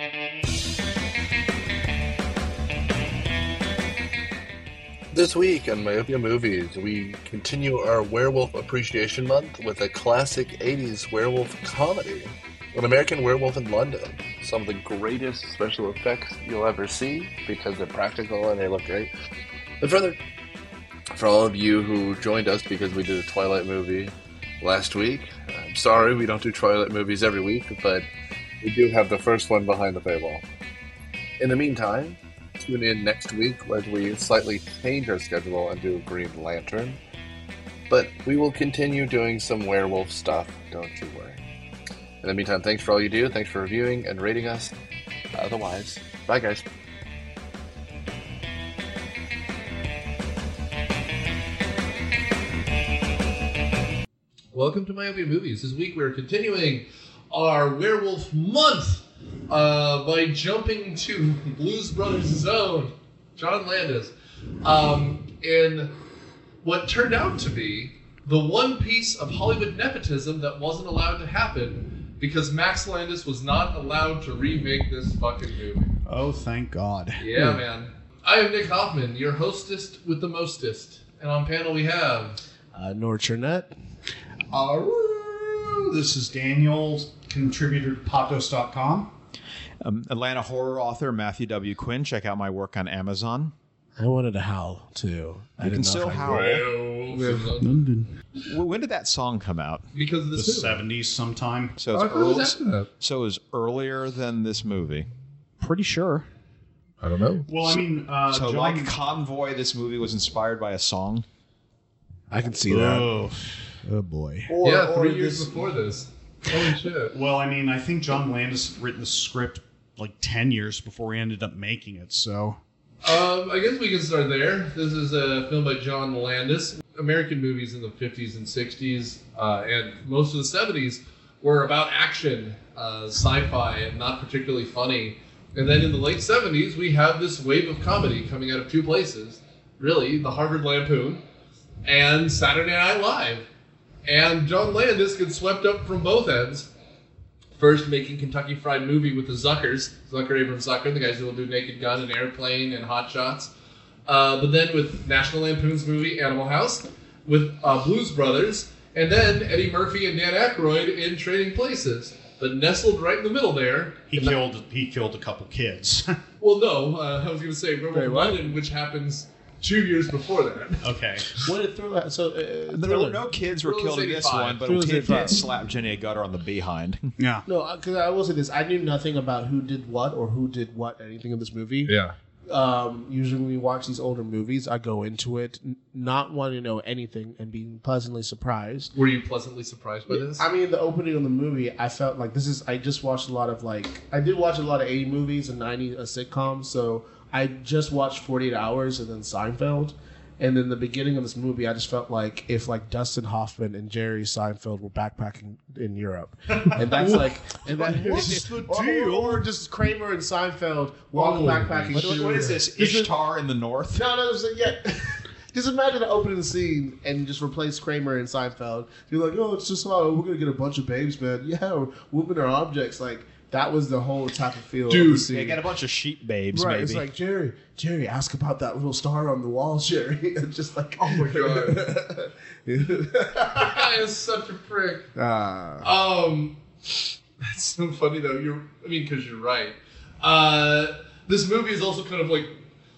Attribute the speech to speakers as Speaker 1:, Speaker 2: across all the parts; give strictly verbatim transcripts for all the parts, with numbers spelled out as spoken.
Speaker 1: This week on Myopia Movies, we continue our Werewolf Appreciation Month with a classic eighties werewolf comedy, An American Werewolf in London. Some of the greatest special effects you'll ever see because they're practical and they look great. But further, for all of you who joined us because we did a Twilight movie last week, I'm sorry we don't do Twilight movies every week, but we do have the first one behind the paywall. In the meantime, tune in next week when we slightly change our schedule and do Green Lantern. But we will continue doing some werewolf stuff, don't you worry. In the meantime, thanks for all you do. Thanks for reviewing and rating us. Otherwise, bye guys.
Speaker 2: Welcome to Myopia Movies. This week we're continuing our werewolf month uh, by jumping to Blues Brothers' own John Landis um, in what turned out to be the one piece of Hollywood nepotism that wasn't allowed to happen because Max Landis was not allowed to remake this fucking movie.
Speaker 3: Oh, thank God.
Speaker 2: Yeah, man. I am Nick Hoffman, your hostest with the mostest. And on panel we have...
Speaker 4: Uh, Nora Chernett.
Speaker 3: Uh, this is Daniel, contributor to Patos dot com.
Speaker 5: Um, Atlanta horror author Matthew W. Quinn. Check out my work on Amazon.
Speaker 4: I wanted to howl, too. I
Speaker 5: You can still howl.
Speaker 3: London.
Speaker 5: When did that song come out?
Speaker 2: Because of
Speaker 3: The
Speaker 2: this movie.
Speaker 3: seventies sometime.
Speaker 5: So
Speaker 2: Oh, I
Speaker 5: it's,
Speaker 2: thought it was
Speaker 5: early,
Speaker 2: after that.
Speaker 5: so it was earlier than this movie.
Speaker 4: Pretty sure.
Speaker 2: I don't know.
Speaker 3: Well, I mean, uh,
Speaker 5: So
Speaker 3: John...
Speaker 5: like Convoy, this movie was inspired by a song.
Speaker 4: I can see that.
Speaker 3: Oh.
Speaker 4: Oh, boy.
Speaker 3: Or,
Speaker 2: yeah,
Speaker 3: or
Speaker 2: three years
Speaker 3: this-
Speaker 2: before this. Holy shit.
Speaker 3: Well, I mean, I think John Landis written the script like ten years before he ended up making it, so...
Speaker 2: Um, I guess we can start there. This is a film by John Landis. American movies in the fifties and sixties uh, and most of the seventies were about action, uh, sci-fi, and not particularly funny. And then in the late seventies, we have this wave of comedy coming out of two places. Really, the Harvard Lampoon and Saturday Night Live. And John Landis gets swept up from both ends. First, making Kentucky Fried Movie with the Zuckers, Zucker, Abrams, Zucker, the guys who will do Naked Gun and Airplane and Hot Shots. Uh, but then with National Lampoon's movie Animal House, with uh, Blues Brothers, and then Eddie Murphy and Dan Aykroyd in Trading Places. But nestled right in the middle there.
Speaker 3: He killed he killed a couple kids.
Speaker 2: Well, no, uh, I was going to say Werewolf
Speaker 4: Wait,
Speaker 2: in
Speaker 4: what?
Speaker 2: London, which happens two years before that.
Speaker 3: Okay.
Speaker 4: What did Thriller... So, uh,
Speaker 5: There
Speaker 4: Thriller.
Speaker 5: were no kids were
Speaker 2: Thriller's
Speaker 5: killed in this
Speaker 2: eighty-five.
Speaker 5: one, but a
Speaker 4: Thriller's
Speaker 5: kid
Speaker 4: eighty-five.
Speaker 5: did slap Jenny Gutter on the behind.
Speaker 3: Yeah.
Speaker 4: No, because I will say this. I knew nothing about who did what or who did what, anything in this movie.
Speaker 2: Yeah.
Speaker 4: Um, usually when we watch these older movies, I go into it n- not wanting to know anything and being pleasantly surprised.
Speaker 2: Were you pleasantly surprised by this?
Speaker 4: I mean, the opening of the movie, I felt like this is. I just watched a lot of like. I did watch a lot of eighty movies and ninety uh, sitcoms, so I just watched forty-eight Hours and then Seinfeld. And then the beginning of this movie, I just felt like if like Dustin Hoffman and Jerry Seinfeld were backpacking in Europe, and that's like, and that,
Speaker 3: What's the
Speaker 4: or,
Speaker 3: deal?
Speaker 4: Or, or just Kramer and Seinfeld walking
Speaker 2: Oh,
Speaker 4: backpacking.
Speaker 5: What,
Speaker 4: through-
Speaker 5: what is this?
Speaker 4: This is-
Speaker 5: Ishtar in the North?
Speaker 4: No, no, it's like, yeah. Just imagine opening the scene and just replace Kramer and Seinfeld. You're like, oh, it's just oh, we're gonna get a bunch of babes, man. Yeah, we're whooping our objects. Like that was the whole type of feel.
Speaker 2: Dude,
Speaker 4: of the scene.
Speaker 5: They got a bunch of sheep babes,
Speaker 4: Right,
Speaker 5: maybe.
Speaker 4: it's like Jerry, Jerry, ask about that little star on the wall, Jerry. And just like,
Speaker 2: Oh my god. That is such a prick.
Speaker 4: Ah.
Speaker 2: Um, that's so funny though. You're, I mean, because you're right. Uh, this movie is also kind of like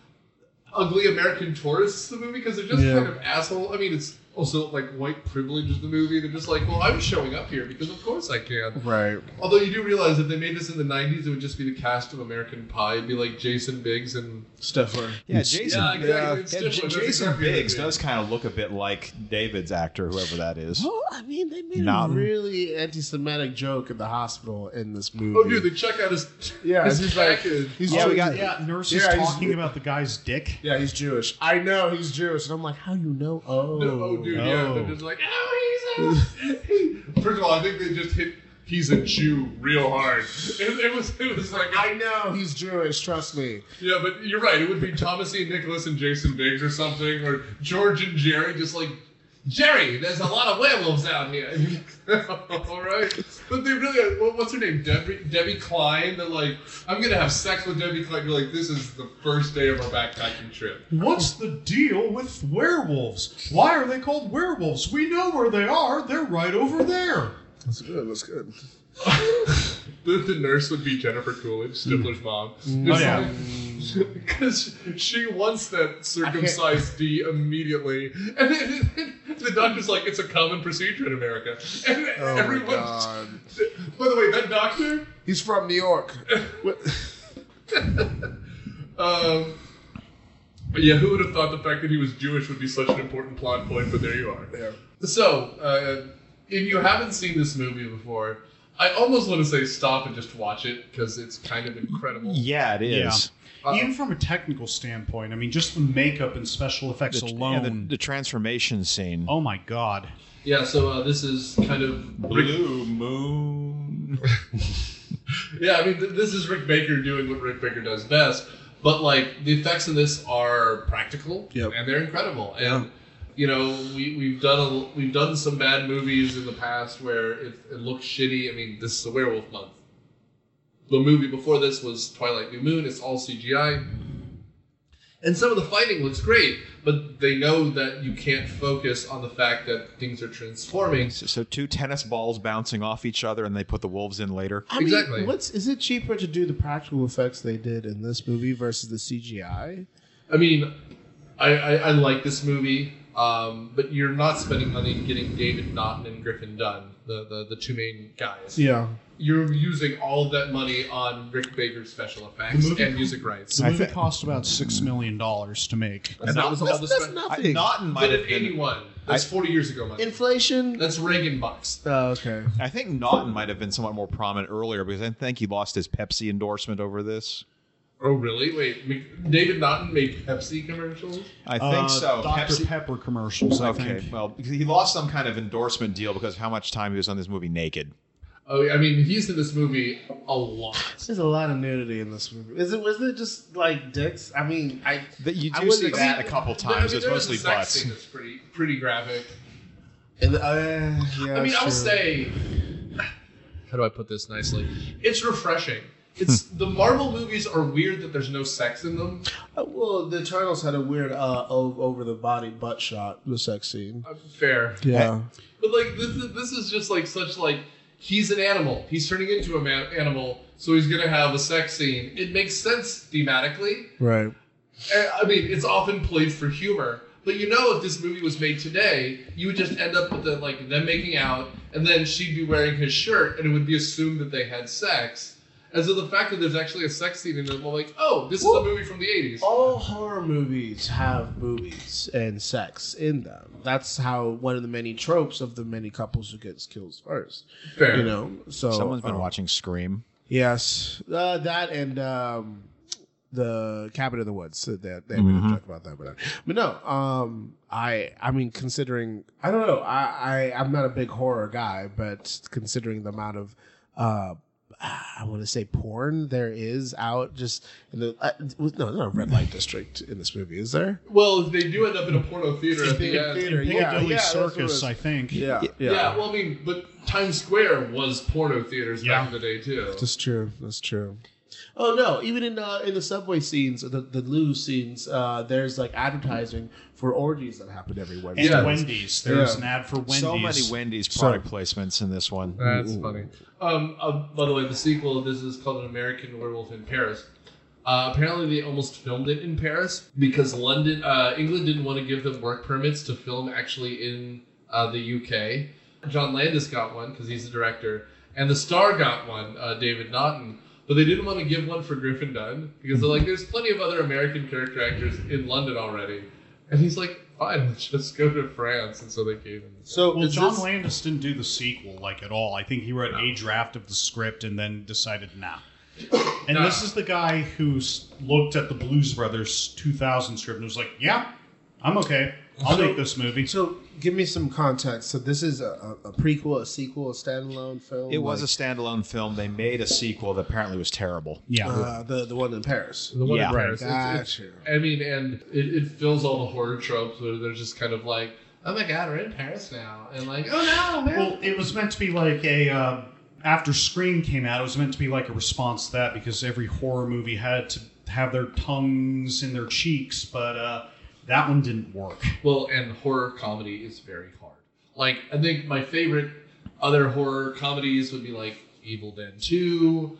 Speaker 2: ugly American tourists. The movie because they're just
Speaker 4: Yeah.
Speaker 2: kind of asshole. I mean, it's also like white privilege is the movie. They're just like, well, I'm showing up here because of course I can.
Speaker 4: Right.
Speaker 2: Although you do realize if they made this in the nineties, it would just be the cast of American Pie. It'd be like Jason Biggs and
Speaker 4: Stifler.
Speaker 5: yeah, Jason,
Speaker 2: yeah, exactly.
Speaker 5: yeah,
Speaker 2: It's
Speaker 5: J-
Speaker 2: different. That's
Speaker 5: Jason
Speaker 2: exactly what
Speaker 5: Biggs
Speaker 2: it is.
Speaker 5: does kind of look a bit like David's actor, whoever that is.
Speaker 4: Well, I mean, they made
Speaker 5: Not-
Speaker 4: a really anti-Semitic joke in the hospital in this movie.
Speaker 2: Oh, dude, they check out his
Speaker 4: Yeah,
Speaker 2: his
Speaker 4: he's like-
Speaker 2: package.
Speaker 4: he's
Speaker 5: Yeah, we
Speaker 4: Jewish.
Speaker 5: got-
Speaker 3: Yeah, nurses
Speaker 4: Yeah, he's-
Speaker 3: talking about the guy's dick.
Speaker 4: Yeah, he's Jewish. I know he's Jewish, and I'm like, how you know? Oh,
Speaker 2: Oh, dude, yeah.
Speaker 3: Oh.
Speaker 2: They're just like, oh, he's a... First of all, I think they just hit he's a Jew real hard. It, it was it was like,
Speaker 4: I know he's Jewish. Trust me.
Speaker 2: yeah, but you're right. It would be Thomas E. Nicholas and Jason Biggs or something, or George and Jerry just like Jerry, there's a lot of werewolves out here. All right, but they really, what- what's her name? Debbie, Debbie Klein. They're like, I'm gonna have sex with Debbie Klein. You're like, this is the first day of our backpacking trip.
Speaker 3: What's the deal with werewolves? Why are they called werewolves? We know where they are. They're right over there.
Speaker 4: That's good. That's good.
Speaker 2: The, the nurse would be Jennifer Coolidge, Stifler's mom.
Speaker 3: Oh, yeah.
Speaker 2: Because she wants that circumcised D immediately. And then the doctor's like, it's a common procedure in America. And
Speaker 4: Oh
Speaker 2: everyone.
Speaker 4: my god.
Speaker 2: By the way, that doctor.
Speaker 4: He's from New York.
Speaker 2: Um, but yeah, who would have thought the fact that he was Jewish would be such an important plot point, but there you are.
Speaker 4: Yeah.
Speaker 2: So, uh, if you haven't seen this movie before, I almost want to say stop and just watch it, because it's kind of incredible.
Speaker 5: Yeah, it is.
Speaker 2: Uh,
Speaker 3: Even from a technical standpoint, I mean, just the makeup and special effects
Speaker 5: The,
Speaker 3: alone.
Speaker 5: yeah, the, the transformation scene.
Speaker 3: Oh my god.
Speaker 2: Yeah, so uh, this is kind of...
Speaker 5: Blue moon.
Speaker 2: Yeah, I mean, th- this is Rick Baker doing what Rick Baker does best, but, like, the effects in this are practical,
Speaker 4: Yep.
Speaker 2: and they're incredible. And, you know, we, we've done a, we've done some bad movies in the past where it, it looks shitty. I mean, this is a werewolf month. The movie before this was Twilight New Moon. It's all C G I. And some of the fighting looks great, but they know that you can't focus on the fact that things are transforming.
Speaker 5: So, so two tennis balls bouncing off each other, and they put the wolves in later.
Speaker 4: I mean,
Speaker 2: Exactly.
Speaker 4: what's is it cheaper to do the practical effects they did in this movie versus the C G I?
Speaker 2: I mean, I, I, I like this movie, um, but you're not spending money getting David Naughton and Griffin Dunn, the, the, the two main guys.
Speaker 4: Yeah.
Speaker 2: You're using all of that money on Rick Baker's special effects
Speaker 3: The movie-
Speaker 2: and music rights.
Speaker 3: The
Speaker 5: I
Speaker 3: movie
Speaker 5: thi-
Speaker 3: cost about six million dollars to make.
Speaker 2: That's, that was all
Speaker 4: That's,
Speaker 2: the
Speaker 4: that's
Speaker 2: spend-
Speaker 4: nothing.
Speaker 5: I, Naughton might
Speaker 2: But
Speaker 5: have
Speaker 2: in
Speaker 5: been.
Speaker 2: eighty-one, that's
Speaker 5: I-
Speaker 2: forty years ago money.
Speaker 4: Inflation.
Speaker 2: That's Reagan bucks.
Speaker 4: Oh, okay.
Speaker 5: I think Naughton might have been somewhat more prominent earlier because I think he lost his Pepsi endorsement over this.
Speaker 2: Oh, really? Wait, Mc- David Naughton made Pepsi commercials?
Speaker 5: I think
Speaker 3: Uh,
Speaker 5: so.
Speaker 3: Doctor
Speaker 5: Pepsi-
Speaker 3: Pepper commercials, I
Speaker 5: Okay,
Speaker 3: think.
Speaker 5: well, because he lost some kind of endorsement deal because of how much time he was on this movie naked.
Speaker 2: Oh, I mean, he's in this movie a lot.
Speaker 4: There's a lot of nudity in this movie. Is it? Was it just like dicks? I mean, I.
Speaker 5: That you
Speaker 4: I
Speaker 5: do
Speaker 4: wouldn't
Speaker 5: see that a
Speaker 4: expect-
Speaker 5: couple
Speaker 2: I mean,
Speaker 5: times. It's
Speaker 2: there's
Speaker 5: mostly
Speaker 2: a sex
Speaker 5: butts.
Speaker 2: scene that's pretty, pretty graphic.
Speaker 4: And, uh, yeah,
Speaker 2: I mean, I'll
Speaker 4: true.
Speaker 2: say, how do I put this nicely? It's refreshing. It's the Marvel movies are weird that there's no sex in them.
Speaker 4: Uh, well, the Eternals had a weird uh, over the body butt shot, the sex scene.
Speaker 2: Uh, Fair,
Speaker 4: Yeah.
Speaker 2: but like this, is- this is just like such like he's an animal. He's turning into a man animal, so he's gonna have a sex scene. It makes sense thematically.
Speaker 4: Right.
Speaker 2: And, I mean, it's often played for humor. But you know, if this movie was made today, you would just end up with the, like them making out, and then she'd be wearing his shirt, and it would be assumed that they had sex. And so the fact that there's actually a sex scene in it, we're like, oh, this is a movie from the eighties.
Speaker 4: All horror movies have boobies and sex in them. That's how one of the many tropes of the many couples who gets killed first.
Speaker 2: Fair.
Speaker 4: You know, so
Speaker 5: Someone's been
Speaker 4: um,
Speaker 5: watching Scream.
Speaker 4: Yes, uh, that and um, the Cabin in the Woods. So that they
Speaker 5: Mhm.
Speaker 4: mm talk about that, but but no. Um, I I mean, considering I don't know. I, I I'm not a big horror guy, but considering the amount of uh. I want to say porn there is out just in the uh, no, there's not a red light district in this movie, is there?
Speaker 2: Well, they do end up in a porno theater at the
Speaker 4: Theater,
Speaker 2: end.
Speaker 4: theater.
Speaker 3: Piccadilly
Speaker 4: Yeah, yeah, that's what it
Speaker 3: Circus,
Speaker 4: is.
Speaker 3: I think.
Speaker 4: Yeah,
Speaker 5: Yeah.
Speaker 4: yeah,
Speaker 2: Yeah. well, I mean, but Times Square was porno theaters
Speaker 3: Yeah.
Speaker 2: back in the day too.
Speaker 4: That's true. That's true. Oh no! Even in uh, in the subway scenes, the the loo scenes, uh, there's like advertising for orgies that happen every
Speaker 3: And
Speaker 4: Wednesday.
Speaker 2: Yeah.
Speaker 3: Wendy's. There's
Speaker 4: Yeah.
Speaker 3: an ad for Wendy's.
Speaker 5: So many Wendy's product placements in this one.
Speaker 2: That's funny. Um, uh, by the way, the sequel of this is called An American Werewolf in Paris. Uh, apparently, they almost filmed it in Paris because London, uh, England didn't want to give them work permits to film actually in uh, the U K. John Landis got one because he's the director, and the star got one, uh, David Naughton. But they didn't want to give one for Griffin Dunn because they're like, there's plenty of other American character actors in London already. And he's like, fine, let's just go to France. And so they gave him.
Speaker 4: So
Speaker 3: Well,
Speaker 4: is
Speaker 3: John
Speaker 4: this-
Speaker 3: Landis didn't do the sequel like at all. I think he wrote a draft of the script and then decided nah. And
Speaker 2: Nah.
Speaker 3: this is the guy who's looked at the Blues Brothers two thousand script and was like, "Yeah, I'm okay. I'll
Speaker 4: So-
Speaker 3: make this movie."
Speaker 4: So give me some context. So this is a, a, a prequel, a sequel, a standalone film.
Speaker 5: It was
Speaker 4: like,
Speaker 5: a standalone film. They made a sequel that apparently was terrible.
Speaker 3: Yeah,
Speaker 4: uh, the the one in Paris.
Speaker 2: The one
Speaker 5: Yeah.
Speaker 2: in Paris. It's-
Speaker 4: Got
Speaker 2: it's-
Speaker 4: you.
Speaker 2: I mean, and it, it fills all the horror tropes where they're just kind of like, oh my god, we're in Paris now, and like, oh no, man.
Speaker 3: Well, it was meant to be like a uh, after Scream came out, it was meant to be like a response to that because every horror movie had to have their tongues in their cheeks, but uh, that one didn't work.
Speaker 2: Well, and horror comedy is very hard. Like, I think my favorite other horror comedies would be like Evil Dead two.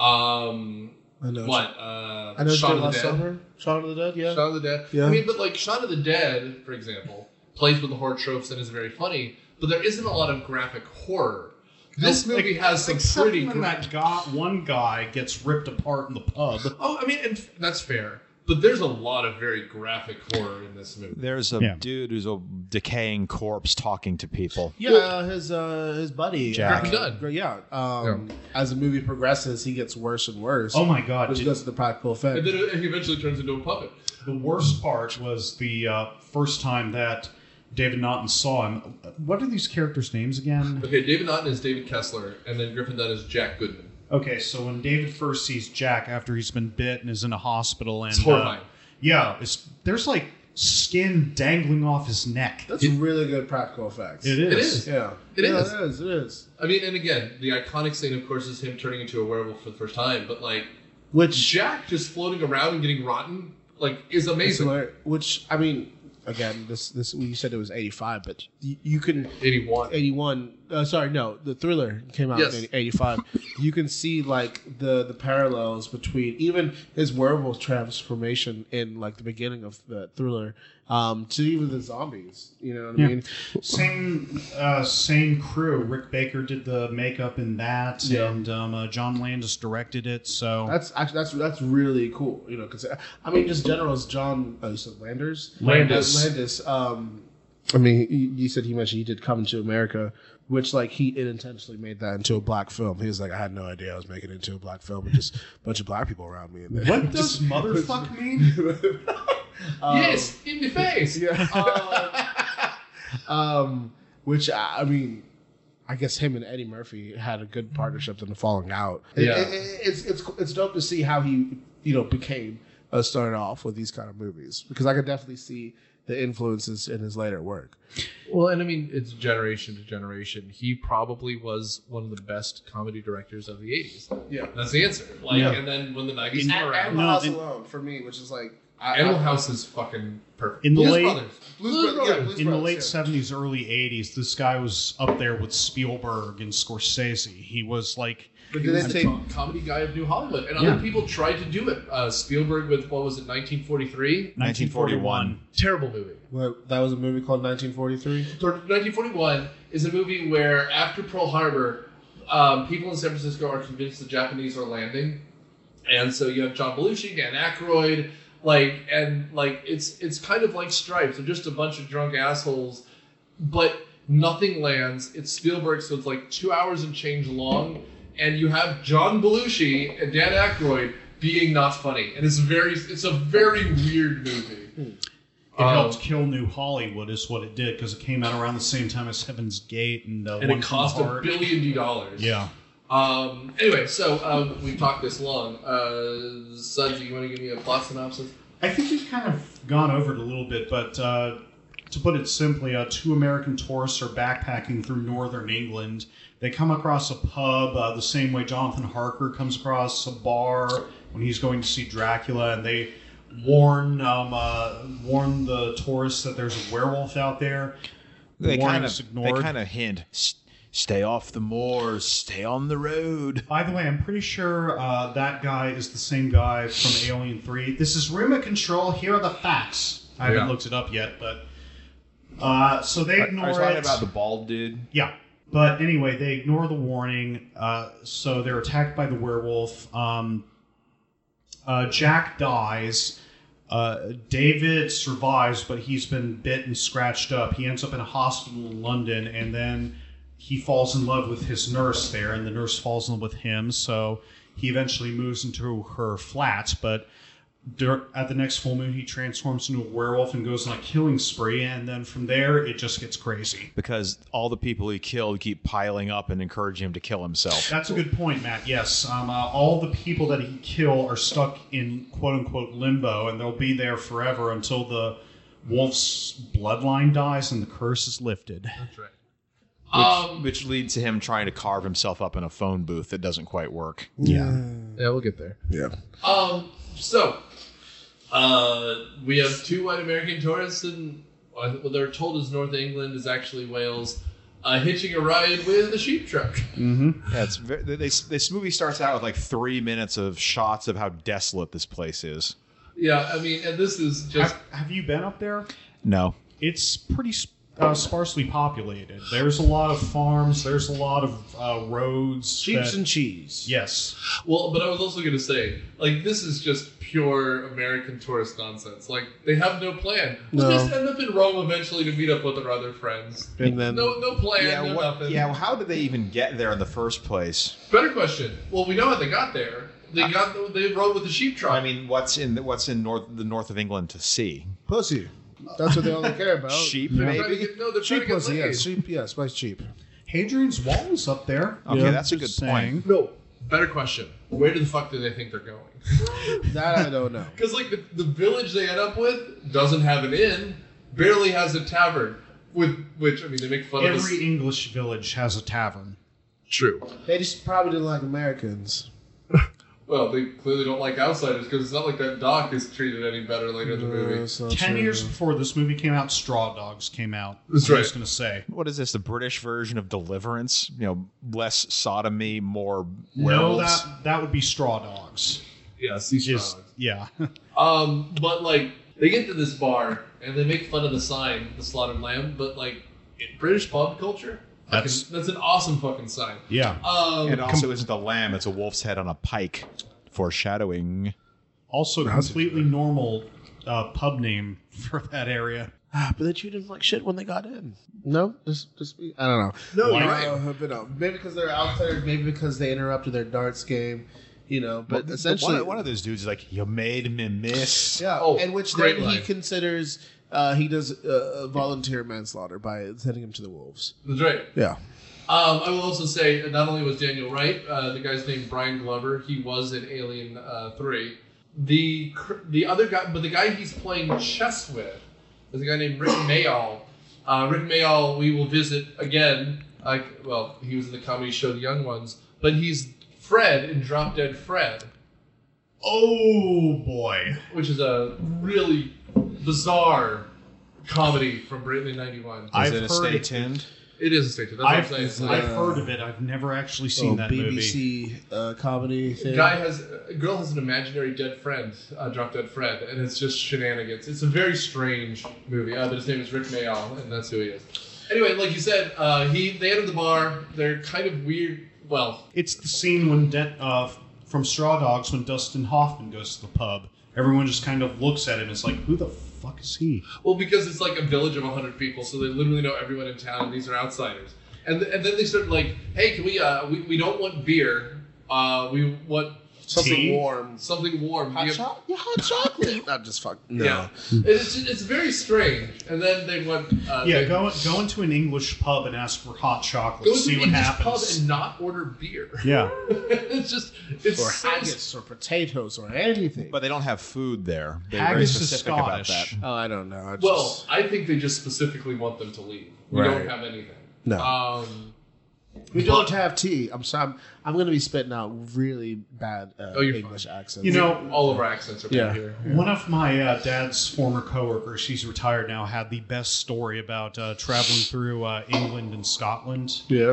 Speaker 2: Um,
Speaker 4: I know.
Speaker 2: what? Uh,
Speaker 4: I know.
Speaker 2: Shaun of the
Speaker 4: last
Speaker 2: Dead.
Speaker 4: summer. Shaun of the Dead. Yeah.
Speaker 2: Shaun of the Dead.
Speaker 4: Yeah.
Speaker 2: I mean, but like Shaun of the Dead, for example, plays with the horror tropes and is very funny, but there isn't a lot of graphic horror. This
Speaker 3: Nope,
Speaker 2: movie has some
Speaker 3: Except
Speaker 2: pretty.
Speaker 3: when
Speaker 2: gra-
Speaker 3: that guy, one guy gets ripped apart in the pub.
Speaker 2: oh, I mean, and that's fair. But there's a lot of very graphic horror in this movie.
Speaker 5: There's a
Speaker 3: Yeah.
Speaker 5: dude who's a decaying corpse talking to people.
Speaker 4: Yeah, his uh, his buddy
Speaker 5: Jack.
Speaker 4: Uh,
Speaker 2: Griffin Dunne.
Speaker 4: Yeah. Um, As the movie progresses, he gets worse and worse.
Speaker 3: Oh my god!
Speaker 4: Which
Speaker 3: did-
Speaker 4: goes to the practical effect.
Speaker 2: And then it- he eventually turns into a puppet.
Speaker 3: The worst part was the uh, first time that David Naughton saw him. What are these characters' names again?
Speaker 2: Okay, David Naughton is David Kessler, and then Griffin Dunne is Jack Goodman.
Speaker 3: Okay, so when David first sees Jack after he's been bit and is in a hospital, and
Speaker 2: It's horrifying.
Speaker 3: Uh, yeah, it's, there's like skin dangling off his neck.
Speaker 4: That's really good practical effects.
Speaker 3: It is.
Speaker 2: It is.
Speaker 4: Yeah.
Speaker 2: It
Speaker 4: yeah,
Speaker 2: is.
Speaker 4: It is. It is.
Speaker 2: I mean, and again, the iconic scene, of course, is him turning into a werewolf for the first time. But like,
Speaker 4: Which
Speaker 2: Jack just floating around and getting rotten, like, is amazing.
Speaker 4: Similar, which I mean, again, this this you said it was eighty-five, but you, you can
Speaker 2: eighty-one.
Speaker 4: eighty-one. Uh, sorry, no, the Thriller came out
Speaker 2: Yes.
Speaker 4: in eighty-five. You can see like the the parallels between even his werewolf transformation in like the beginning of the Thriller um, to even the zombies. You know what I
Speaker 3: Yeah.
Speaker 4: mean?
Speaker 3: Same, uh, same crew. Rick Baker did the makeup in that,
Speaker 4: Yeah.
Speaker 3: and um, uh, John Landis directed it. So
Speaker 4: That's actually that's that's really cool. You know, because I mean, just general as John. Oh, you said Landers.
Speaker 2: Landis.
Speaker 4: Uh, Landis. Um, I mean, you, you said he mentioned he did Coming to America, which like he intentionally made that into a black film. He was like, I had no idea I was making it into a black film, with just a bunch of black people around me. And then-
Speaker 3: what does motherfuck mean?
Speaker 4: Um,
Speaker 2: yes, in the face.
Speaker 4: Yeah. um, which I I mean, I guess him and Eddie Murphy had a good partnership in the Falling Out. It-
Speaker 2: Yeah.
Speaker 4: it- it- it's it's it's dope to see how he you know became uh, started off with these kind of movies because I could definitely see the influences in his later work.
Speaker 2: Well, and I mean, it's generation to generation. He probably was one of the best comedy directors of the eighties.
Speaker 4: Yeah.
Speaker 2: That's the answer. Like,
Speaker 3: Yeah.
Speaker 2: and then when the nineties
Speaker 3: In-
Speaker 2: came
Speaker 4: Animal
Speaker 2: around,
Speaker 3: No,
Speaker 4: House
Speaker 3: in-
Speaker 4: alone for me, which is like I,
Speaker 2: Animal
Speaker 4: I-
Speaker 2: House is fucking perfect.
Speaker 3: In the
Speaker 2: Blues
Speaker 3: late-
Speaker 2: Brothers.
Speaker 4: Blues,
Speaker 2: Blues
Speaker 4: Brothers, yeah,
Speaker 2: Brothers.
Speaker 4: Blues
Speaker 3: In the
Speaker 4: Brothers,
Speaker 3: late
Speaker 4: yeah.
Speaker 3: seventies, early eighties, this guy was up there with Spielberg and Scorsese. He was like,
Speaker 4: But
Speaker 2: He
Speaker 4: did
Speaker 2: was
Speaker 4: they
Speaker 2: the
Speaker 4: take?
Speaker 2: com- comedy guy of New Hollywood, and
Speaker 3: Yeah.
Speaker 2: other people tried to do it. Uh, Spielberg with what was it, nineteen forty-three?
Speaker 3: nineteen forty-one.
Speaker 2: Terrible movie.
Speaker 4: What, that was a movie called nineteen forty-three.
Speaker 2: nineteen forty-one is a movie where after Pearl Harbor, um, people in San Francisco are convinced the Japanese are landing, and so you have John Belushi, Dan Aykroyd, like, and like it's it's kind of like Stripes, they're just a bunch of drunk assholes, but nothing lands. It's Spielberg, so it's like two hours and change long, and you have John Belushi and Dan Aykroyd being not funny, and it's very it's a very weird movie.
Speaker 3: It
Speaker 2: Um,
Speaker 3: helped kill New Hollywood, is what it did, because it came out around the same time as Heaven's Gate and uh,
Speaker 2: and
Speaker 3: One
Speaker 2: it
Speaker 3: from
Speaker 2: cost
Speaker 3: the
Speaker 2: a
Speaker 3: Heart.
Speaker 2: billion dollars.
Speaker 3: Yeah.
Speaker 2: Um, anyway, so um, we've talked this long. Uh, Suds, you want to give me a plot synopsis?
Speaker 3: I think we've kind of gone over it a little bit, but uh, to put it simply, uh, two American tourists are backpacking through northern England. They come across a pub uh, the same way Jonathan Harker comes across a bar when he's going to see Dracula, and they warn um, uh, warn the tourists that there's a werewolf out there. The
Speaker 5: They
Speaker 3: warning
Speaker 5: kind
Speaker 3: is
Speaker 5: of they
Speaker 3: ignored.
Speaker 5: kind of hint, "S- stay off the moors, stay on the road.
Speaker 3: By the way, I'm pretty sure uh, that guy is the same guy from Alien three. This is Remote Control. Here are the facts. I haven't
Speaker 2: Yeah.
Speaker 3: looked it up yet, but uh, so they ignore
Speaker 5: Are you
Speaker 3: it.
Speaker 5: talking about the bald dude?
Speaker 3: Yeah, but anyway, they ignore the warning. Uh, so they're attacked by the werewolf. Um, uh, Jack dies. Uh, David survives, but he's been bit and scratched up. He ends up in a hospital in London, and then he falls in love with his nurse there, and the nurse falls in love with him. So he eventually moves into her flat, but dur- at the next full moon, he transforms into a werewolf and goes on a killing spree, and then from there, it just gets crazy.
Speaker 5: Because all the people he killed keep piling up and encouraging him to kill himself.
Speaker 3: That's a good point, Matt. Yes, um, uh, all the people that he killed are stuck in quote-unquote limbo, and they'll be there forever until the Wolf's bloodline dies and the curse is lifted.
Speaker 2: That's right.
Speaker 5: Which,
Speaker 2: Um,
Speaker 5: which leads to him trying to carve himself up in a phone booth that doesn't quite work.
Speaker 3: Yeah.
Speaker 2: yeah, we'll get there.
Speaker 4: Yeah.
Speaker 2: Um, so, uh, we have two white American tourists, and what they're told is North England is actually Wales, uh, hitching a ride with a sheep truck.
Speaker 3: Mm-hmm.
Speaker 5: Yeah, it's very, this this movie starts out with like three minutes of shots of how desolate this place is.
Speaker 2: Yeah, I mean, and this is just
Speaker 3: Have, have you been up there?
Speaker 5: No,
Speaker 3: It's pretty uh, sparsely populated. There's a lot of farms. There's a lot of uh, roads.
Speaker 4: Sheeps
Speaker 3: that-
Speaker 4: and cheese.
Speaker 3: Yes.
Speaker 2: well. But I was also gonna say, like, this is just pure American tourist nonsense. Like, they have no plan. We'll
Speaker 4: No.
Speaker 2: just end up in Rome eventually to meet up with their other friends.
Speaker 4: And then
Speaker 2: No, no plan,
Speaker 5: yeah,
Speaker 2: no
Speaker 5: what,
Speaker 2: nothing.
Speaker 5: yeah. How did they even get there in the first place?
Speaker 2: Better question. Well, we know how they got there. They got they rode with the sheep truck.
Speaker 5: I mean, what's in what's in north the north of England to see?
Speaker 4: pussy. That's what they only care about.
Speaker 5: Sheep,
Speaker 2: They're trying to
Speaker 5: maybe.
Speaker 2: get- no, they're trying
Speaker 4: Sheep
Speaker 2: to get
Speaker 4: pussy,
Speaker 2: laid.
Speaker 4: yes. Sheep, yes. Why cheap?
Speaker 3: Hadrian's Wall is up there.
Speaker 5: Okay,
Speaker 4: Yeah.
Speaker 5: that's a good
Speaker 3: Just
Speaker 5: point.
Speaker 3: saying.
Speaker 2: No, better question. Where the fuck do they think they're going?
Speaker 4: That I don't know.
Speaker 2: Because like the, the village they end up with doesn't have an inn, barely has a tavern. With which I mean they make fun of
Speaker 3: Every
Speaker 2: us.
Speaker 3: English village has a tavern.
Speaker 2: True.
Speaker 4: They just probably didn't like Americans.
Speaker 2: Well, they clearly don't like outsiders because it's not like that doc is treated any better later in the movie.
Speaker 4: Uh, so
Speaker 3: Ten
Speaker 4: true.
Speaker 3: years before this movie came out, Straw Dogs came out.
Speaker 2: That's
Speaker 3: I
Speaker 2: right.
Speaker 3: was going to say.
Speaker 5: What is this? The British version of Deliverance? You know, less sodomy, more
Speaker 3: No,
Speaker 5: werewolves.
Speaker 3: that that would be Straw Dogs.
Speaker 2: Yeah, sea
Speaker 3: Just
Speaker 2: dogs.
Speaker 3: yeah.
Speaker 2: Um, but like they get to this bar and they make fun of the sign, the slaughtered lamb. But like in British pub culture,
Speaker 3: That's-
Speaker 2: fucking- that's an awesome fucking sign.
Speaker 3: yeah.
Speaker 2: Um,
Speaker 5: It also isn't a lamb; it's a wolf's head on a pike, foreshadowing.
Speaker 3: Also, completely normal uh, pub name for that area.
Speaker 4: Ah, but they treated them like shit when they got in. No, just, just I don't know.
Speaker 2: No,
Speaker 3: Why-
Speaker 2: you're right.
Speaker 4: Uh, but no, maybe because they're outsiders, maybe because they interrupted their darts game, you know. But
Speaker 5: But
Speaker 4: essentially,
Speaker 5: one, of- one of those dudes is like, "You made me miss."
Speaker 4: yeah.
Speaker 2: Oh,
Speaker 4: and which
Speaker 2: great
Speaker 4: then he
Speaker 2: line.
Speaker 4: considers uh, he does uh, volunteer manslaughter by sending him to the wolves.
Speaker 2: That's right.
Speaker 4: Yeah.
Speaker 2: Um, I will also say, uh, not only was Daniel Wright, uh, the guy's named Brian Glover. He was in Alien uh, Three. The cr- the other guy, but the guy he's playing chess with is a guy named Rick Mayall. Uh, Rick Mayall, we will visit again. Uh, well, he was in the comedy show The Young Ones, but he's Fred in Drop Dead Fred,
Speaker 3: Oh boy.
Speaker 2: which is a really bizarre comedy from Britain in ninety-one.
Speaker 5: Is
Speaker 3: I've
Speaker 5: it a
Speaker 3: heard
Speaker 5: stay
Speaker 3: it-
Speaker 5: tuned?
Speaker 2: It is a state. That's what
Speaker 3: I've,
Speaker 2: I'm saying.
Speaker 3: I've
Speaker 4: Uh,
Speaker 3: heard of it. I've never actually seen
Speaker 4: Oh,
Speaker 3: that
Speaker 4: B B
Speaker 3: movie.
Speaker 4: C uh, comedy thing.
Speaker 2: Guy has a girl has an imaginary dead friend, uh, drop dead friend, and it's just shenanigans. It's a very strange movie. Uh, but his name is Rick Mayall, and that's who he is. Anyway, like you said, uh, he they enter the bar. They're kind of weird. Well,
Speaker 3: It's the scene when De- uh, from Straw Dogs when Dustin Hoffman goes to the pub. Everyone just kind of looks at him. It's like, who the fuck is he?
Speaker 2: well, because it's like a village of hundred people, so they literally know everyone in town, and these are outsiders. And th- and then they start like, hey, can we? Uh, we we don't want beer. Uh, we want
Speaker 4: Something
Speaker 3: Tea?
Speaker 4: warm.
Speaker 2: something warm.
Speaker 4: Hot
Speaker 2: We have-
Speaker 4: chocolate? Yeah, hot chocolate. Not just fuck. No.
Speaker 2: Yeah, it's it's very strange. And then they want uh,
Speaker 3: Yeah,
Speaker 2: they,
Speaker 3: go go into an English pub and ask for hot chocolate.
Speaker 2: go to
Speaker 3: see
Speaker 2: an
Speaker 3: what
Speaker 2: English
Speaker 3: happens.
Speaker 2: pub and not order beer.
Speaker 3: Yeah.
Speaker 2: it's just it's
Speaker 4: Or
Speaker 2: so
Speaker 4: haggis or potatoes or anything.
Speaker 5: But they don't have food there. They're very
Speaker 3: Haggis is
Speaker 5: specific about that.
Speaker 3: Scottish.
Speaker 4: oh, I don't know. I just,
Speaker 2: well, I think they just specifically want them to leave. We
Speaker 4: Right.
Speaker 2: don't have anything.
Speaker 4: No.
Speaker 2: Um,
Speaker 4: we
Speaker 2: but-
Speaker 4: don't have tea. I'm sorry. I'm, I'm going to be spitting out really bad uh,
Speaker 2: Oh, you're
Speaker 4: English accents.
Speaker 3: You know,
Speaker 2: all of our accents are
Speaker 4: Yeah.
Speaker 2: here.
Speaker 3: one of my uh, dad's former coworkers, she's retired now, had the best story about uh, traveling through uh, England and Scotland.
Speaker 4: yeah.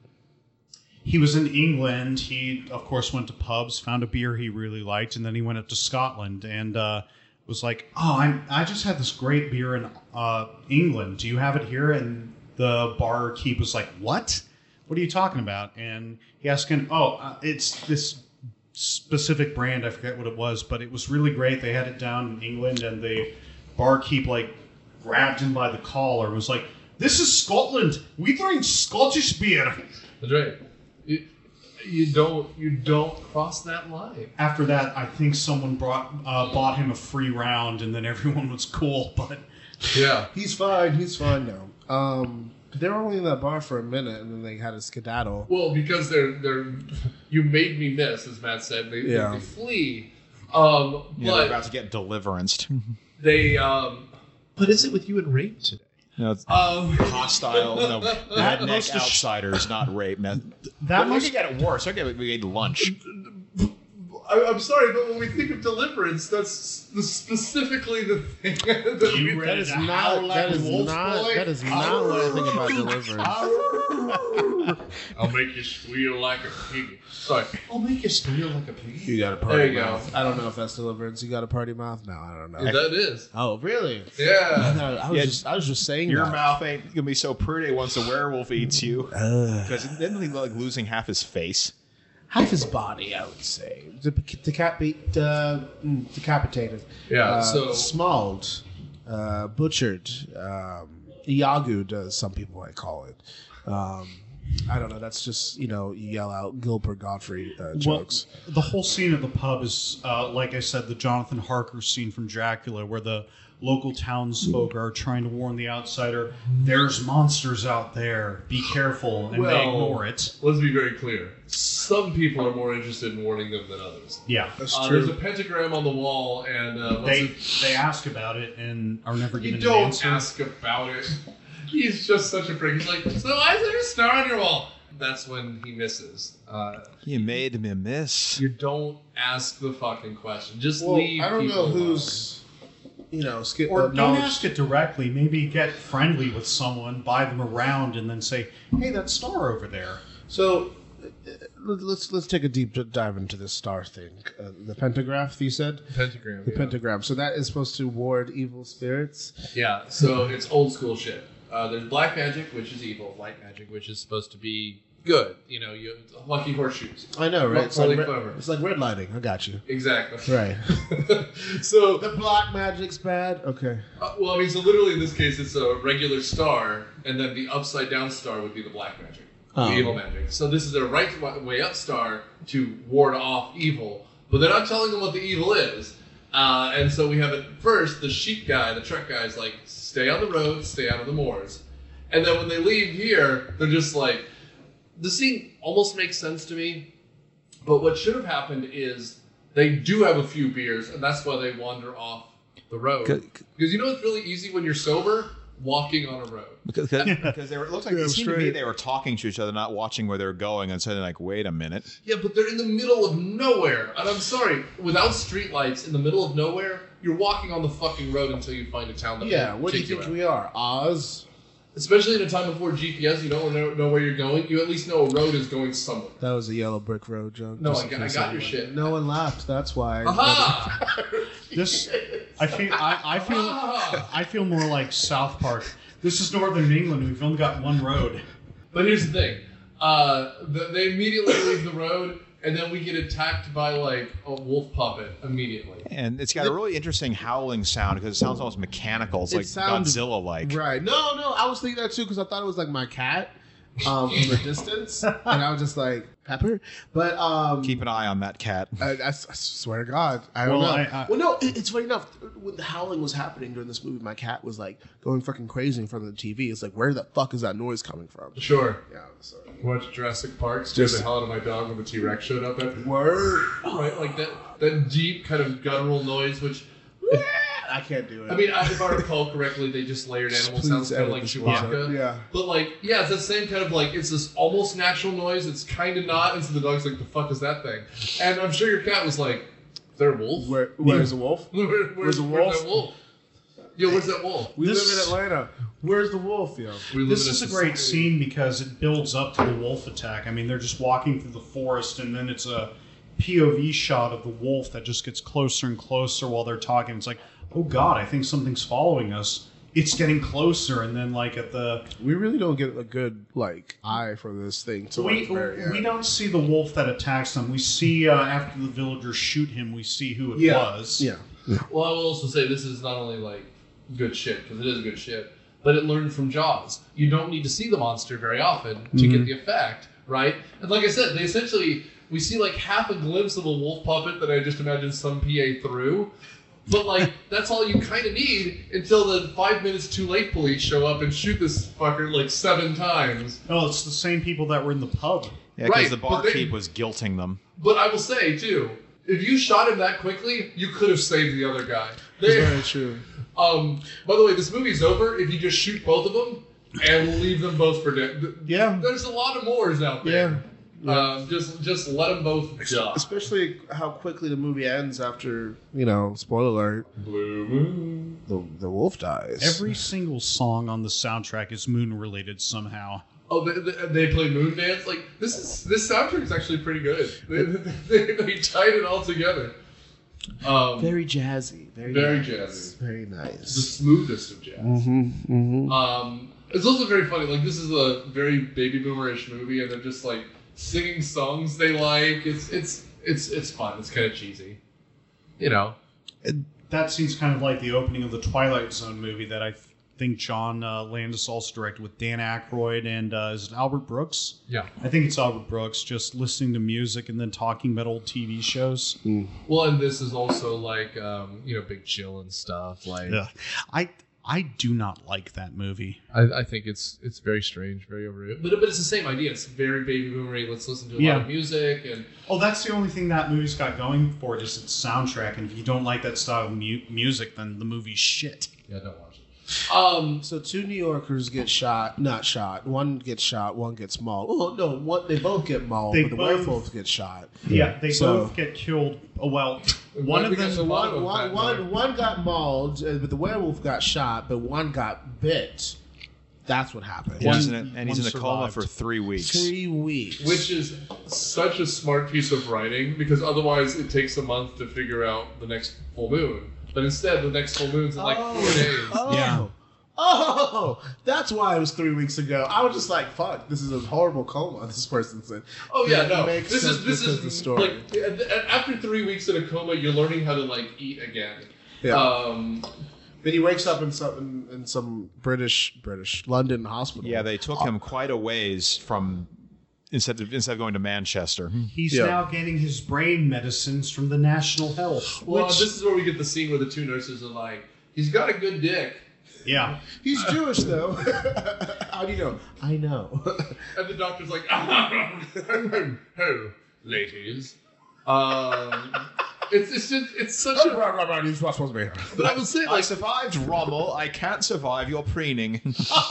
Speaker 3: He was in England. He, of course, went to pubs, found a beer he really liked, and then he went up to Scotland and uh, was like, "Oh, I'm, I just had this great beer in uh, England. Do you have it here?" And the barkeep was like, "What? What are you talking about?" And he asked him, "Oh, uh, it's this specific brand. I forget what it was, but it was really great. They had it down in England, and the barkeep like grabbed him by the collar and was like, 'This is Scotland. We drink Scottish beer.'"
Speaker 2: That's right. You, you don't you don't cross that line.
Speaker 3: After that, I think someone brought uh, bought him a free round, and then everyone was cool. But
Speaker 2: Yeah.
Speaker 4: He's fine. He's fine now. Um, they were only in that bar for a minute, and then they had a skedaddle.
Speaker 2: Well, because they're they're you made me miss, as Matt said. They,
Speaker 4: Yeah.
Speaker 2: they flee. Um,
Speaker 5: Yeah, they're
Speaker 2: but
Speaker 5: about to get deliveranced.
Speaker 2: they um, What is it with you and rape today?
Speaker 5: No, it's
Speaker 2: Um,
Speaker 5: hostile, no,
Speaker 3: That
Speaker 5: redneck
Speaker 3: must have-
Speaker 5: outsiders, not rape. Man.
Speaker 3: That
Speaker 5: But
Speaker 3: must
Speaker 5: we could get it worse. Okay, we ate lunch.
Speaker 2: I, I'm sorry, but when we think of deliverance, that's the, specifically the thing that
Speaker 3: You
Speaker 2: we.
Speaker 3: ready
Speaker 4: That is
Speaker 3: to
Speaker 4: not.
Speaker 3: howl like
Speaker 4: That
Speaker 3: a
Speaker 4: is
Speaker 3: wolf
Speaker 4: not.
Speaker 3: boy?
Speaker 4: That is not what I think about deliverance.
Speaker 2: I'll make you squeal like a pig. Sorry, I'll make you squeal like a pig.
Speaker 4: You got a party
Speaker 2: There you
Speaker 4: mouth.
Speaker 2: go.
Speaker 4: I don't know if that's deliverance. You got a party mouth? No, I don't know.
Speaker 2: Yeah, that is.
Speaker 4: Oh, really?
Speaker 2: Yeah.
Speaker 4: No, I was
Speaker 5: Yeah,
Speaker 4: just. I was just saying.
Speaker 5: Your
Speaker 4: that.
Speaker 5: mouth ain't gonna be so pretty once a werewolf eats you.
Speaker 4: Ugh.
Speaker 5: Because then he's like losing half his face.
Speaker 4: Half his body, I would say. De- decapit, uh, mm, decapitated.
Speaker 2: Yeah,
Speaker 4: Uh,
Speaker 2: so-
Speaker 4: Smauled. Uh, butchered. Um, Iagu'd, uh, some people might call it. Um, I don't know. That's just, you know, you yell out Gilbert Gottfried uh, jokes.
Speaker 3: Well, the whole scene at the pub is, uh, like I said, the Jonathan Harker scene from Dracula, where the local townsfolk are trying to warn the outsider, there's monsters out there, be careful, and they
Speaker 2: Well-
Speaker 3: ignore it.
Speaker 2: Let's be very clear. Some people are more interested in warning them than others.
Speaker 3: Yeah.
Speaker 4: That's
Speaker 2: Uh,
Speaker 4: true.
Speaker 2: there's a pentagram on the wall, and uh, what's
Speaker 3: They
Speaker 2: it?
Speaker 3: they ask about it and are never
Speaker 2: You
Speaker 3: given an
Speaker 2: don't
Speaker 3: answer.
Speaker 2: ask about it. He's just such a prick. He's like, so why is there a star on your wall? That's when he misses. Uh,
Speaker 5: You made me miss.
Speaker 2: you don't ask the fucking question. Just
Speaker 4: Well,
Speaker 2: leave.
Speaker 4: I don't
Speaker 2: people
Speaker 4: know
Speaker 2: alone.
Speaker 4: who's, you know, skip
Speaker 3: Or
Speaker 4: uh,
Speaker 3: don't
Speaker 4: knowledge.
Speaker 3: ask it directly. Maybe get friendly with someone, buy them around, and then say, "Hey, that star over there."
Speaker 4: So uh, let- let's let's take a deep dive into this star thing. Uh, the pentagraph, you said.
Speaker 2: Pentagram.
Speaker 4: The
Speaker 2: yeah.
Speaker 4: pentagram. So that is supposed to ward evil spirits.
Speaker 2: Yeah, so it's old school shit. Uh, there's black magic, which is evil. White magic, which is supposed to be good. You know, you lucky horseshoes.
Speaker 4: I know, right? It's
Speaker 2: Holy
Speaker 4: like,
Speaker 2: clever.
Speaker 4: red, it's like red lighting. I got you.
Speaker 2: Exactly.
Speaker 4: Right.
Speaker 2: so,
Speaker 4: The black magic's bad. Okay.
Speaker 2: uh, well, I mean, so literally in this case, it's a regular star, and then the upside down star would be the black magic,
Speaker 4: Oh.
Speaker 2: the evil magic. So this is a right way up star to ward off evil, but they're not telling them what the evil is. Uh, and so we have at first the sheep guy, the truck guy, is like, stay on the road, stay out of the moors. And then when they leave here, they're just like, the scene almost makes sense to me, but what should have happened is they do have a few beers, and that's why they wander off the road.
Speaker 5: C-
Speaker 2: Because you know it's really easy when you're sober, walking on a road.
Speaker 5: Because, because they were, it looks like
Speaker 4: Yeah,
Speaker 5: it seemed to me
Speaker 4: straight.
Speaker 5: they were talking to each other, not watching where they were going, and suddenly like, wait a minute.
Speaker 2: Yeah, but they're in the middle of nowhere. And I'm sorry, without streetlights in the middle of nowhere, you're walking on the fucking road until you find a town that
Speaker 4: Yeah.
Speaker 2: will
Speaker 4: What do you
Speaker 2: take
Speaker 4: think
Speaker 2: out.
Speaker 4: we are? Oz.
Speaker 2: Especially in a time before G P S, you don't know, know where you're going. You at least know a road is going somewhere.
Speaker 4: That was a yellow brick road joke.
Speaker 2: No,
Speaker 4: just
Speaker 2: I
Speaker 4: in
Speaker 2: got- I
Speaker 4: case
Speaker 2: got your
Speaker 4: anyone-
Speaker 2: shit.
Speaker 4: No one laughed. That's why.
Speaker 2: Aha!
Speaker 3: This, I feel, I, I feel,
Speaker 2: Aha!
Speaker 3: I feel more like South Park. This is Northern England. We've only got one road.
Speaker 2: But here's the thing. Uh, the, they immediately leave the road, and then we get attacked by, like, a wolf puppet immediately.
Speaker 5: And it's got a really interesting howling sound because it sounds almost mechanical. It's
Speaker 4: It
Speaker 5: like
Speaker 4: sounded-
Speaker 5: Godzilla-like.
Speaker 4: Right. No, no. I was thinking that too because I thought it was like my cat um, from the distance, and I was just like Pepper. But um,
Speaker 5: Keep an eye on that cat.
Speaker 4: I, I s- I swear to God, I don't
Speaker 3: Well,
Speaker 4: know.
Speaker 3: I- I-
Speaker 4: well, no, it, it's funny enough. When the howling was happening during this movie, my cat was like going fucking crazy in front of the T V. It's like, where the fuck is that noise coming from?
Speaker 2: Sure.
Speaker 4: Yeah. So.
Speaker 2: Watch Jurassic Park, scared
Speaker 4: Just-
Speaker 2: the hell out of my dog when the T-Rex showed up. At,
Speaker 4: Word.
Speaker 2: right, like that, that deep kind of guttural noise, which,
Speaker 4: I can't do it.
Speaker 2: I mean, I- if I recall correctly, they just layered animal
Speaker 4: Please
Speaker 2: sounds kind of
Speaker 4: edit
Speaker 2: like
Speaker 4: this
Speaker 2: Chewbacca.
Speaker 4: bullshit. Yeah.
Speaker 2: But like, yeah, it's the same kind of like, it's this almost natural noise. It's kind of not. And so the dog's like, the fuck is that thing? And I'm sure your cat was like, is there a wolf?
Speaker 4: Where, where's the wolf?
Speaker 2: Where, where's,
Speaker 4: Where's the
Speaker 2: where's
Speaker 4: wolf?
Speaker 2: that wolf? Yo, where's that wolf?
Speaker 4: We
Speaker 3: This-
Speaker 4: live in Atlanta. Where's the wolf, yo?
Speaker 2: We live
Speaker 3: This
Speaker 2: in
Speaker 3: is a
Speaker 2: society-
Speaker 3: great scene because it builds up to the wolf attack. I mean, they're just walking through the forest, and then it's a P O V shot of the wolf that just gets closer and closer while they're talking. It's like, oh god, I think something's following us. It's getting closer, and then like at the
Speaker 4: We really don't get a good like eye for this thing. Till
Speaker 3: we
Speaker 4: like, the very end.
Speaker 3: we don't see the wolf that attacks them. We see uh, after the villagers shoot him, we see who it
Speaker 2: Yeah.
Speaker 3: was.
Speaker 4: Yeah.
Speaker 2: Well, I will also say this is not only like good shit, because it is good shit, but it learned from Jaws. You don't need to see the monster very often to
Speaker 4: Mm-hmm.
Speaker 2: get the effect, right? And like I said, they essentially, we see like half a glimpse of a wolf puppet that I just imagine some P A threw. But like, that's all you kind of need until the five minutes too late police show up and shoot this fucker like seven times.
Speaker 3: Oh, it's the same people that were in the pub.
Speaker 5: Yeah, because
Speaker 2: Right,
Speaker 5: the
Speaker 2: but they-
Speaker 5: barkeep was guilting them.
Speaker 2: But I will say too, if you shot him that quickly, you could have saved the other guy.
Speaker 4: It's
Speaker 2: They,
Speaker 4: very true.
Speaker 2: Um, by the way, this movie's over if you just shoot both of them and leave them both for dead.
Speaker 4: Yeah.
Speaker 2: There's a lot of mores out there.
Speaker 4: Yeah. Yeah.
Speaker 2: Um, just just let them both die.
Speaker 4: Especially how quickly the movie ends after, you know, spoiler alert,
Speaker 2: Blue moon.
Speaker 4: the, the wolf dies.
Speaker 3: Every single song on the soundtrack is moon related somehow.
Speaker 2: Oh, they, they, they play Moon Dance. Like this is this soundtrack is actually pretty good. They, they, they tied it all together. Um,
Speaker 4: Very jazzy. Very,
Speaker 2: Very
Speaker 4: nice.
Speaker 2: jazzy.
Speaker 4: Very
Speaker 2: the
Speaker 4: nice.
Speaker 2: smoothest of jazz.
Speaker 4: Mm-hmm, mm-hmm.
Speaker 2: Um, it's also very funny. Like this is a very baby boomerish movie, and they're just like singing songs they like. It's it's it's it's fun. It's kind of cheesy, you know.
Speaker 3: That seems kind of like the opening of the Twilight Zone movie that I think John uh, Landis also directed with Dan Aykroyd and uh, is it Albert Brooks?
Speaker 2: Yeah.
Speaker 3: I think it's Albert Brooks, just listening to music and then talking about old T V shows.
Speaker 2: Well, and this is also like um, you know, Big Chill and stuff. Like
Speaker 3: Ugh. I I do not like that movie.
Speaker 2: I, I think it's it's very strange, very overrated. But but it's the same idea. It's very baby boomery. Let's listen to a
Speaker 3: Yeah.
Speaker 2: lot of music and
Speaker 3: Oh, that's the only thing that movie's got going for it is its soundtrack. And if you don't like that style of mu- music, then the movie's shit.
Speaker 2: yeah, don't watch it. Um,
Speaker 4: So two New Yorkers get shot, not shot. One gets shot, one gets mauled. Oh no, one they both get mauled,
Speaker 3: They
Speaker 4: but the
Speaker 3: both-
Speaker 4: werewolf gets shot.
Speaker 3: Yeah, they
Speaker 4: So-
Speaker 3: both get killed. Oh, well, one of
Speaker 2: Because
Speaker 3: them.
Speaker 2: a lot of
Speaker 4: One,
Speaker 2: them
Speaker 4: one,
Speaker 2: got
Speaker 4: one, one got mauled, uh, but the werewolf got shot, but one got bit. That's what happened.
Speaker 5: And he's in a, and he's
Speaker 3: one
Speaker 5: in a coma
Speaker 3: survived.
Speaker 5: for three weeks.
Speaker 4: Three weeks.
Speaker 2: which is such a smart piece of writing because otherwise it takes a month to figure out the next full moon. But instead, the next full moon's in like
Speaker 4: Oh.
Speaker 2: four days.
Speaker 4: Oh.
Speaker 3: Yeah.
Speaker 4: Oh, that's why it was three weeks ago. I was just like, "Fuck, this is a horrible coma." This person said.
Speaker 2: Oh yeah,
Speaker 4: That
Speaker 2: no.
Speaker 4: makes
Speaker 2: This
Speaker 4: sense
Speaker 2: is this
Speaker 4: because
Speaker 2: is
Speaker 4: the story.
Speaker 2: like a- a- after three weeks in a coma, you're learning how to like eat again.
Speaker 4: Yeah.
Speaker 2: Um,
Speaker 4: But he wakes up in some in, in some British British London hospital.
Speaker 5: Yeah, they took him quite a ways from instead of instead of going to Manchester.
Speaker 3: He's
Speaker 4: Yeah.
Speaker 3: now getting his brain medicines from the National Health.
Speaker 2: well,
Speaker 4: Which-
Speaker 2: this is where we get the scene where the two nurses are like, "He's got a good dick,"
Speaker 3: Yeah.
Speaker 4: He's Jewish though. How do you know? I know.
Speaker 2: and the doctor's like, "Oh, ladies." Um, it's it's just it's such a.
Speaker 4: He's not supposed to be here.
Speaker 2: But I would say
Speaker 5: I
Speaker 2: like
Speaker 5: survived Rommel. I can't survive your preening.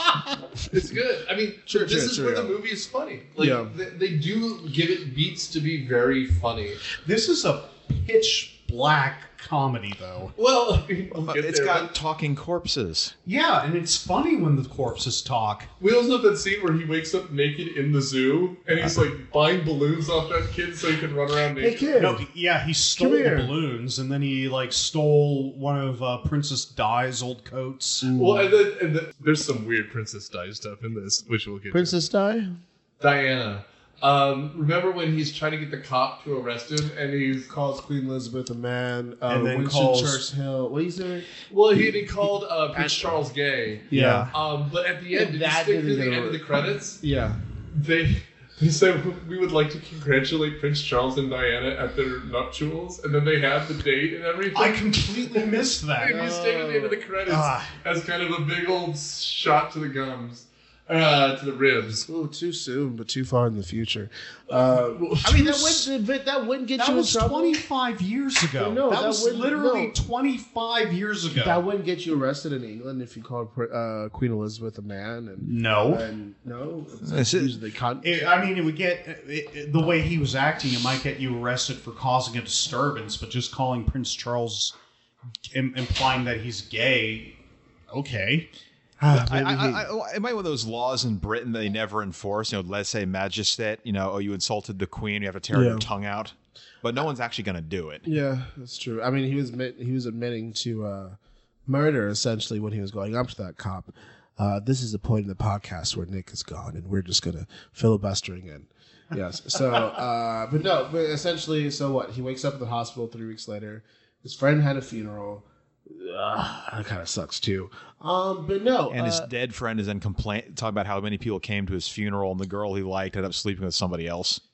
Speaker 2: it's good. I mean,
Speaker 4: Sure,
Speaker 2: this
Speaker 4: sure,
Speaker 2: is
Speaker 4: sure,
Speaker 2: where
Speaker 4: yeah.
Speaker 2: the movie is funny. Like
Speaker 4: Yeah.
Speaker 2: they, they do give it beats to be very funny.
Speaker 3: This is a pitch black comedy, though.
Speaker 2: Well, I mean, we'll get
Speaker 5: It's
Speaker 2: there,
Speaker 5: got
Speaker 2: but
Speaker 5: talking corpses.
Speaker 3: Yeah, and it's funny when the corpses talk.
Speaker 2: we also have that scene where he wakes up naked in the zoo and he's like buying balloons off that kid so he can run around
Speaker 4: Hey
Speaker 2: naked.
Speaker 4: kid.
Speaker 3: No, yeah, he stole the
Speaker 4: here.
Speaker 3: balloons, and then he like stole one of uh, Princess Di's old coats.
Speaker 2: Well, and then, and then there's some weird Princess Di stuff in this, which we'll get
Speaker 4: Princess Di?
Speaker 2: to. Diana. Um, remember when he's trying to get the cop to arrest him and he's
Speaker 4: Calls Queen Elizabeth a man. Uh,
Speaker 3: And then
Speaker 4: Winston
Speaker 3: calls-
Speaker 4: Churchill. What are you saying?
Speaker 2: well, he, he called uh, Prince Charles gay.
Speaker 3: Yeah.
Speaker 2: Um, but at the end, did you
Speaker 4: That
Speaker 2: stick to
Speaker 4: didn't
Speaker 2: the
Speaker 4: get
Speaker 2: end
Speaker 4: over-
Speaker 2: of the credits?
Speaker 4: Yeah.
Speaker 2: They they said we would like to congratulate Prince Charles and Diana at their nuptials, and then they have the date and everything.
Speaker 3: I completely missed that.
Speaker 2: and you stick at the end of the credits
Speaker 3: Ah.
Speaker 2: as kind of a big old shot to the gums, uh, to the ribs.
Speaker 4: Oh, too soon, but too far in the future. Uh, I mean, that wouldn't that wouldn't get
Speaker 3: That
Speaker 4: you
Speaker 3: was
Speaker 4: in trouble.
Speaker 3: twenty-five years ago.
Speaker 4: No,
Speaker 3: that,
Speaker 4: that
Speaker 3: was
Speaker 4: wouldn't-
Speaker 3: literally
Speaker 4: no.
Speaker 3: twenty-five years ago.
Speaker 4: That wouldn't get you arrested in England if you called uh, Queen Elizabeth a man. And
Speaker 3: no.
Speaker 4: and no,
Speaker 5: This is-
Speaker 4: usually con-
Speaker 3: It- I mean, it would get it, it- the way he was acting. It might get you arrested for causing a disturbance, but just calling Prince Charles, im- implying that he's gay, okay.
Speaker 4: Ah,
Speaker 5: I,
Speaker 4: maybe
Speaker 5: I,
Speaker 4: he-
Speaker 5: I, I, it might be one of those laws in Britain they never enforce. You know, let's say majestat. You know, oh, you insulted the queen, you have to tear
Speaker 4: Yeah.
Speaker 5: your tongue out. But no one's actually going to do it.
Speaker 4: Yeah, that's true. I mean, he was admit, he was admitting to uh, murder essentially when he was going up to that cop. Uh, this is the point in the podcast where Nick is gone, and we're just gonna filibustering in. Yes. So, uh, but no, but essentially, so what? He wakes up at the hospital three weeks later. His friend had a funeral. Ugh, that kind of sucks too. Um, but no,
Speaker 5: And his
Speaker 4: uh,
Speaker 5: dead friend is then complain talking about how many people came to his funeral, and the girl he liked ended up sleeping with somebody else.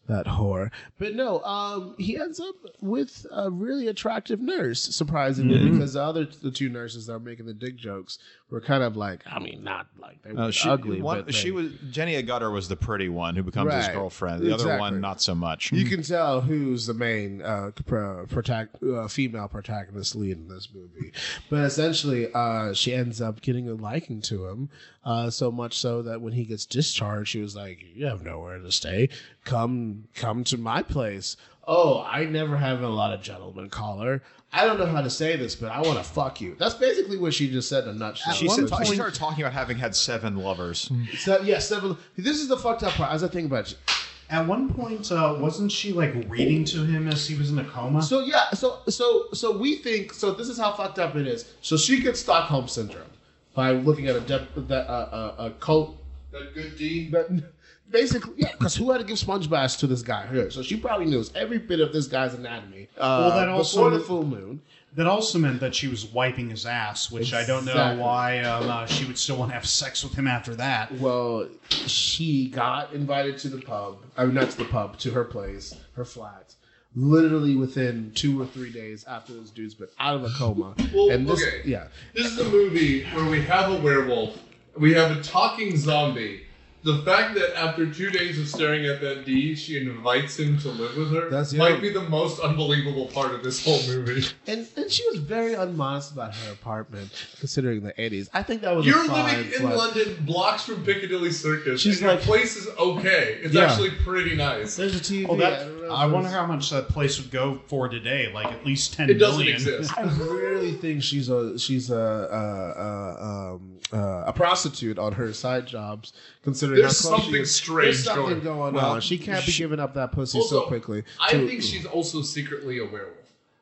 Speaker 4: That whore. But no, um, he ends up with a really attractive nurse, surprisingly,
Speaker 5: Mm-hmm.
Speaker 4: because the other the two nurses that were making the dick jokes were kind of like, I mean, not like they were
Speaker 5: Uh, she,
Speaker 4: ugly,
Speaker 5: one,
Speaker 4: but
Speaker 5: she
Speaker 4: they-
Speaker 5: was Jenny Agutter was the pretty one who becomes his
Speaker 4: Right.
Speaker 5: girlfriend. The other
Speaker 4: Exactly.
Speaker 5: one, not so much.
Speaker 4: You can tell who's the main uh, pro- protag- uh, female protagonist lead in this movie. But essentially, uh, she ends up getting a liking to him, uh, so much so that when he gets discharged, she was like, "You have nowhere to stay. Come, come to my place." Oh, I never have a lot of gentlemen caller. I don't know how to say this, but I want to fuck you. That's basically what she just said in a nutshell.
Speaker 5: She,
Speaker 3: At
Speaker 5: said,
Speaker 3: one
Speaker 5: she
Speaker 3: point-
Speaker 5: started talking about having had seven lovers.
Speaker 4: So, yeah, seven. This is the fucked up part. As I think about it.
Speaker 3: At one point, uh, wasn't she like reading to him as he was in a coma?
Speaker 4: So yeah, so so so we think so. This is how fucked up it is. So she gets Stockholm syndrome by looking at a de- that uh, a, a cult
Speaker 2: That good D.
Speaker 4: that basically yeah. Because who had to give sponge baths to this guy here? So she probably knows every bit of this guy's anatomy. Uh,
Speaker 3: Well, that also-
Speaker 4: before the full moon.
Speaker 3: That also meant that she was wiping his ass, which I don't know
Speaker 4: Exactly.
Speaker 3: why um, uh, she would still want to have sex with him after that.
Speaker 4: Well, she got invited to the pub. I mean, not to the pub, to her place, her flat. Literally within two or three days after this dude's been out of a coma.
Speaker 2: Well,
Speaker 4: and this,
Speaker 2: okay.
Speaker 4: yeah.
Speaker 2: This is a movie where we have a werewolf, we have a talking zombie. The fact that after two days of staring at that D, she invites him to live with her
Speaker 4: That's-
Speaker 2: might
Speaker 4: yeah.
Speaker 2: be the most unbelievable part of this whole movie.
Speaker 4: And and she was very unmodest about her apartment, considering the eighties. I think that was
Speaker 2: You're
Speaker 4: a fine
Speaker 2: living in
Speaker 4: flex.
Speaker 2: London, blocks from Piccadilly Circus,
Speaker 4: She's
Speaker 2: and your
Speaker 4: like-
Speaker 2: place is okay. It's
Speaker 4: Yeah.
Speaker 2: actually pretty nice.
Speaker 4: There's a T V.
Speaker 3: Oh, that,
Speaker 4: I, don't know if
Speaker 3: I wonder
Speaker 4: there's-
Speaker 3: how much that place would go for today. Like at least ten
Speaker 2: It doesn't
Speaker 3: million.
Speaker 2: exist.
Speaker 4: I really think she's a she's a a, a, um, uh, a prostitute on her side jobs. Considering
Speaker 2: There's
Speaker 4: how close she
Speaker 2: something
Speaker 4: is.
Speaker 2: strange
Speaker 4: There's something
Speaker 2: going-
Speaker 4: going
Speaker 5: Well,
Speaker 4: on. She can't be
Speaker 5: she-
Speaker 4: giving up that pussy
Speaker 2: Also,
Speaker 4: so quickly.
Speaker 2: I
Speaker 4: to-
Speaker 2: think she's also secretly a werewolf.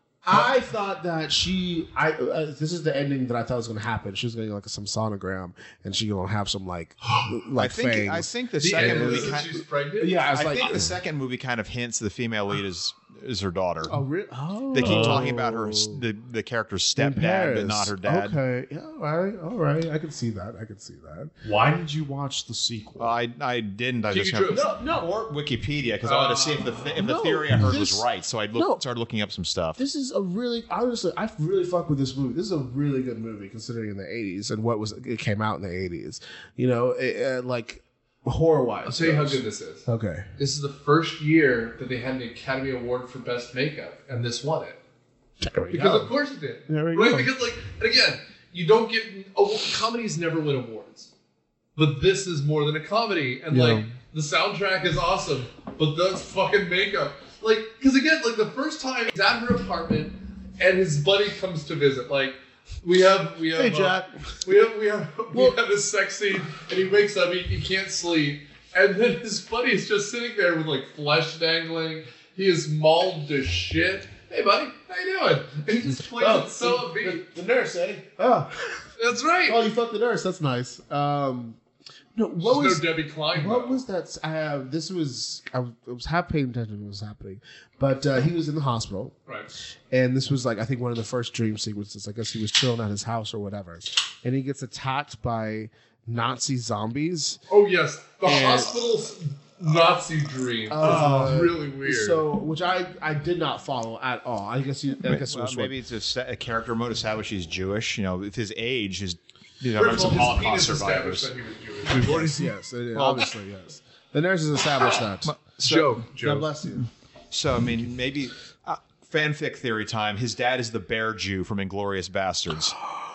Speaker 4: I thought that she. I uh, this is the ending that I thought was going to happen. She was going to like some sonogram, and she going to have some like like
Speaker 5: I think
Speaker 4: fangs.
Speaker 5: I think the,
Speaker 2: The
Speaker 5: second
Speaker 2: end
Speaker 5: movie
Speaker 2: is that
Speaker 5: kind
Speaker 2: she's pregnant.
Speaker 4: yeah, I was
Speaker 5: I
Speaker 4: like,
Speaker 5: think the second movie kind of hints the female lead is is her daughter.
Speaker 4: oh, really? Oh,
Speaker 5: They keep talking about her the the character's
Speaker 4: In
Speaker 5: stepdad,
Speaker 4: Paris.
Speaker 5: but not her dad.
Speaker 4: Okay, yeah, all right, all right. I can see that. I can see that.
Speaker 3: Why did you watch the sequel?
Speaker 5: Well, I I didn't. I
Speaker 2: Cheeky
Speaker 5: just
Speaker 2: Trips.
Speaker 5: no, no, or Wikipedia because I wanted to see if the th- if the
Speaker 4: No,
Speaker 5: theory I heard was
Speaker 4: this-
Speaker 5: right. So I looked,
Speaker 4: no.
Speaker 5: started looking up some stuff.
Speaker 4: This is a really honestly, I really fuck with this movie. This is a really good movie considering in the eighties and what was it came out in the eighties. You know, it, uh, like horror wise.
Speaker 2: I'll tell you how good this is.
Speaker 4: Okay.
Speaker 2: This is the first year that they had an Academy Award for Best Makeup, and this won it.
Speaker 4: There we
Speaker 2: Because
Speaker 4: go.
Speaker 2: of course it did.
Speaker 4: There we
Speaker 2: right?
Speaker 4: go.
Speaker 2: Because like, and again, you don't get oh, comedies never win awards, but this is more than a comedy, and
Speaker 4: Yeah.
Speaker 2: like the soundtrack is awesome, but that's fucking makeup. Like, because again, like the first time he's at her apartment, and his buddy comes to visit, like. We have we have
Speaker 4: Hey,
Speaker 2: uh,
Speaker 4: Jack.
Speaker 2: we have we have we
Speaker 4: Well-
Speaker 2: have a sex scene, and he wakes up, he, he can't sleep, and then his buddy is just sitting there with like flesh dangling. He is mauled to shit. Hey, buddy, how you doing? And he just plays it so upbeat.
Speaker 4: the, the nurse, eh? Oh.
Speaker 2: That's right.
Speaker 4: Oh, you fucked the nurse. That's nice. Um, no, what
Speaker 2: There's
Speaker 4: was
Speaker 2: no Debbie Klein.
Speaker 4: what
Speaker 2: though.
Speaker 4: was that? Uh, this was I was, I was half paying attention to what was happening, but uh, he was in the hospital,
Speaker 2: right?
Speaker 4: and this was like I think one of the first dream sequences. I guess he was chilling at his house or whatever, and he gets attacked by Nazi zombies.
Speaker 2: Oh yes, the
Speaker 4: And-
Speaker 2: hospital's Nazi dream
Speaker 4: Uh,
Speaker 2: is really weird.
Speaker 4: So, which I I did not follow at all. I guess you. I guess it
Speaker 5: Well,
Speaker 4: was
Speaker 5: maybe it's a, se- a character mode established he's Jewish. You know, with his age, his you know,
Speaker 2: First of
Speaker 5: some
Speaker 2: all, his
Speaker 5: Holocaust
Speaker 2: penis established
Speaker 5: survivors.
Speaker 2: that he was Jewish.
Speaker 4: yes, it is, obviously yes. The nurses established that.
Speaker 2: Joke,
Speaker 4: God
Speaker 2: joke.
Speaker 4: bless you.
Speaker 5: So I mean, maybe uh, fanfic theory time. His dad is the Bear Jew from Inglorious Bastards.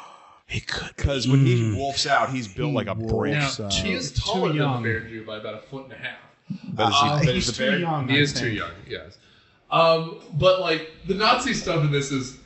Speaker 4: He could
Speaker 5: Because when he wolfs out, he's built like a brick.
Speaker 2: Now,
Speaker 4: So-
Speaker 2: he is
Speaker 3: Too
Speaker 2: taller than the
Speaker 3: young.
Speaker 2: Bear Jew by about a foot and a half.
Speaker 5: But is he,
Speaker 2: Uh,
Speaker 5: but
Speaker 3: He's
Speaker 5: is the
Speaker 3: too
Speaker 5: bear,
Speaker 3: young.
Speaker 2: He
Speaker 3: I
Speaker 2: is too
Speaker 3: think.
Speaker 2: young, yes. Um, but like the Nazi stuff in this is,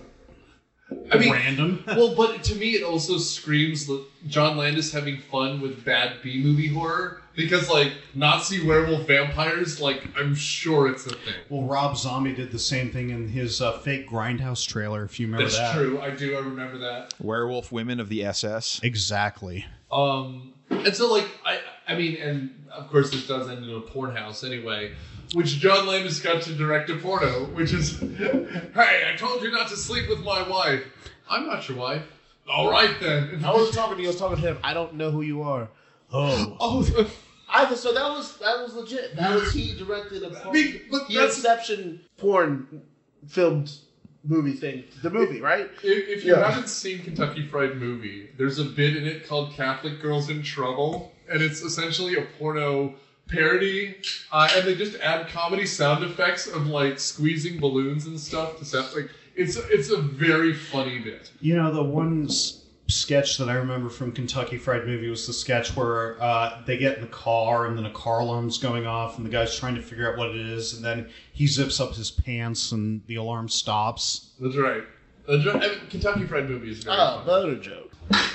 Speaker 2: I mean,
Speaker 3: Random.
Speaker 2: well, but to me it also screams the- John Landis having fun with bad B movie horror because like Nazi werewolf vampires, like I'm sure it's a thing.
Speaker 3: Well, Rob Zombie did the same thing in his uh, fake Grindhouse trailer, if you remember
Speaker 2: That's
Speaker 3: that.
Speaker 2: true. I do. I remember that.
Speaker 5: werewolf women of the S S.
Speaker 3: Exactly.
Speaker 2: Um, and so like I, I mean, and of course this does end in a porn house anyway, which John Landis got to direct a porno, which is, hey, I told you not to sleep with my wife. I'm not your wife. All right then.
Speaker 4: I wasn't talking to you. I was talking to him. I don't know who you are. Oh.
Speaker 2: Oh,
Speaker 4: I so that was that was legit. That was he directed a
Speaker 2: I mean, but
Speaker 4: he
Speaker 2: that's-
Speaker 4: Inception porn filmed movie thing. The movie, right?
Speaker 2: If, if you
Speaker 4: Yeah.
Speaker 2: haven't seen Kentucky Fried Movie, there's a bit in it called Catholic Girls in Trouble, and it's essentially a porno parody, uh, and they just add comedy sound effects of like squeezing balloons and stuff to sound like it's it's a very funny bit.
Speaker 3: You know, the one s- sketch that I remember from Kentucky Fried Movie was the sketch where uh, they get in the car and then a car alarm's going off and the guy's trying to figure out what it is, and then he zips up his pants and the alarm stops.
Speaker 2: That's right. That's right. I mean, Kentucky Fried Movie is very
Speaker 4: Oh,
Speaker 2: funny.
Speaker 4: another joke.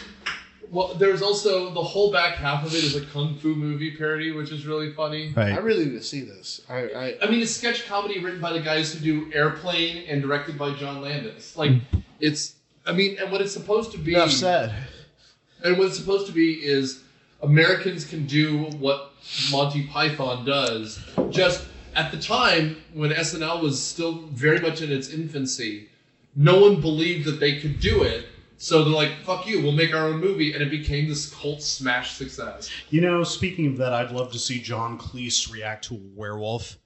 Speaker 2: Well, there's also the whole back half of it is a kung fu movie parody, which is really funny.
Speaker 4: I
Speaker 3: Right.
Speaker 4: really need to see this. I, I
Speaker 2: I mean, it's sketch comedy written by the guys who do Airplane and directed by John Landis. Like, it's, I mean, and what it's supposed to be,
Speaker 4: enough said.
Speaker 2: and what it's supposed to be is Americans can do what Monty Python does. Just at the time when S N L was still very much in its infancy, no one believed that they could do it. So they're like, fuck you, we'll make our own movie. And it became this cult smash success.
Speaker 3: You know, speaking of that, I'd love to see John Cleese react to a werewolf.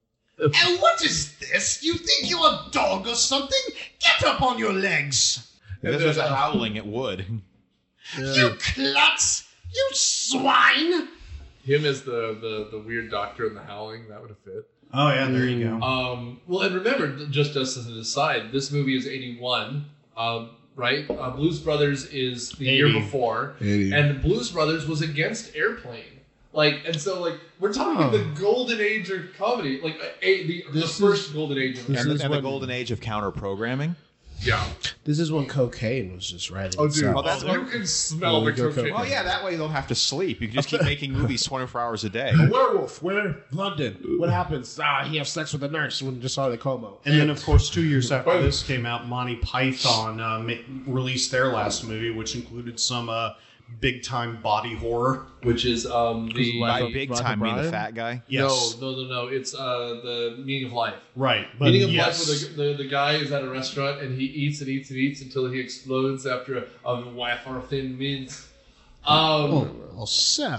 Speaker 3: And what is this? You think you're a dog or something? Get up on your legs!
Speaker 5: If this was a howling, it would.
Speaker 3: You klutz! You swine!
Speaker 2: Him as the, the, the weird doctor in The Howling, that would have fit.
Speaker 3: Oh, yeah, there you go.
Speaker 2: Um, well, and remember, just as an aside, this movie is eighty-one, um, right? Uh, Blues Brothers is the year
Speaker 3: eighty.
Speaker 2: before,
Speaker 4: eighty.
Speaker 2: and Blues Brothers was against Airplane. Like, and so, like, we're talking
Speaker 4: Oh.
Speaker 2: the golden age of comedy, like uh, a, the, the
Speaker 4: This
Speaker 2: first golden age of
Speaker 4: this
Speaker 5: And,
Speaker 2: comedy.
Speaker 4: is
Speaker 5: and the
Speaker 4: when-
Speaker 5: golden age of counter programming.
Speaker 2: Yeah.
Speaker 4: This is when cocaine was just writing.
Speaker 2: Oh, dude,
Speaker 4: itself.
Speaker 5: Well, that's
Speaker 2: you can smell
Speaker 4: Oh,
Speaker 2: the
Speaker 4: we go
Speaker 2: cocaine.
Speaker 4: cocaine.
Speaker 5: Well, yeah, that way you don't have to sleep. You can just keep making movies twenty-four hours a day.
Speaker 4: Werewolf, where? London. What happens? Ah, he has sex with a nurse when just saw the Como.
Speaker 3: And then, of course, two years after this came out, Monty Python uh, ma- released their last movie, which included some uh, big-time body horror.
Speaker 2: Which is um, the...
Speaker 5: By
Speaker 4: Life of-
Speaker 5: big
Speaker 4: Life of
Speaker 5: time, mean the
Speaker 4: Brian?
Speaker 5: fat guy.
Speaker 3: Yes.
Speaker 2: No, no, no, no. It's uh, the Meaning of Life.
Speaker 3: Right. But
Speaker 2: Meaning of
Speaker 3: yes.
Speaker 2: Life, where the, the, the guy is at a restaurant and he eats and eats and eats until he explodes after a, a wafer thin mint. Um,
Speaker 3: Oh, sad.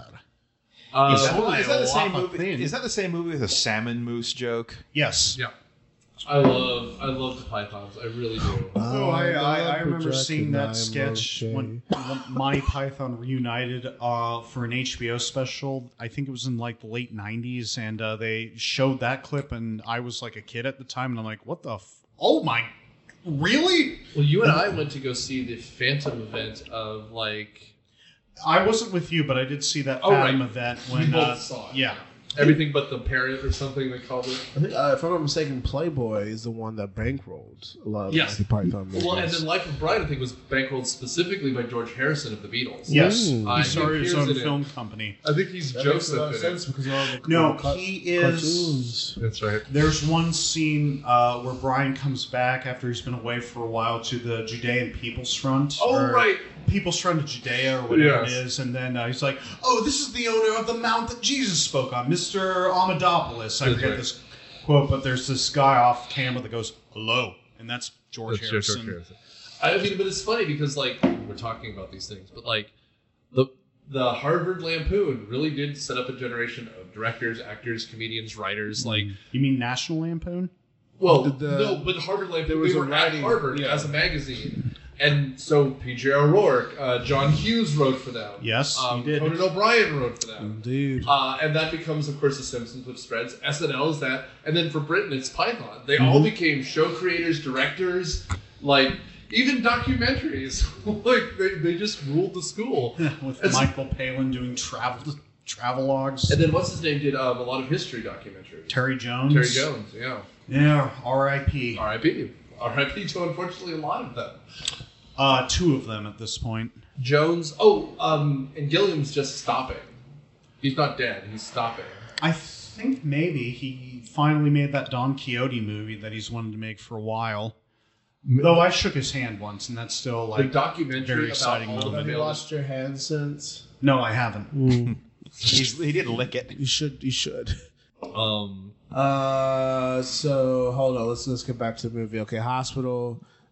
Speaker 2: uh,
Speaker 3: Is that-
Speaker 5: Well, is that the same
Speaker 3: Waffle
Speaker 5: movie?
Speaker 3: thin.
Speaker 5: Is that the same movie with a salmon moose joke?
Speaker 3: Yes.
Speaker 2: yeah. I love, I love the Pythons. I really do.
Speaker 3: Oh, I, I, I remember
Speaker 4: projected
Speaker 3: seeing that
Speaker 4: I'm
Speaker 3: sketch
Speaker 4: okay.
Speaker 3: when Monty Python reunited uh, for an H B O special. I think it was in like the late nineties, and uh, they showed that clip, and I was like a kid at the time, and I'm like, what the? F- oh my, really?
Speaker 2: Well, you and I went to go see the Phantom event of like
Speaker 3: I wasn't with you, but I did see that
Speaker 2: Oh,
Speaker 3: Phantom
Speaker 2: right.
Speaker 3: event
Speaker 2: we
Speaker 3: when.
Speaker 2: both
Speaker 3: Uh,
Speaker 2: saw it.
Speaker 3: yeah.
Speaker 2: Everything but the parent or something they called it.
Speaker 4: I think, uh, if I'm not mistaken, Playboy is the one that bankrolled a lot of
Speaker 2: Yes.
Speaker 4: Monty Python movies.
Speaker 2: Well, and then Life of Brian, I think, was bankrolled specifically by George Harrison of the Beatles.
Speaker 3: Yes.
Speaker 4: Mm.
Speaker 2: Uh,
Speaker 3: He
Speaker 2: he
Speaker 3: started his
Speaker 2: appears
Speaker 3: own
Speaker 2: in it.
Speaker 3: film company.
Speaker 2: I think he's
Speaker 4: That makes a lot
Speaker 2: Joseph
Speaker 4: of
Speaker 2: in
Speaker 4: sense
Speaker 2: it.
Speaker 4: because of all the
Speaker 3: No,
Speaker 4: car-
Speaker 3: he is.
Speaker 4: cartoons.
Speaker 2: That's right.
Speaker 3: There's one scene uh, where Brian comes back after he's been away for a while to the Judean People's Front.
Speaker 2: Oh,
Speaker 3: or
Speaker 2: right.
Speaker 3: People's Front of Judea, or whatever
Speaker 2: Yes.
Speaker 3: it is. And then uh, he's like, oh, this is the owner of the mount that Jesus spoke on, Mister Amidopoulos. I
Speaker 2: That's
Speaker 3: forget
Speaker 2: right.
Speaker 3: this quote, but there's this guy off camera that goes, hello. And that's George
Speaker 2: That's
Speaker 3: Harrison.
Speaker 2: George Harrison. I mean, but it's funny because like we're talking about these things, but like the the Harvard Lampoon really did set up a generation of directors, actors, comedians, writers. Like,
Speaker 3: You mean National Lampoon?
Speaker 2: well,
Speaker 4: The- the-
Speaker 2: no, but Harvard Lampoon.
Speaker 4: there was
Speaker 2: They
Speaker 4: a
Speaker 2: were at
Speaker 4: writing-
Speaker 2: Harvard
Speaker 4: yeah.
Speaker 2: as a magazine, and so P J O'Rourke, uh, John Hughes wrote for them.
Speaker 3: Yes,
Speaker 2: um,
Speaker 3: he did.
Speaker 2: Conan O'Brien wrote for them.
Speaker 4: Indeed.
Speaker 2: Uh, and that becomes, of course, The Simpsons, which spreads. S N L is that. And then for Britain, it's Python. They
Speaker 3: Mm-hmm.
Speaker 2: all became show creators, directors, like, even documentaries. like, they, they just ruled the school.
Speaker 3: With
Speaker 2: It's-
Speaker 3: Michael Palin doing travel travelogues.
Speaker 2: And then what's his name did um, a lot of history documentaries.
Speaker 3: Terry Jones.
Speaker 2: Terry Jones, yeah.
Speaker 3: Yeah, R I P
Speaker 2: R I P R I P to, unfortunately, a lot of them.
Speaker 3: Uh, two of them at this point.
Speaker 2: Jones, oh, um, and Gilliam's just stopping. He's not dead, he's stopping.
Speaker 3: I think maybe he finally made that Don Quixote movie that he's wanted to make for a while. Though I shook his hand once, and that's still
Speaker 2: The
Speaker 3: like
Speaker 2: documentary
Speaker 3: very
Speaker 2: about
Speaker 3: exciting
Speaker 2: all of
Speaker 3: moment.
Speaker 2: the
Speaker 4: Have you
Speaker 2: male-
Speaker 4: lost your hand since?
Speaker 3: no, I haven't.
Speaker 5: He's, he did lick it.
Speaker 4: You should. You should.
Speaker 2: Um,
Speaker 4: Uh, so hold on. Let's let's get back to the movie. Okay, hospital.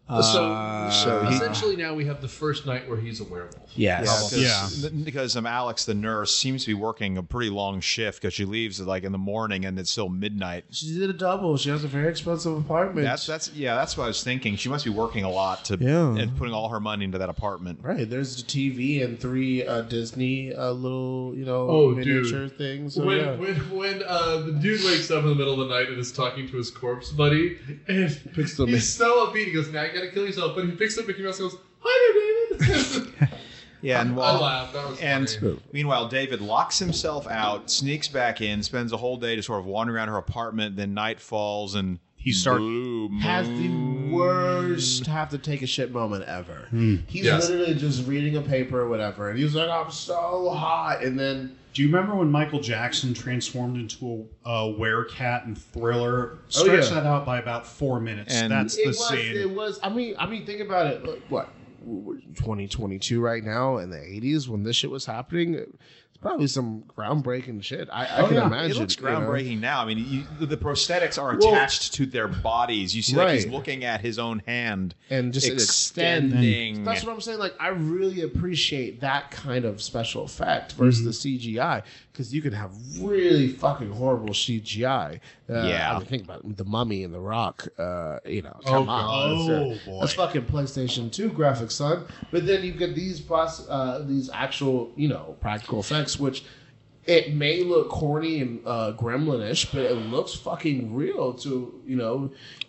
Speaker 2: so,
Speaker 4: Uh,
Speaker 2: so
Speaker 4: he-
Speaker 2: essentially now we have the first night where he's a werewolf.
Speaker 4: Yes.
Speaker 5: Yeah,
Speaker 3: Yeah.
Speaker 5: because um, Alex, the nurse, seems to be working a pretty long shift because she leaves like in the morning and it's still midnight.
Speaker 4: She did a double. She has a very expensive apartment.
Speaker 5: That's that's yeah, that's what I was thinking. She must be working a lot to
Speaker 4: Yeah.
Speaker 5: and putting all her money into that apartment.
Speaker 4: right. There's the T V and three uh, Disney uh, little, you know,
Speaker 2: Oh,
Speaker 4: miniature
Speaker 2: dude.
Speaker 4: things. So,
Speaker 2: when
Speaker 4: yeah.
Speaker 2: when, when uh, the dude wakes up in the middle of the night and is talking to his corpse buddy, and
Speaker 4: Picks them
Speaker 2: he's so upbeat, he goes, "Now you gotta kill yourself." But he picks up Mickey Mouse and goes, "Hi there, David."
Speaker 5: Yeah, and
Speaker 2: I
Speaker 5: while,
Speaker 2: laughed. That was
Speaker 5: and
Speaker 2: funny.
Speaker 5: meanwhile, David locks himself out, sneaks back in, spends a whole day just sort of wandering around her apartment. Then night falls, and
Speaker 3: He start-
Speaker 5: blue
Speaker 4: has the
Speaker 5: moon.
Speaker 4: worst have to take a shit moment ever. He's
Speaker 2: Yes.
Speaker 4: literally just reading a paper or whatever, and he's like, "I'm so hot," and then
Speaker 3: Do you remember when Michael Jackson transformed into a, a werecat in Thriller?
Speaker 4: Oh,
Speaker 3: Stretch
Speaker 4: yeah.
Speaker 3: that out by about four minutes.
Speaker 5: And-
Speaker 3: That's
Speaker 4: it
Speaker 3: the
Speaker 4: was.
Speaker 3: scene.
Speaker 4: It was. I mean, I mean, think about it. Look, what twenty twenty-two right now in the eighties when this shit was happening? It's probably some groundbreaking shit. I, I
Speaker 3: Oh,
Speaker 4: can
Speaker 3: yeah.
Speaker 4: imagine.
Speaker 5: It looks
Speaker 4: you know?
Speaker 5: groundbreaking now. I mean, you, the, the prosthetics are
Speaker 4: Well-
Speaker 5: attached to their bodies. You see, like he's
Speaker 4: Right.
Speaker 5: looking at his own hand
Speaker 4: and just extend.
Speaker 5: extending.
Speaker 4: That's what I'm saying. Like, I really appreciate that kind of special effect versus the C G I because you can have really fucking horrible C G I. Uh,
Speaker 5: Yeah.
Speaker 4: I mean, think about it. The Mummy and The Rock. Uh, you know,
Speaker 2: Oh,
Speaker 4: come
Speaker 2: God.
Speaker 4: on.
Speaker 3: Oh,
Speaker 4: That's, uh,
Speaker 3: boy.
Speaker 4: that's fucking PlayStation two graphics, son. But then you get these pos- uh, these actual, you know, practical effects, which. It may look corny and uh, gremlin-ish, but it looks fucking real to, you know.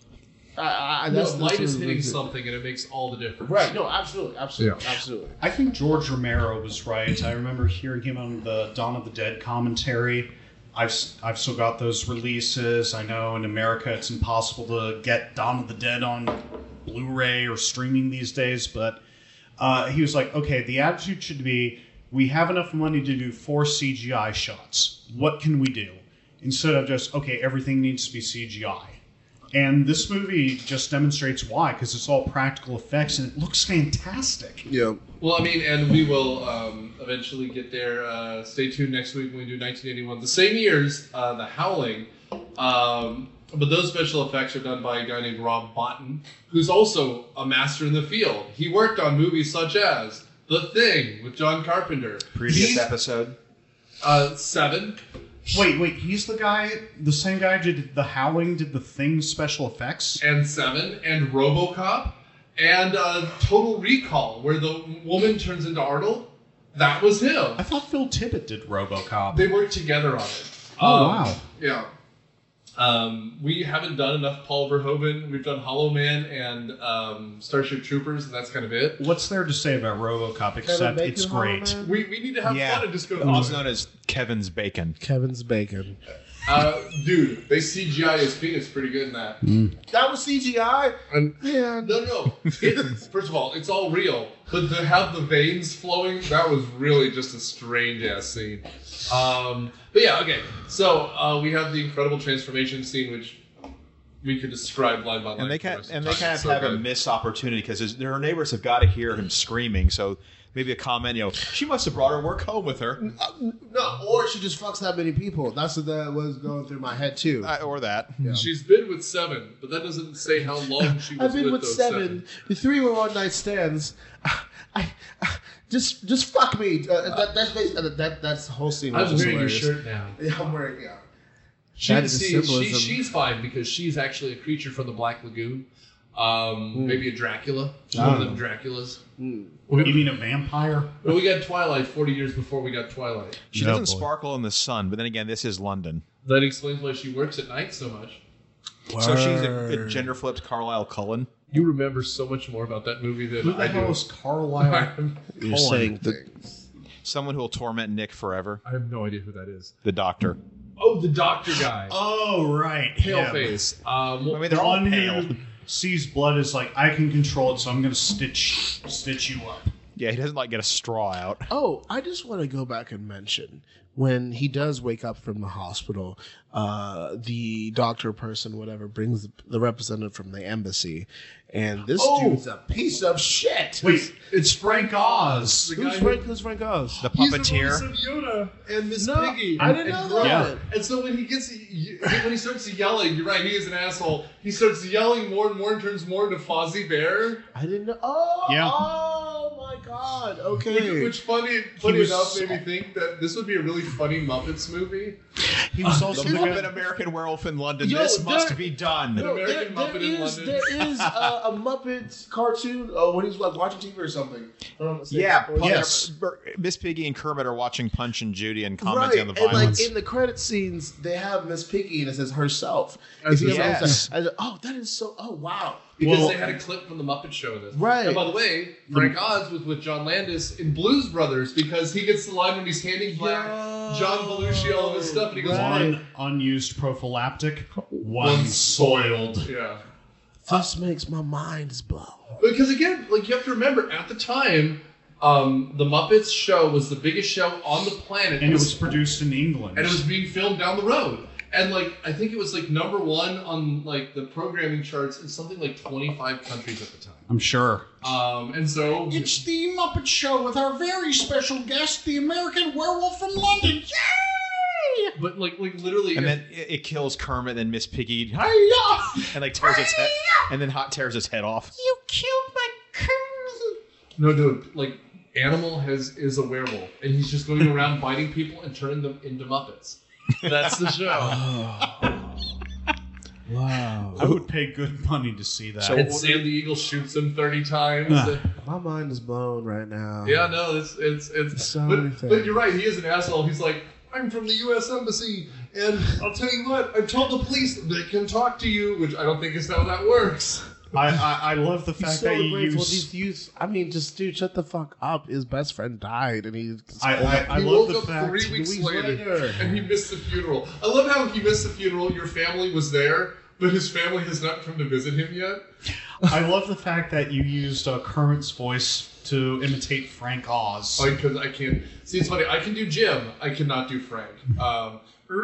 Speaker 4: I, I,
Speaker 2: No,
Speaker 4: that's
Speaker 2: light
Speaker 4: that's
Speaker 2: is
Speaker 4: what-
Speaker 2: hitting something, and it makes all the difference.
Speaker 4: Right. No, absolutely. Absolutely.
Speaker 2: Yeah.
Speaker 4: Absolutely.
Speaker 3: I think George Romero was right. I remember hearing him on the Dawn of the Dead commentary. I've I've still got those releases. I know in America it's impossible to get Dawn of the Dead on Blu-ray or streaming these days, but uh, he was like, okay, the attitude should be, we have enough money to do four C G I shots. What can we do? Instead of just, okay, everything needs to be C G I. And this movie just demonstrates why, because it's all practical effects and it looks fantastic.
Speaker 4: Yeah.
Speaker 2: Well, I mean, and we will um, eventually get there. Uh, stay tuned next week when we do nineteen eighty-one. The same year's uh, The Howling. Um, but those special effects are done by a guy named Rob Bottin, who's also a master in the field. He worked on movies such as The Thing with John Carpenter.
Speaker 5: Previous
Speaker 2: He's-
Speaker 5: episode.
Speaker 2: Uh, Seven.
Speaker 3: Wait, wait, he's the guy, the same guy who did The Howling, did the Thing special effects?
Speaker 2: And Seven. And RoboCop. And uh, Total Recall, where the woman turns into Arnold. That was him.
Speaker 3: I thought Phil Tippett did RoboCop.
Speaker 2: They worked together on it.
Speaker 3: Oh,
Speaker 2: Um,
Speaker 3: wow.
Speaker 2: Yeah. Um, we haven't done enough Paul Verhoeven. We've done Hollow Man and um, Starship Troopers, and that's kind of it.
Speaker 3: What's there to say about RoboCop except
Speaker 4: Bacon
Speaker 3: it's
Speaker 4: Hollow
Speaker 3: great?
Speaker 4: Man?
Speaker 2: We, we need to have
Speaker 5: Yeah,
Speaker 2: fun and just go.
Speaker 5: also known as Kevin's Bacon.
Speaker 4: Kevin's Bacon.
Speaker 2: Uh, dude, they C G I his penis pretty good in that.
Speaker 4: That was C G I.
Speaker 2: And
Speaker 4: Yeah.
Speaker 2: no, no. It's, first of all, it's all real, but to have the veins flowing, that was really just a strange ass scene. Um, but yeah, okay. So uh, we have the incredible transformation scene, which we could describe line by line.
Speaker 5: And they
Speaker 2: for the
Speaker 5: can't
Speaker 2: rest
Speaker 5: and
Speaker 2: of
Speaker 5: they
Speaker 2: the time.
Speaker 5: kind
Speaker 2: It's
Speaker 5: of
Speaker 2: so
Speaker 5: have a
Speaker 2: good.
Speaker 5: missed opportunity because their neighbors have got to hear him screaming. So maybe a comment, you know, she must have brought her work home with her,
Speaker 4: No, or she just fucks that many people. That's what that was going through my head too.
Speaker 5: Uh, or that.
Speaker 2: She's been with seven, but that doesn't say how long she was
Speaker 4: I've been with
Speaker 2: those
Speaker 4: seven. The three were one night stands. I, I just just fuck me. Uh, that, that's basi- uh, that that's the whole scene.
Speaker 2: I'm
Speaker 4: was just
Speaker 2: wearing your
Speaker 4: hilarious.
Speaker 2: shirt now.
Speaker 4: Yeah, I'm wearing. Yeah.
Speaker 2: She,
Speaker 4: That is a
Speaker 2: see, she,
Speaker 4: symbolism.
Speaker 2: she's fine because she's actually a creature from the Black Lagoon. Um, Maybe a Dracula. She's
Speaker 4: Ah.
Speaker 2: one of them Draculas.
Speaker 3: You
Speaker 2: We,
Speaker 3: mean a vampire?
Speaker 2: well, we got Twilight forty years before we got Twilight.
Speaker 5: She
Speaker 3: No,
Speaker 5: doesn't
Speaker 3: boy.
Speaker 5: sparkle in the sun, but then again, this is London.
Speaker 2: That explains why she works at night so much.
Speaker 5: So she's a, a
Speaker 4: Word.
Speaker 5: gender flipped Carlisle Cullen.
Speaker 2: You remember so much more about that movie than
Speaker 3: Who the
Speaker 2: I
Speaker 3: hell
Speaker 2: do.
Speaker 3: is Carlisle?
Speaker 4: You're
Speaker 3: Cullen.
Speaker 4: saying
Speaker 5: The-
Speaker 4: things.
Speaker 5: Someone who will torment Nick forever.
Speaker 2: I have no idea who that is.
Speaker 5: The doctor.
Speaker 2: Oh, the doctor guy.
Speaker 3: Oh, right.
Speaker 2: Pale
Speaker 3: him.
Speaker 2: face. Um,
Speaker 5: I mean,
Speaker 3: The
Speaker 5: they're all
Speaker 3: one
Speaker 5: pale.
Speaker 3: who sees blood is like, I can control it, so I'm going to stitch stitch you up.
Speaker 5: Yeah, he doesn't like get a straw out.
Speaker 4: Oh, I just want to go back and mention when he does wake up from the hospital, uh, the doctor person, whatever, brings the, the representative from the embassy, and this
Speaker 3: Oh.
Speaker 4: dude's a piece of shit.
Speaker 3: Wait, it's Frank Oz.
Speaker 2: The
Speaker 4: Who's
Speaker 2: guy
Speaker 4: Frank?
Speaker 2: who-
Speaker 4: Who's Frank Oz?
Speaker 5: The
Speaker 2: He's the
Speaker 5: puppeteer.
Speaker 2: voice of Yoda and Miss
Speaker 4: No,
Speaker 2: Piggy.
Speaker 4: I didn't
Speaker 2: and
Speaker 4: know
Speaker 2: Grogu.
Speaker 4: that.
Speaker 2: And so when he gets he, when he starts yelling, you're right, he is an asshole. He starts yelling more and more and turns more into Fozzie Bear.
Speaker 4: I didn't know. Oh,
Speaker 3: Yeah.
Speaker 4: oh my God. Okay.
Speaker 2: Which, which funny, funny
Speaker 3: was
Speaker 2: enough,
Speaker 3: so-
Speaker 2: made me think that this would be a really funny Muppets movie.
Speaker 3: He was also
Speaker 5: The
Speaker 3: the
Speaker 5: Muppet
Speaker 3: guy.
Speaker 5: American Werewolf in London.
Speaker 4: Yo,
Speaker 5: this
Speaker 4: there-
Speaker 5: must be done.
Speaker 2: No. American
Speaker 4: there,
Speaker 2: Muppet
Speaker 4: there
Speaker 2: in
Speaker 4: is,
Speaker 2: London.
Speaker 4: There is a, a Muppet cartoon uh, when he's like watching T V or something. Um,
Speaker 5: Yeah,
Speaker 4: or-
Speaker 5: Punch-
Speaker 3: Yes.
Speaker 5: Miss Piggy and Kermit are watching Punch and Judy and
Speaker 4: Right,
Speaker 5: commenting on the
Speaker 4: and like
Speaker 5: violence.
Speaker 4: in the credit scenes, they have Miss Piggy and it says herself.
Speaker 2: As
Speaker 4: If you
Speaker 2: a-
Speaker 4: ever-
Speaker 5: Yes.
Speaker 4: I was like, oh, that is so. Oh, wow.
Speaker 2: Because
Speaker 3: Well-
Speaker 2: they had a clip from the Muppet Show in this.
Speaker 4: Right.
Speaker 2: And by the way, Frank Oz was with John Landis in Blues Brothers because he gets the line when he's handing back
Speaker 4: Yo.
Speaker 2: John Belushi all of his stuff, and he goes,
Speaker 4: Right.
Speaker 3: One unused prophylactic, one
Speaker 2: One
Speaker 3: soiled.
Speaker 2: yeah.
Speaker 4: This makes my mind blow.
Speaker 2: Because again, like you have to remember, at the time, um, the Muppets show was the biggest show on the planet,
Speaker 3: And it was produced in England.
Speaker 2: and it was being filmed down the road. And like I think it was like number one on like the programming charts in something like twenty-five countries at the time.
Speaker 3: I'm sure.
Speaker 2: Um, and so
Speaker 3: It's the Muppet Show with our very special guest, the American Werewolf from London. Yay!
Speaker 2: but like like literally,
Speaker 5: and
Speaker 2: if-
Speaker 5: then it, it kills Kermit, and then Miss Piggy, hi-ya! and like tears its head, and then Hot tears its head off.
Speaker 3: You killed my Kermit.
Speaker 2: no, dude, like Animal has is a werewolf, and he's just going around biting people and turning them into Muppets. That's the show.
Speaker 4: Wow.
Speaker 3: I would pay good money to see that.
Speaker 5: So-
Speaker 2: And Sam the Eagle shoots him thirty times.
Speaker 3: Huh.
Speaker 4: My mind is blown right now.
Speaker 2: Yeah, no, it's it's it's.
Speaker 4: So many
Speaker 2: but,
Speaker 4: things.
Speaker 2: but you're right. He is an asshole. He's like, I'm from the U S Embassy, and I'll tell you what. I've told the police they can talk to you, which I don't think is how that works.
Speaker 3: I, I, I love the
Speaker 4: He's
Speaker 3: fact
Speaker 4: so
Speaker 3: that you
Speaker 4: grateful.
Speaker 3: use.
Speaker 4: These youths. I mean, just dude, shut the fuck up. His best friend died, and he.
Speaker 3: I, I, I
Speaker 2: he
Speaker 3: love
Speaker 2: woke
Speaker 3: the
Speaker 2: up
Speaker 3: fact.
Speaker 2: three weeks
Speaker 4: weeks
Speaker 2: later,
Speaker 4: later.
Speaker 2: and he missed the funeral. I love how he missed the funeral. Your family was there, but his family has not come to visit him yet.
Speaker 3: I love the fact that you used uh, Kermit's voice to imitate Frank Oz.
Speaker 2: Because I can't. See, it's funny. I can do Jim. I cannot do Frank. Um,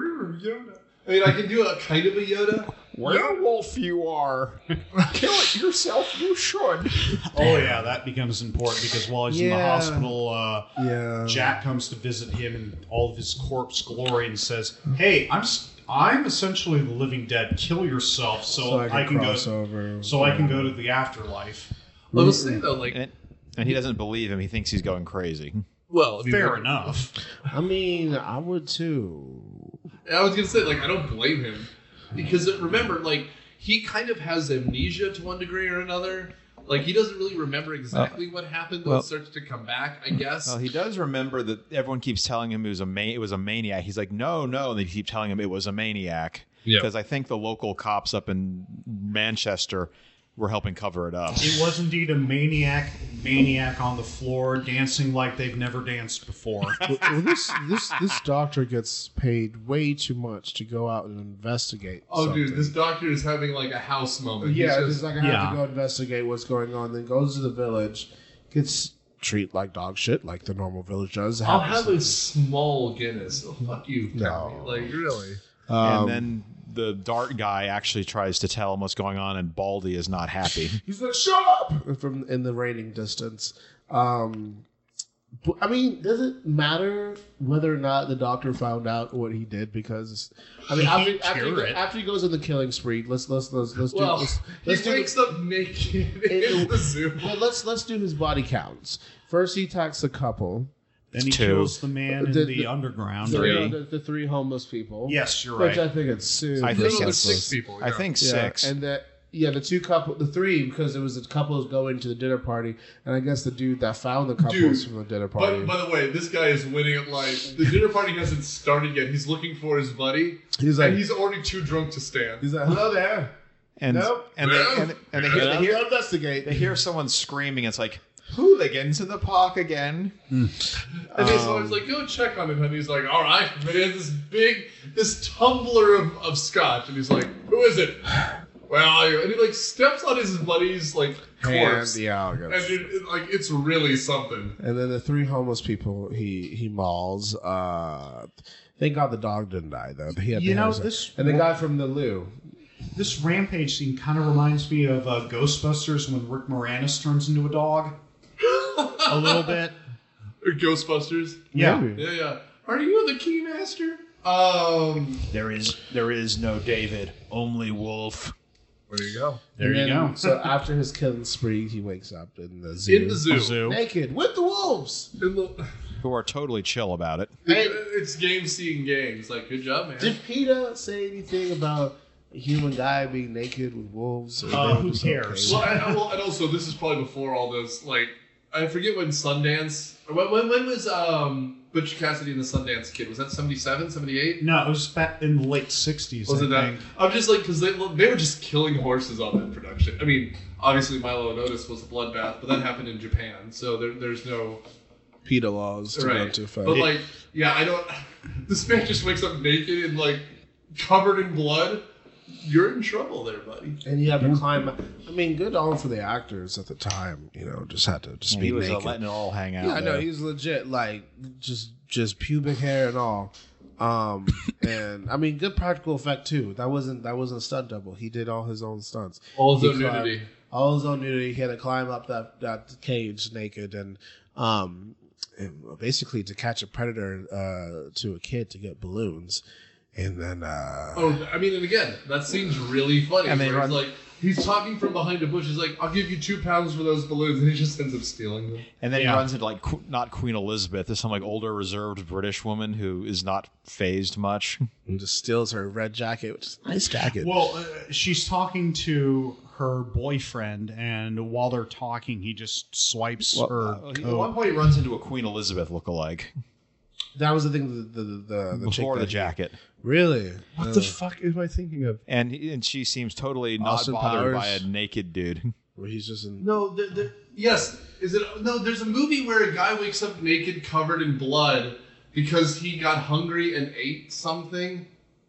Speaker 2: Yoda. I mean, I can do a kind of a Yoda.
Speaker 5: Werewolf you are. Kill it yourself, you should.
Speaker 3: Oh yeah, that becomes important because while he's in the
Speaker 4: Yeah.
Speaker 3: hospital, uh,
Speaker 4: Yeah.
Speaker 3: Jack comes to visit him in all of his corpse glory and says, "Hey, I'm s- I'm essentially the living dead. Kill yourself so,
Speaker 4: So I can,
Speaker 3: I can go
Speaker 4: cross over.
Speaker 3: so I can go to the afterlife."
Speaker 2: I will say though, like,
Speaker 5: And, and he doesn't believe him. He thinks he's going crazy.
Speaker 2: well, I mean,
Speaker 3: Fair
Speaker 2: like,
Speaker 3: enough.
Speaker 4: I mean, I would too.
Speaker 2: I was gonna say, like, I don't blame him because remember, like, he kind of has amnesia to one degree or another. Like, he doesn't really remember exactly what happened. Though
Speaker 5: well-
Speaker 2: it starts to come back, I guess.
Speaker 5: Well, he does remember that everyone keeps telling him it was a ma- it was a maniac. He's like, no, no, and they keep telling him it was a maniac.
Speaker 2: Yeah.
Speaker 5: Because I think the local cops up in Manchester were helping cover it up.
Speaker 3: It was indeed a maniac, maniac on the floor, dancing like they've never danced before.
Speaker 4: Well, well, this this this doctor gets paid way too much to go out and investigate.
Speaker 2: oh,
Speaker 4: something.
Speaker 2: dude, this doctor is having like a house moment.
Speaker 4: Yeah,
Speaker 2: He's
Speaker 4: it's
Speaker 2: just,
Speaker 4: like I have
Speaker 3: Yeah.
Speaker 4: to go investigate what's going on. Then goes to the village, gets treated like dog shit, like the normal village does.
Speaker 2: I'll
Speaker 4: Happens-
Speaker 2: have a small Guinness. Oh, fuck you,
Speaker 4: No.
Speaker 2: Tommy. Like, really?
Speaker 4: Um,
Speaker 5: and then the dart guy actually tries to tell him what's going on, and Baldy is not happy.
Speaker 4: he's like, "Shut up!" from in the raining distance. Um, but, I mean, does it matter whether or not the doctor found out what he did? Because I mean,
Speaker 3: He
Speaker 4: after,
Speaker 3: can't
Speaker 4: after, he,
Speaker 3: cure it.
Speaker 4: after he goes on the killing spree, let's let's let's let's do
Speaker 2: Well,
Speaker 4: let's,
Speaker 2: he
Speaker 4: let's do
Speaker 2: wakes up naked in the zoo.
Speaker 4: well, let's let's do his body counts. First, he attacks a couple.
Speaker 3: Then he
Speaker 5: Two.
Speaker 3: kills the man in
Speaker 4: The-
Speaker 3: the,
Speaker 4: the-
Speaker 3: underground.
Speaker 4: The,
Speaker 5: Three.
Speaker 4: the, the three homeless people.
Speaker 3: Yes, you're
Speaker 4: Which
Speaker 3: right.
Speaker 4: I think it's super
Speaker 5: I
Speaker 2: No,
Speaker 5: think
Speaker 2: no, there's
Speaker 4: senseless.
Speaker 2: six people.
Speaker 5: I
Speaker 2: yeah.
Speaker 5: think
Speaker 4: Yeah,
Speaker 5: six.
Speaker 4: and that yeah, the two couple, the three, because there was a couple was going to the dinner party, and I guess the dude that found the couples
Speaker 2: Dude,
Speaker 4: from the dinner party.
Speaker 2: But, by the way, this guy is winning at life. The dinner party hasn't started yet. He's looking for his buddy,
Speaker 4: he's like,
Speaker 2: and he's already too drunk to stand.
Speaker 4: he's like, hello there.
Speaker 5: and
Speaker 4: Nope.
Speaker 5: and, they, and, and they, hear, they,
Speaker 4: I'm
Speaker 5: hear,
Speaker 4: gonna investigate.
Speaker 5: they hear someone screaming. It's like, hooligans in the park again.
Speaker 2: And his wife's like, go check on him. And he's like, all right. But he has this big, this tumbler of, of scotch. And he's like, who is it? well, and he like steps on his buddy's like corpse.
Speaker 4: And, yeah, I
Speaker 2: And
Speaker 4: guess.
Speaker 2: it, it, like it's really something.
Speaker 4: And then the three homeless people he he mauls. Uh, thank God the dog didn't die though. He had
Speaker 3: You
Speaker 4: the
Speaker 3: know,
Speaker 4: hairs-
Speaker 3: this-
Speaker 4: and the guy from the loo.
Speaker 3: This rampage scene kind of reminds me of uh, Ghostbusters when Rick Moranis turns into a dog. A little bit.
Speaker 2: Or Ghostbusters.
Speaker 3: Yeah.
Speaker 4: Maybe.
Speaker 2: Yeah, yeah. Are you the Keymaster? Um,
Speaker 5: There is there is no David, only Wolf.
Speaker 1: There you go.
Speaker 3: There
Speaker 4: And
Speaker 3: you
Speaker 4: then-
Speaker 3: go.
Speaker 4: So after his killing spree, he wakes up in the zoo,
Speaker 2: in the zoo.
Speaker 3: Zoo.
Speaker 4: naked with the wolves.
Speaker 2: In the,
Speaker 5: Who are totally chill about it.
Speaker 4: Hey.
Speaker 2: it's game seeing games. Like, good job, man.
Speaker 4: Did PETA say anything about a human guy being naked with wolves? Or
Speaker 3: Uh,
Speaker 4: they were
Speaker 3: who
Speaker 4: just
Speaker 3: cares?
Speaker 2: Well, and, well, and also, this is probably before all this. Like, I forget when Sundance. When, when, when was um, Butch Cassidy and the Sundance Kid? Was that seventy-seven, seventy-eight?
Speaker 3: No, it was back in the late sixties.
Speaker 2: Was
Speaker 3: I
Speaker 2: it that?
Speaker 3: think.
Speaker 2: I'm just like, because they, they were just killing horses on that production. I mean, obviously, Milo and Otis was a bloodbath, but that happened in Japan, so there, there's no.
Speaker 4: PETA laws to go
Speaker 2: Right.
Speaker 4: into effect.
Speaker 2: But, like, yeah, I don't. This man just wakes up naked and, like, covered in blood. You're in trouble there, buddy.
Speaker 4: And you have to climb. I mean, good on for the actors at the time. You know, just had to just
Speaker 5: And
Speaker 4: be
Speaker 5: he was uh,
Speaker 4: naked.
Speaker 5: letting it all hang out.
Speaker 4: Yeah, I know
Speaker 5: there.
Speaker 4: he's legit, like just just pubic hair and all. Um, and I mean, good practical effect too. That wasn't that wasn't a stunt double. He did all his own stunts.
Speaker 2: All his
Speaker 4: He
Speaker 2: own
Speaker 4: climbed-
Speaker 2: nudity.
Speaker 4: All his own nudity. He had to climb up that that cage naked and um, and basically to catch a predator uh, to a kid to get balloons, and then uh,
Speaker 2: Oh, I mean, and again, that scene's really funny.
Speaker 5: And they
Speaker 2: where he's
Speaker 5: run-
Speaker 2: like, he's talking from behind a bush. He's like, "I'll give you two pounds for those balloons," and he just ends up stealing them.
Speaker 5: And then
Speaker 3: Yeah.
Speaker 5: he runs into like Qu- not Queen Elizabeth, this some like older reserved British woman who is not phased much.
Speaker 4: and just steals her red jacket, which is a nice jacket.
Speaker 3: Well, uh, she's talking to her boyfriend, and while they're talking, he just swipes
Speaker 5: Well,
Speaker 3: her
Speaker 5: uh, he-
Speaker 3: coat.
Speaker 5: at one point he runs into a Queen Elizabeth lookalike
Speaker 4: that was the thing. The the the, the, the chick
Speaker 5: before the
Speaker 4: that he-
Speaker 5: jacket,
Speaker 4: Really? What
Speaker 5: Uh,
Speaker 4: the fuck am I thinking of?
Speaker 5: and and she seems totally not
Speaker 4: Austin
Speaker 5: bothered
Speaker 4: Powers.
Speaker 5: by a naked dude.
Speaker 4: Where he's just in.
Speaker 2: No, the, the, yes. Is it no? There's a movie where a guy wakes up naked, covered in blood, because he got hungry and ate something,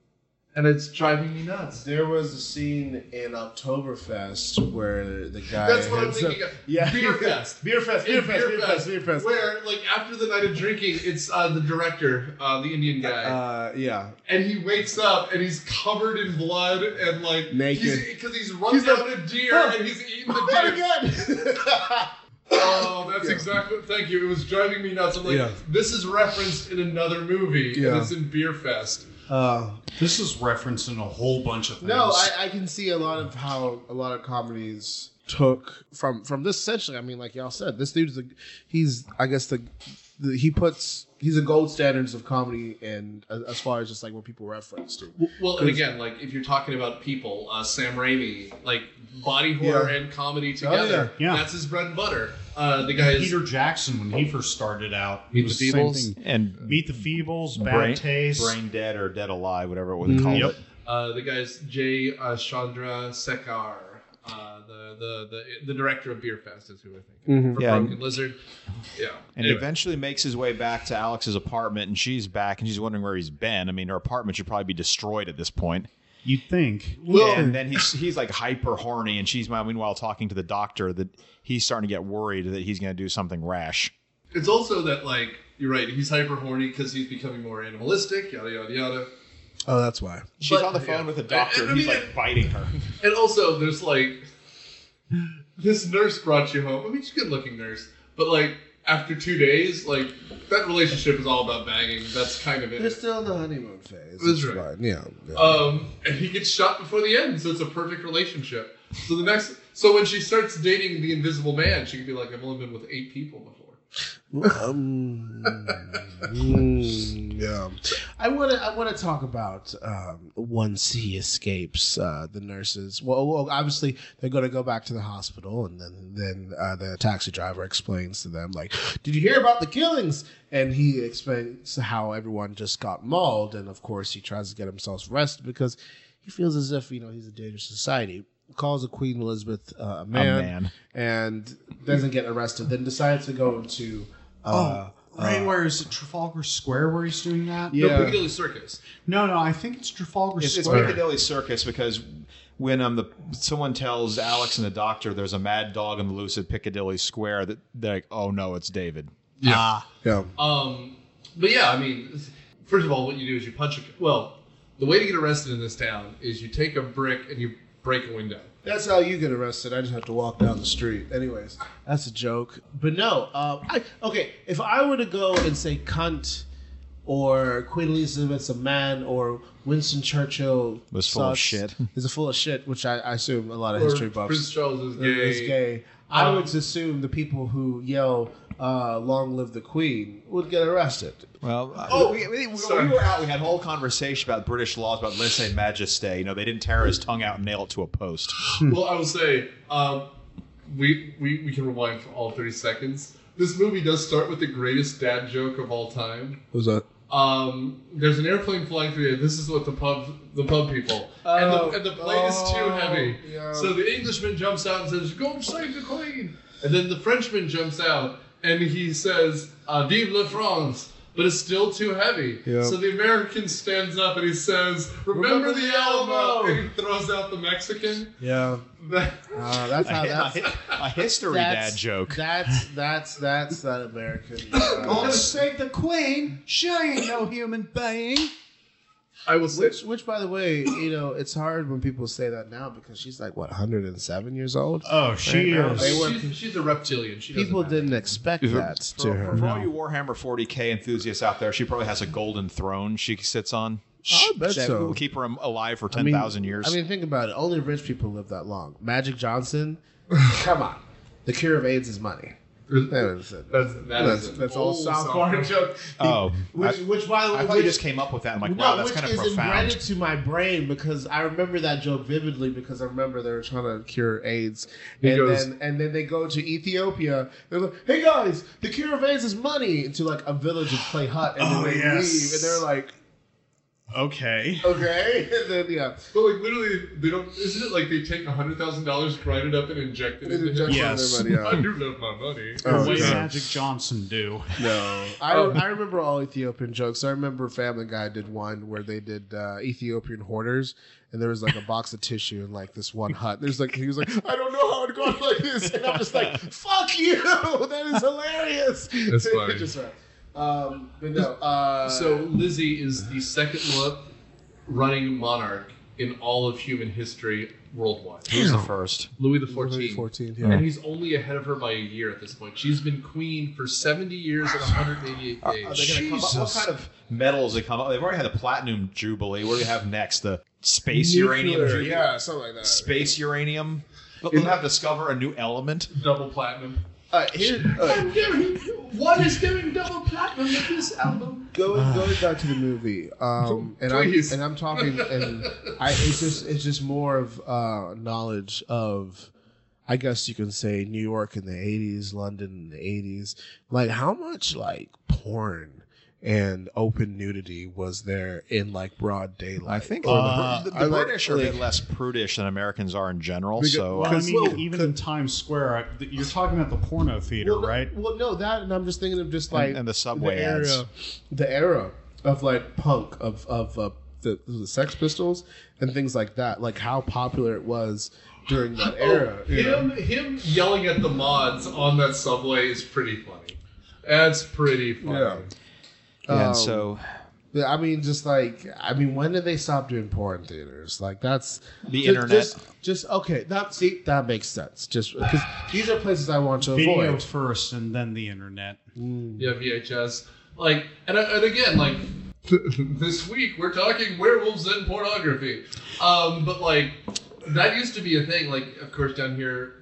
Speaker 2: and it's driving me nuts.
Speaker 4: There was a scene in Oktoberfest where the guy.
Speaker 2: That's what I'm
Speaker 4: heads up-
Speaker 2: thinking. Of.
Speaker 4: Yeah,
Speaker 2: Beer Fest.
Speaker 4: Beer Fest. Beer
Speaker 2: In
Speaker 4: Fest. Beer Fest. Beer Fest.
Speaker 2: Where, like, after the night of drinking, it's uh, the director, uh, the Indian guy,
Speaker 4: Uh, yeah.
Speaker 2: and he wakes up and he's covered in blood and like
Speaker 4: Naked.
Speaker 2: because he's, he's run
Speaker 4: He's
Speaker 2: down
Speaker 4: like,
Speaker 2: a deer
Speaker 4: "Oh,
Speaker 2: and he's eating the
Speaker 4: Not
Speaker 2: deer.
Speaker 4: again.
Speaker 2: Oh, that's
Speaker 4: Yeah.
Speaker 2: exactly. Thank you. It was driving me nuts. I'm like,
Speaker 4: Yeah.
Speaker 2: this is referenced in another movie,
Speaker 4: Yeah.
Speaker 2: and it's in Beer Fest.
Speaker 4: uh,
Speaker 3: This is referenced in a whole bunch of things.
Speaker 4: no, I, I can see a lot of how a lot of comedies took from from this. Essentially, I mean, like y'all said, this dude's a, he's I guess the, the he puts he's a gold standards of comedy, and as, as far as just like what people reference to.
Speaker 2: Well, and again, like if you're talking about people, uh, Sam Raimi, like body horror
Speaker 4: Yeah.
Speaker 2: and comedy together,
Speaker 3: yeah. Yeah.
Speaker 2: that's his bread and butter. Uh, the guy is
Speaker 3: Peter Jackson, when he first started out,
Speaker 2: Meet
Speaker 3: it was
Speaker 2: the
Speaker 3: same
Speaker 2: Feebles?
Speaker 3: thing.
Speaker 5: And
Speaker 3: Meet the Feebles, Bad
Speaker 5: brain,
Speaker 3: Taste.
Speaker 5: brain dead or dead alive, whatever it was called.
Speaker 3: Yep.
Speaker 5: It.
Speaker 2: uh, the guy's Jay uh, Chandra Sekhar. Uh, the, the the the director of Beer Fest is who I think.
Speaker 4: Mhm.
Speaker 2: For
Speaker 5: Yeah.
Speaker 2: Broken Lizard. Yeah.
Speaker 5: And
Speaker 2: Anyway.
Speaker 5: eventually makes his way back to Alex's apartment, and she's back, and she's wondering where he's been. I mean, her apartment should probably be destroyed at this point.
Speaker 3: You'd think.
Speaker 2: Well,
Speaker 5: And then he's he's like hyper horny, and she's meanwhile talking to the doctor that he's starting to get worried that he's going to do something rash.
Speaker 2: it's also that like you're right. He's hyper horny because he's becoming more animalistic. Yada yada yada.
Speaker 4: Oh, that's why.
Speaker 5: She's
Speaker 2: But-
Speaker 5: on the phone
Speaker 2: yeah.
Speaker 5: with the doctor,
Speaker 2: I- I
Speaker 5: and he's
Speaker 2: mean,
Speaker 5: like biting her.
Speaker 2: And also, there's like this nurse brought you home. I mean, she's a good-looking nurse, but like after two days, like that relationship is all about banging. That's kind of
Speaker 4: They're
Speaker 2: it.
Speaker 4: still in the honeymoon phase.
Speaker 2: That's
Speaker 4: It's
Speaker 2: right.
Speaker 4: fine. Yeah. yeah.
Speaker 2: Um, and he gets shot before the end, so it's a perfect relationship. So the next, so when she starts dating the Invisible Man, she can be like, "I've only been with eight people before."
Speaker 4: um, mm, yeah. I want to. I want to talk about um, once he escapes uh, the nurses. Well, well, obviously they're going to go back to the hospital, and then then uh, the taxi driver explains to them, like, "Did you hear about the killings?" And he explains how everyone just got mauled, and of course he tries to get himself arrested because he feels as if you know he's a dangerous to society. Calls a Queen Elizabeth uh, a man,
Speaker 5: man.
Speaker 4: and doesn't get arrested. Then decides to go into. Uh,
Speaker 3: oh, right where is it? Trafalgar Square where he's doing that?
Speaker 4: Yeah.
Speaker 2: No, Piccadilly Circus.
Speaker 3: No, no, I think it's Trafalgar
Speaker 5: It's, it's
Speaker 3: Square.
Speaker 5: Piccadilly Circus because when um the someone tells Alex and the doctor there's a mad dog in the Lucid Piccadilly Square, that they're like, oh no, it's David.
Speaker 2: Yeah.
Speaker 3: Ah.
Speaker 4: Yeah.
Speaker 2: Um, but yeah, I mean, first of all, what you do is you punch a. Well, the way to get arrested in this town is you take a brick and you break a window.
Speaker 4: That's how you get arrested. I just have to walk down the street. Anyways, that's a joke. But no, um, I, okay, if I were to go and say cunt or Queen Elizabeth's a man or Winston Churchill
Speaker 5: Was full of
Speaker 4: sucks,
Speaker 5: shit.
Speaker 4: is a full of shit, which I, I assume a lot of
Speaker 2: Or
Speaker 4: history buffs
Speaker 2: Prince Charles is gay.
Speaker 4: is gay. I
Speaker 2: Um,
Speaker 4: would assume the people who yell uh, "Long live the Queen" would get arrested.
Speaker 5: Well,
Speaker 2: Oh,
Speaker 5: we, we, we,
Speaker 2: sorry.
Speaker 5: we were out. We had a whole conversation about British laws about lese majeste. You know, they didn't tear his tongue out and nail it to a post.
Speaker 2: Well, I will say, um, we, we we can rewind for all thirty seconds. This movie does start with the greatest dad joke of all time.
Speaker 4: Who's that?
Speaker 2: Um, there's an airplane flying through here. This is what the pub the pub people and,
Speaker 4: Oh,
Speaker 2: the, and the plane is too
Speaker 4: oh,
Speaker 2: heavy.
Speaker 4: yeah.
Speaker 2: So the Englishman jumps out and says, "Go save the Queen." And then the Frenchman jumps out and he says, uh, "Vive la France." But it's still too heavy.
Speaker 4: Yeah.
Speaker 2: So the American stands up and he says, "Remember,
Speaker 4: Remember
Speaker 2: the,
Speaker 4: the
Speaker 2: Alamo!"
Speaker 4: Alamo.
Speaker 2: And he throws out the Mexican.
Speaker 4: Yeah,
Speaker 2: That-
Speaker 4: uh, that's how
Speaker 5: a,
Speaker 4: that's.
Speaker 5: a, a history
Speaker 4: That's,
Speaker 5: dad joke.
Speaker 4: That's that's that's that American. Uh,
Speaker 3: Gonna save the queen? She ain't no human being.
Speaker 2: I will say,
Speaker 4: which, which, by the way, you know, it's hard when people say that now because she's like what, one hundred seven years old.
Speaker 3: Oh, she
Speaker 4: Right now,
Speaker 3: is.
Speaker 4: they were-
Speaker 2: she's, she's a reptilian. She doesn't
Speaker 4: People
Speaker 2: matter.
Speaker 4: didn't expect that to
Speaker 5: For,
Speaker 4: her.
Speaker 5: for all you Warhammer forty K enthusiasts out there, she probably has a golden throne she sits on.
Speaker 4: I bet
Speaker 5: That
Speaker 4: so.
Speaker 5: will keep her alive for
Speaker 4: I
Speaker 5: ten
Speaker 4: mean-
Speaker 5: thousand years.
Speaker 4: I mean, think about it. Only rich people live that long. Magic Johnson, come on. The cure of AIDS is money. That is it.
Speaker 2: That's that
Speaker 4: That's,
Speaker 2: is an
Speaker 4: that's all
Speaker 2: old
Speaker 4: South
Speaker 2: South
Speaker 4: Park
Speaker 2: Park.
Speaker 4: joke.
Speaker 5: oh,
Speaker 4: Which,
Speaker 5: I,
Speaker 4: which, by the way,
Speaker 5: I thought
Speaker 4: which,
Speaker 5: you just came up with that. I'm like,
Speaker 4: no,
Speaker 5: wow, that's
Speaker 4: which
Speaker 5: kind of
Speaker 4: is
Speaker 5: profound.
Speaker 4: embedded to my brain because I remember that joke vividly because I remember they were trying to cure AIDS,
Speaker 2: He
Speaker 4: and
Speaker 2: goes-
Speaker 4: then and then they go to Ethiopia. They're like, "Hey guys, the cure of AIDS is money." Into like a village of Clay Hut, and
Speaker 3: Oh,
Speaker 4: then they
Speaker 3: yes.
Speaker 4: leave, and they're like,
Speaker 3: Okay.
Speaker 4: "Okay," and then yeah,
Speaker 2: But like literally, they don't. Isn't it like they take a hundred thousand dollars, grind it up, and inject it
Speaker 4: They
Speaker 2: into
Speaker 4: inject
Speaker 2: him?
Speaker 3: Yes.
Speaker 4: their money
Speaker 2: I
Speaker 4: out.
Speaker 2: do love my money.
Speaker 4: Oh,
Speaker 3: the way
Speaker 4: God.
Speaker 3: Magic Johnson do.
Speaker 4: No, I,
Speaker 2: Um,
Speaker 4: I remember all Ethiopian jokes. I remember Family Guy did one where they did uh, Ethiopian hoarders, and there was like a box of tissue in like this one hut. There's like he was like, I don't know how it got like this, and I'm just like, fuck you, that is hilarious.
Speaker 2: That's funny.
Speaker 4: Just, um, but no, uh,
Speaker 2: So Lizzie is the second lo- running monarch in all of human history worldwide.
Speaker 5: Who's the first?
Speaker 2: Louis the
Speaker 4: Louis
Speaker 2: Fourteenth.
Speaker 4: fourteen, yeah.
Speaker 2: And he's only ahead of her by a year at this point. She's been queen for seventy years and one hundred eighty-eight
Speaker 5: Are,
Speaker 2: days.
Speaker 5: are they going to come up? What kind of medals they come up? They've already had the platinum jubilee. What do we have next? The space uranium
Speaker 4: Nuclear,
Speaker 5: jubilee?
Speaker 4: yeah, something like that.
Speaker 5: Space uranium. They'll have to discover a new element.
Speaker 2: Double platinum.
Speaker 4: Uh, here, uh,
Speaker 2: What is doing double platinum with this album?
Speaker 4: Going going back to the movie, um, and I'm
Speaker 2: Please.
Speaker 4: and I'm talking, and I it's just it's just more of uh, knowledge of, I guess you can say, New York in the eighties, London in the eighties. Like how much like porn and open nudity was there in like broad daylight?
Speaker 5: I think
Speaker 3: Uh,
Speaker 5: the, the
Speaker 4: I like-
Speaker 5: British are a bit
Speaker 4: like-
Speaker 5: less prudish than Americans are in general.
Speaker 4: Because-
Speaker 5: So
Speaker 3: Well, I
Speaker 4: Because-
Speaker 3: mean,
Speaker 4: well,
Speaker 3: even
Speaker 4: could-
Speaker 3: in Times Square, I, you're talking about the porno theater,
Speaker 4: well,
Speaker 3: right?
Speaker 4: Well, no, that, and I'm just thinking of just like
Speaker 5: and the subway
Speaker 4: the era,
Speaker 5: ads.
Speaker 4: the era of like punk of of uh, the, the Sex Pistols and things like that. Like how popular it was during that era.
Speaker 2: Oh,
Speaker 4: you know?
Speaker 2: him, him yelling at the mods on that subway is pretty funny. That's pretty funny.
Speaker 4: Yeah.
Speaker 5: and
Speaker 4: Um,
Speaker 5: so
Speaker 4: Yeah, I mean, just like, I mean, when did they stop doing porn theaters? Like, that's
Speaker 5: The
Speaker 4: just,
Speaker 5: internet.
Speaker 4: Just, just okay. That see, that makes sense. Just because these are places I want to
Speaker 3: Video
Speaker 4: avoid.
Speaker 3: first and then the internet.
Speaker 2: Yeah, V H S. Like, and, and again, like, this week we're talking werewolves and pornography. Um, but, like, that used to be a thing. Like, of course, down here,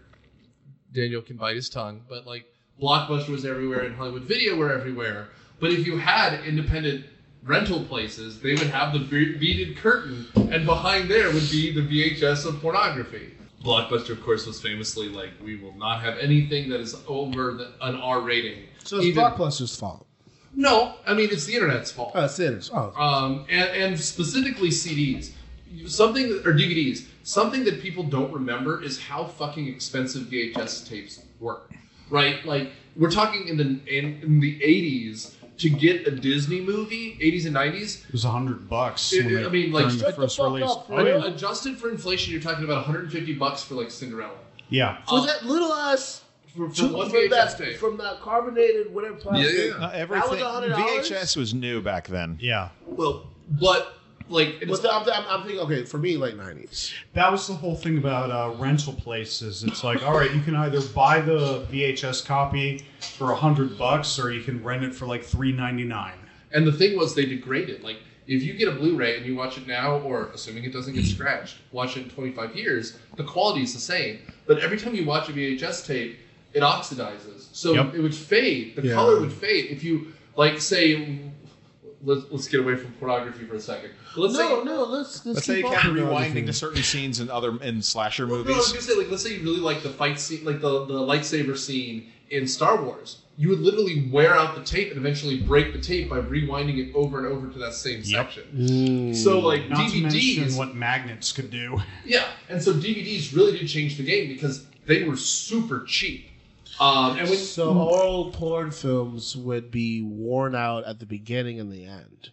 Speaker 2: Daniel can bite his tongue, but, like, Blockbuster was everywhere and Hollywood Video were everywhere. But if you had independent rental places, they would have the be- beaded curtain, and behind there would be the V H S of pornography. Blockbuster, of course, was famously like, we will not have anything that is over the, an R rating.
Speaker 4: So it's
Speaker 2: Even-
Speaker 4: Blockbuster's fault.
Speaker 2: No, I mean, it's the internet's fault.
Speaker 4: Oh, it's it. Oh,
Speaker 2: Um, and, and specifically C Ds. Something, or D V Ds. Something that people don't remember is how fucking expensive V H S tapes were. Right? Like, we're talking in the in, in the eighties, to get a Disney movie, eighties and nineties.
Speaker 3: It was a hundred bucks.
Speaker 2: It-
Speaker 3: when
Speaker 2: it-
Speaker 3: they
Speaker 2: I mean, like,
Speaker 3: turned
Speaker 2: shut
Speaker 3: the
Speaker 4: the
Speaker 3: first
Speaker 4: fuck
Speaker 3: release.
Speaker 4: up,
Speaker 3: Oh, yeah.
Speaker 2: Adjusted for inflation, you're talking about one hundred fifty bucks for like Cinderella.
Speaker 3: Yeah.
Speaker 4: For
Speaker 2: Uh,
Speaker 4: that little ass.
Speaker 2: For, for
Speaker 4: From,
Speaker 2: one
Speaker 4: from
Speaker 2: V H S
Speaker 4: that,
Speaker 2: tape.
Speaker 4: from that carbonated whatever plastic.
Speaker 2: Yeah, yeah.
Speaker 5: Uh, everything
Speaker 4: That was one hundred dollars?
Speaker 5: V H S was new back then.
Speaker 3: Yeah.
Speaker 2: Well, but like, it's,
Speaker 4: But I'm, I'm, I'm thinking, okay, for me, late nineties.
Speaker 3: That was the whole thing about uh, rental places. It's like, all right, you can either buy the V H S copy for a hundred bucks, or you can rent it for like three ninety nine.
Speaker 2: and the thing was they degrade it. Like, if you get a Blu-ray and you watch it now, or assuming it doesn't get scratched, watch it in twenty-five years, the quality is the same. But every time you watch a V H S tape, it oxidizes. So
Speaker 3: Yep.
Speaker 2: it would fade. The
Speaker 4: Yeah.
Speaker 2: color would fade. If you, like, say, let's, let's get away from pornography for a second. Let's
Speaker 4: No,
Speaker 2: say,
Speaker 4: no, let's let's
Speaker 5: Let's say
Speaker 4: keep
Speaker 5: you
Speaker 4: on
Speaker 5: kept
Speaker 4: with
Speaker 5: rewinding
Speaker 4: everything.
Speaker 5: to certain scenes in other in slasher
Speaker 2: Well, no, I was
Speaker 5: movies.
Speaker 2: gonna say, like, let's say you really like the fight scene, like the, the lightsaber scene in Star Wars. You would literally wear out the tape and eventually break the tape by rewinding it over and over to that same section.
Speaker 4: Mm.
Speaker 2: So, like,
Speaker 3: Not to
Speaker 2: D V Ds,
Speaker 3: mention what magnets could do.
Speaker 2: yeah, and so D V Ds really did change the game because they were super cheap. Um, and when
Speaker 4: So oral porn films would be worn out at the beginning and the end.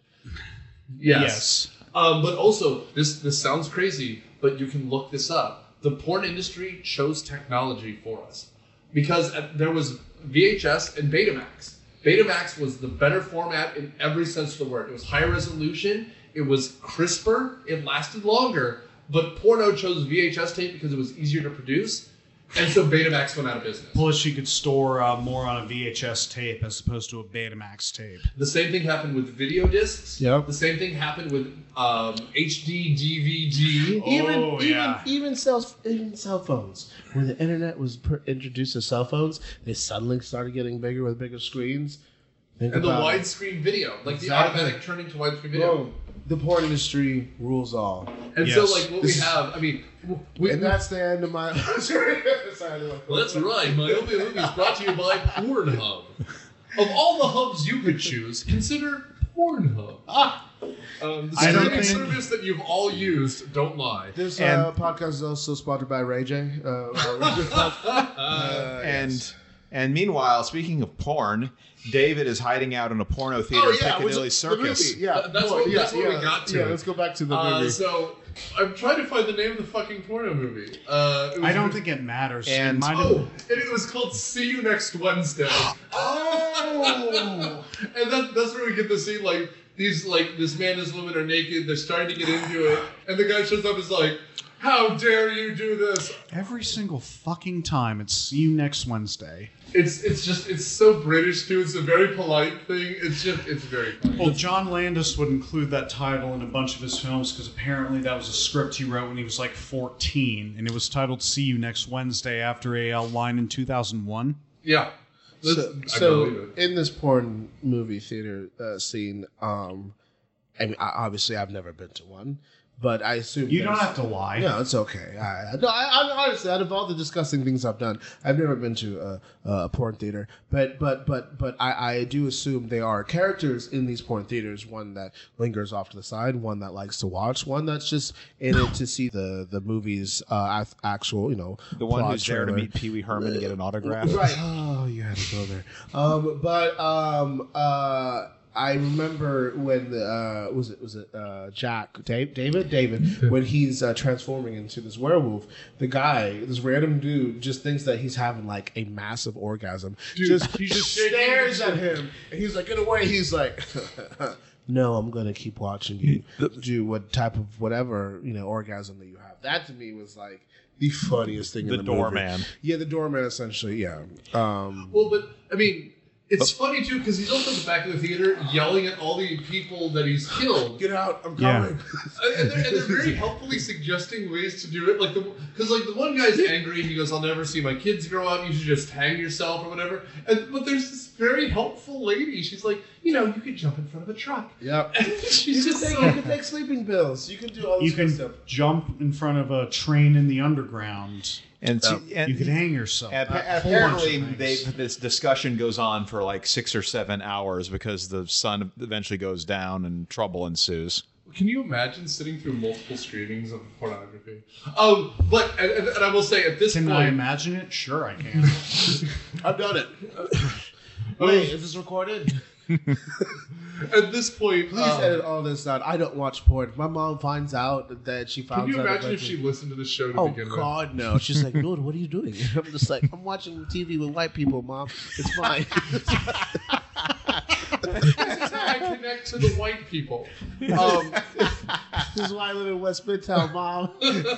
Speaker 2: yes, Um, but also this this sounds crazy, but you can look this up. The porn industry chose technology for us because uh, there was V H S and Betamax. Betamax was the better format in every sense of the word. It was higher resolution. It was crisper. It lasted longer. But porno chose V H S tape because it was easier to produce, and so Betamax went out of business.
Speaker 3: Plus, you could store uh, more on a V H S tape as opposed to a Betamax tape.
Speaker 2: The same thing happened with video discs.
Speaker 4: Yep.
Speaker 2: The same thing happened with um, H D D V D.
Speaker 4: Even
Speaker 3: Oh,
Speaker 4: even
Speaker 3: yeah.
Speaker 4: even cell even cell phones. When the internet was per- introduced to cell phones, they suddenly started getting bigger with bigger screens. Think
Speaker 2: And the
Speaker 4: about it.
Speaker 2: widescreen video, like
Speaker 4: Exactly.
Speaker 2: the automatic turning to widescreen video.
Speaker 4: Bro, the porn industry rules all.
Speaker 2: And
Speaker 3: Yes.
Speaker 2: so, like, what we
Speaker 4: This is-
Speaker 2: have, I mean, we,
Speaker 4: And that's the end of my. Sorry.
Speaker 2: well, that's right. Myopia Movie is brought to you by Pornhub. Of all the hubs you could choose, consider Pornhub. Ah. Um, the
Speaker 3: I don't
Speaker 2: streaming
Speaker 3: think-
Speaker 2: service that you've all used. Don't lie.
Speaker 4: This
Speaker 5: And-
Speaker 4: uh, podcast is also sponsored by Ray J. Uh, our Ray J podcast. Uh,
Speaker 5: and
Speaker 4: yes.
Speaker 5: and meanwhile, speaking of porn, David is hiding out in a porno theater
Speaker 4: Oh
Speaker 5: in
Speaker 4: yeah, which
Speaker 5: Piccadilly
Speaker 4: is
Speaker 5: Circus.
Speaker 4: The movie. Yeah,
Speaker 2: Th- that's
Speaker 4: porn.
Speaker 2: what-
Speaker 4: yeah,
Speaker 2: that's what we
Speaker 4: yeah.
Speaker 2: got to.
Speaker 4: Yeah, let's go back to the
Speaker 2: Uh,
Speaker 4: movie.
Speaker 2: so, I'm trying to find the name of the fucking porno movie. Uh, it was
Speaker 3: I don't think it matters.
Speaker 5: And-
Speaker 3: it might have,
Speaker 2: Oh, and it was called "See You Next Wednesday."
Speaker 4: Oh,
Speaker 2: And that, that's where we get the scene, like, these, like, this man and this woman are naked, they're starting to get into it, and the guy shows up and is like, how dare you do this?
Speaker 3: every single fucking time. It's see you next Wednesday.
Speaker 2: It's it's just, it's so British, too. It's a very polite thing. It's just, it's very funny.
Speaker 3: Well, John Landis would include that title in a bunch of his films because apparently that was a script he wrote when he was like fourteen, and it was titled "See You Next Wednesday" after a uh, line in two thousand one.
Speaker 2: Yeah.
Speaker 4: so,
Speaker 2: That's- I
Speaker 4: so
Speaker 2: believe it.
Speaker 4: in this porn movie theater uh, scene, um, I mean, I, obviously I've never been to one, but I assume
Speaker 3: You don't
Speaker 4: there's-
Speaker 3: have to lie.
Speaker 4: No, it's okay. I, I- no, I, I honestly, out of all the disgusting things I've done, I've never been to a, a porn theater. But but but but I, I do assume there are characters in these porn theaters. One that lingers off to the side, one that likes to watch, one that's just in it to see the the movie's uh, ac- actual, you know,
Speaker 5: The one
Speaker 4: plot
Speaker 5: who's there to
Speaker 4: trailer.
Speaker 5: meet Pee Wee Herman to get an autograph.
Speaker 4: Right. Oh, you had to go there. Um, but um, uh, I remember when the, uh, was it was it uh, Jack Dave, David David when he's uh, transforming into this werewolf. The guy, this random dude, just thinks that he's having like a massive orgasm.
Speaker 2: Dude,
Speaker 4: just
Speaker 2: he's just
Speaker 4: stares
Speaker 2: shaking
Speaker 4: at him, and he's like, in a way, he's like. No, I'm gonna keep watching you do what type of whatever you know orgasm that you have. That to me was like the funniest thing
Speaker 5: The
Speaker 4: in the movie.
Speaker 5: doorman.
Speaker 4: Yeah, the doorman essentially. Yeah. Um,
Speaker 2: Well, but, I mean, it's funny, too, because he's also at the back of the theater yelling at all the people that he's killed.
Speaker 4: Get out! I'm
Speaker 3: Yeah.
Speaker 4: coming.
Speaker 2: and, they're, and they're very helpfully suggesting ways to do it. Like the because like the one guy's angry. He goes, "I'll never see my kids grow up. You should just hang yourself or whatever." And but there's this very helpful lady. She's like, you know, you could jump in front of a truck.
Speaker 4: Yep.
Speaker 2: And
Speaker 4: You
Speaker 2: she's
Speaker 4: can,
Speaker 2: just
Speaker 4: take,
Speaker 2: so.
Speaker 4: you can take sleeping pills. You can do all this
Speaker 3: You
Speaker 4: kind
Speaker 3: can
Speaker 4: of stuff.
Speaker 3: jump in front of a train in the underground.
Speaker 5: And, so- and
Speaker 3: You can hang yourself.
Speaker 5: Appa-
Speaker 3: A whole bunch
Speaker 5: apparently,
Speaker 3: of
Speaker 5: they,
Speaker 3: things.
Speaker 5: this discussion goes on for like six or seven hours because the sun eventually goes down and trouble ensues.
Speaker 2: Can you imagine sitting through multiple screenings of pornography? Um, but and, and and I will say at this
Speaker 3: Can
Speaker 2: point,
Speaker 3: I imagine it? Sure, I can.
Speaker 4: I've done it. Wait, is this recorded?
Speaker 2: At this point,
Speaker 4: Please
Speaker 2: um,
Speaker 4: edit all this out. I don't watch porn. If my mom finds out that she found
Speaker 2: can you
Speaker 4: out
Speaker 2: imagine
Speaker 4: about
Speaker 2: if she listened to the show to
Speaker 4: Oh
Speaker 2: begin
Speaker 4: God, no! She's like, "Lord, what are you doing?" I'm just like, "I'm watching T V with white people, Mom. It's fine."
Speaker 2: with? This is how I connect to the white people. Um,
Speaker 4: This is why I live in West Midtown, Mom.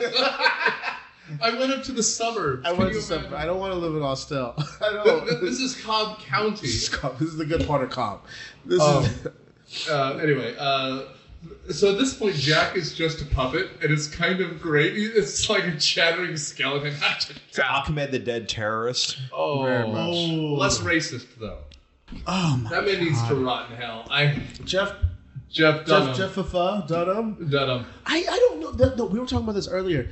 Speaker 2: I went up to the suburbs.
Speaker 4: I
Speaker 2: Can
Speaker 4: went
Speaker 2: you
Speaker 4: to some,
Speaker 2: imagine?
Speaker 4: I don't want to live in Austell. I
Speaker 2: Th-
Speaker 4: don't.
Speaker 2: th- This is Cobb County.
Speaker 4: This is Cobb. This is the good part of Cobb. This
Speaker 2: Um,
Speaker 4: is.
Speaker 2: uh, anyway, uh, so at this point, Jack is just a puppet, and it's kind of great. He- It's like a chattering skeleton.
Speaker 5: Ahmed the Dead Terrorist.
Speaker 2: oh,
Speaker 4: Very much.
Speaker 3: Oh.
Speaker 2: less racist though.
Speaker 3: Oh my
Speaker 2: That man needs to
Speaker 3: God.
Speaker 2: rot in hell. I
Speaker 4: Jeff.
Speaker 2: Jeff Dunham.
Speaker 4: Jeff. Jeff Fafa, Dunham.
Speaker 2: Dunham.
Speaker 4: I, I don't know. The, the, we were talking about this earlier.